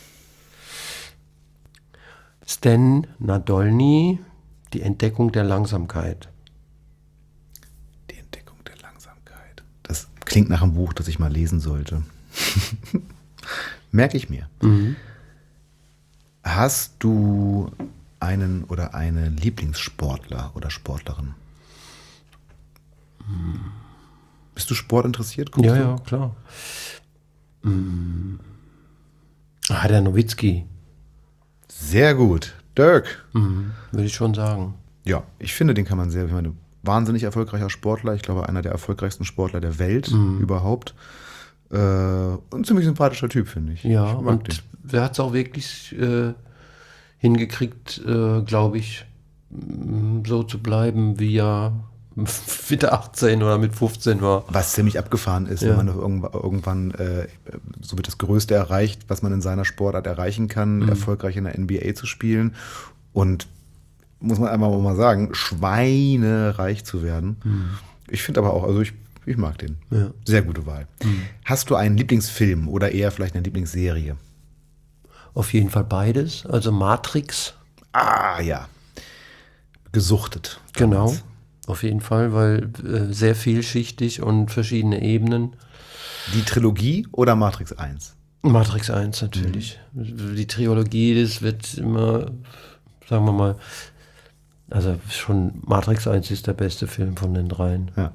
Stan Nadolny, die Entdeckung der Langsamkeit. Die Entdeckung der Langsamkeit. Das klingt nach einem Buch, das ich mal lesen sollte. Merke ich mir. Mhm. Hast du einen oder eine Lieblingssportler oder Sportlerin? Mhm. Bist du sportinteressiert? Ja, du? Ja, klar. Mhm. Ah, der Nowitzki. Sehr gut. Dirk. Mhm, würde ich schon sagen. Ja, ich finde, den kann man sehr, ich meine, wahnsinnig erfolgreicher Sportler. Ich glaube, einer der erfolgreichsten Sportler der Welt mhm. überhaupt. Äh, ein ziemlich sympathischer Typ, finde ich. Ja, ich und den. Der hat es auch wirklich äh, hingekriegt, äh, glaube ich, so zu bleiben, wie er mit achtzehn oder mit fünfzehn war. Was ziemlich abgefahren ist, ja. Wenn man irgendwann, irgendwann äh, so wird das Größte erreicht, was man in seiner Sportart erreichen kann, mhm. erfolgreich in der N B A zu spielen und, muss man einmal mal sagen, schweinereich zu werden. Mhm. Ich finde aber auch, also ich, ich mag den. Ja. Sehr gute Wahl. Mhm. Hast du einen Lieblingsfilm oder eher vielleicht eine Lieblingsserie? Auf jeden Fall beides. Also Matrix. Ah, ja. Gesuchtet. Genau. Auf jeden Fall, weil äh, sehr vielschichtig und verschiedene Ebenen. Die Trilogie oder Matrix eins? Matrix eins natürlich. Mhm. Die Trilogie, das wird immer, sagen wir mal, also schon Matrix eins ist der beste Film von den dreien. Ja.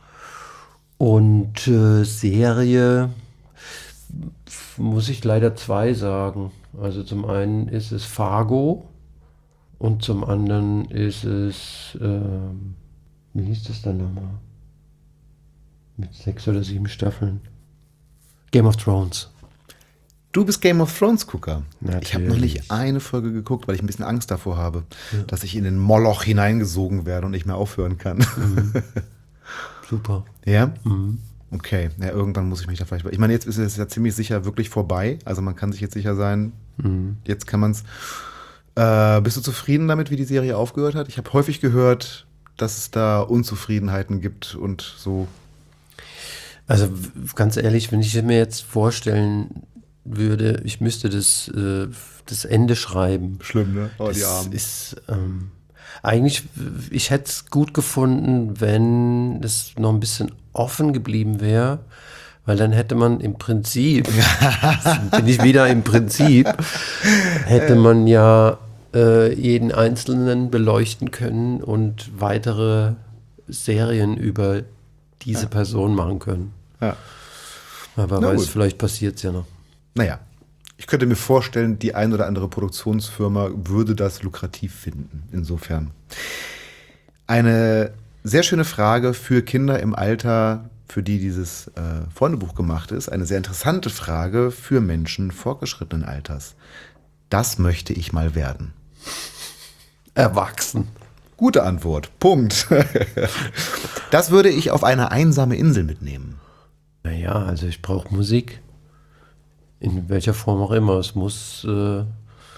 Und äh, Serie muss ich leider zwei sagen. Also zum einen ist es Fargo und zum anderen ist es, ähm, wie hieß das dann nochmal? Mit sechs oder sieben Staffeln. Game of Thrones. Du bist Game of Thrones-Gucker. Natürlich. Ich habe noch nicht eine Folge geguckt, weil ich ein bisschen Angst davor habe, ja. dass ich in den Moloch hineingesogen werde und nicht mehr aufhören kann. Mhm. Super. Ja? Mhm. Okay, ja, irgendwann muss ich mich da vielleicht... Ich meine, jetzt ist es ja ziemlich sicher wirklich vorbei. Also man kann sich jetzt sicher sein, mhm. jetzt kann man es... Äh, bist du zufrieden damit, wie die Serie aufgehört hat? Ich habe häufig gehört, dass es da Unzufriedenheiten gibt und so. Also ganz ehrlich, wenn ich mir jetzt vorstellen würde, ich müsste das, äh, das Ende schreiben. Schlimm, ne? Oh, die das Armen. Ist, ähm, eigentlich, ich hätte es gut gefunden, wenn es noch ein bisschen offen geblieben wäre, weil dann hätte man im Prinzip, bin ich wieder im Prinzip, hätte man ja äh, jeden Einzelnen beleuchten können und weitere Serien über diese ja. Person machen können. Ja. Aber wer weiß, vielleicht passiert es ja noch. Naja, ich könnte mir vorstellen, die ein oder andere Produktionsfirma würde das lukrativ finden. Insofern. Eine sehr schöne Frage für Kinder im Alter, für die dieses äh, Freundebuch gemacht ist. Eine sehr interessante Frage für Menschen fortgeschrittenen Alters. Das möchte ich mal werden. Erwachsen. Gute Antwort. Punkt. Das würde ich auf eine einsame Insel mitnehmen. Naja, also ich brauche Musik. In welcher Form auch immer. Es muss, äh,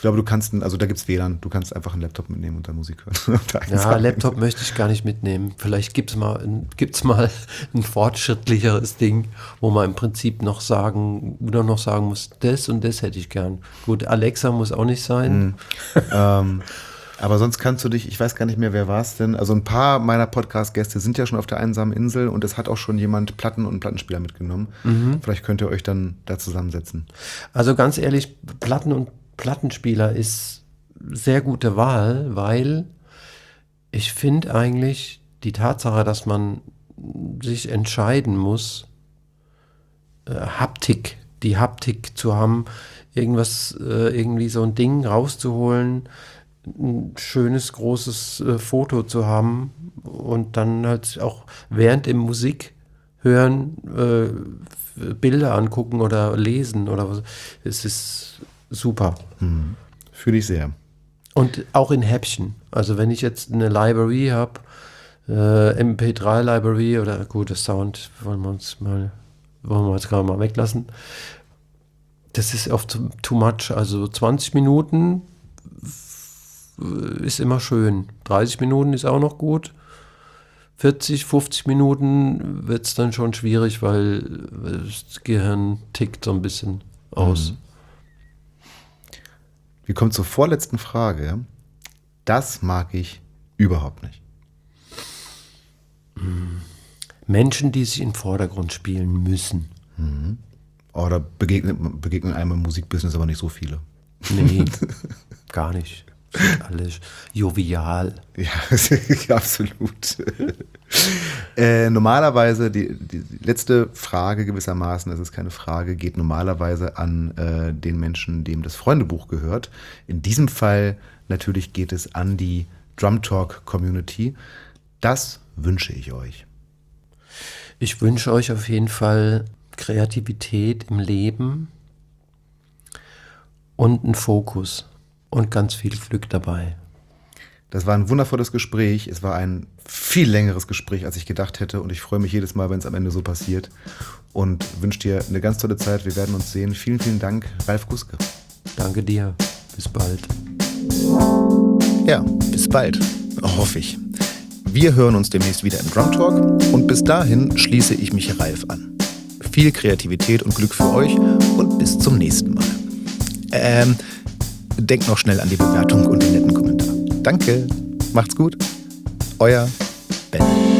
Ich glaube, du kannst, also da gibt's W L A N, du kannst einfach einen Laptop mitnehmen und dann Musik hören. Ja, Laptop möchte ich gar nicht mitnehmen. Vielleicht gibt's mal, ein, gibt's mal ein fortschrittlicheres Ding, wo man im Prinzip noch sagen, nur noch sagen muss, das und das hätte ich gern. Gut, Alexa muss auch nicht sein. Mhm. ähm, aber sonst kannst du dich, ich weiß gar nicht mehr, wer war es denn, also ein paar meiner Podcast-Gäste sind ja schon auf der einsamen Insel und es hat auch schon jemand Platten und Plattenspieler mitgenommen. Mhm. Vielleicht könnt ihr euch dann da zusammensetzen. Also ganz ehrlich, Platten und Plattenspieler ist sehr gute Wahl, weil ich finde eigentlich die Tatsache, dass man sich entscheiden muss, äh, Haptik, die Haptik zu haben, irgendwas, äh, irgendwie so ein Ding rauszuholen, ein schönes, großes äh, Foto zu haben und dann halt auch während dem Musik hören, äh, Bilder angucken oder lesen oder was. Es ist super. Hm. Fühle ich sehr. Und auch in Häppchen. Also wenn ich jetzt eine Library habe, äh, M P drei Library oder gute Sound, wollen wir uns mal, wollen wir jetzt gerade mal weglassen. Das ist oft too much. Also zwanzig Minuten ist immer schön. dreißig Minuten ist auch noch gut. vierzig, fünfzig Minuten wird es dann schon schwierig, weil das Gehirn tickt so ein bisschen aus. Mhm. Wir kommen zur vorletzten Frage. Das mag ich überhaupt nicht. Menschen, die sich in den Vordergrund spielen müssen. Mhm. Oder begegnen, begegnen einem im Musikbusiness aber nicht so viele. Nee, gar nicht. Sind alles jovial. Ja, absolut. äh, normalerweise, die, die letzte Frage gewissermaßen, das ist keine Frage, geht normalerweise an äh, den Menschen, dem das Freundebuch gehört. In diesem Fall natürlich geht es an die Drum Talk Community. Das wünsche ich euch. Ich wünsche euch auf jeden Fall Kreativität im Leben und einen Fokus. Und ganz viel Glück dabei. Das war ein wundervolles Gespräch. Es war ein viel längeres Gespräch, als ich gedacht hätte. Und ich freue mich jedes Mal, wenn es am Ende so passiert. Und wünsche dir eine ganz tolle Zeit. Wir werden uns sehen. Vielen, vielen Dank, Ralf Guske. Danke dir. Bis bald. Ja, bis bald. Hoffe ich. Wir hören uns demnächst wieder im Drum Talk. Und bis dahin schließe ich mich Ralf an. Viel Kreativität und Glück für euch. Und bis zum nächsten Mal. Ähm... Denkt noch schnell an die Bewertung und den netten Kommentar. Danke, macht's gut. Euer Ben.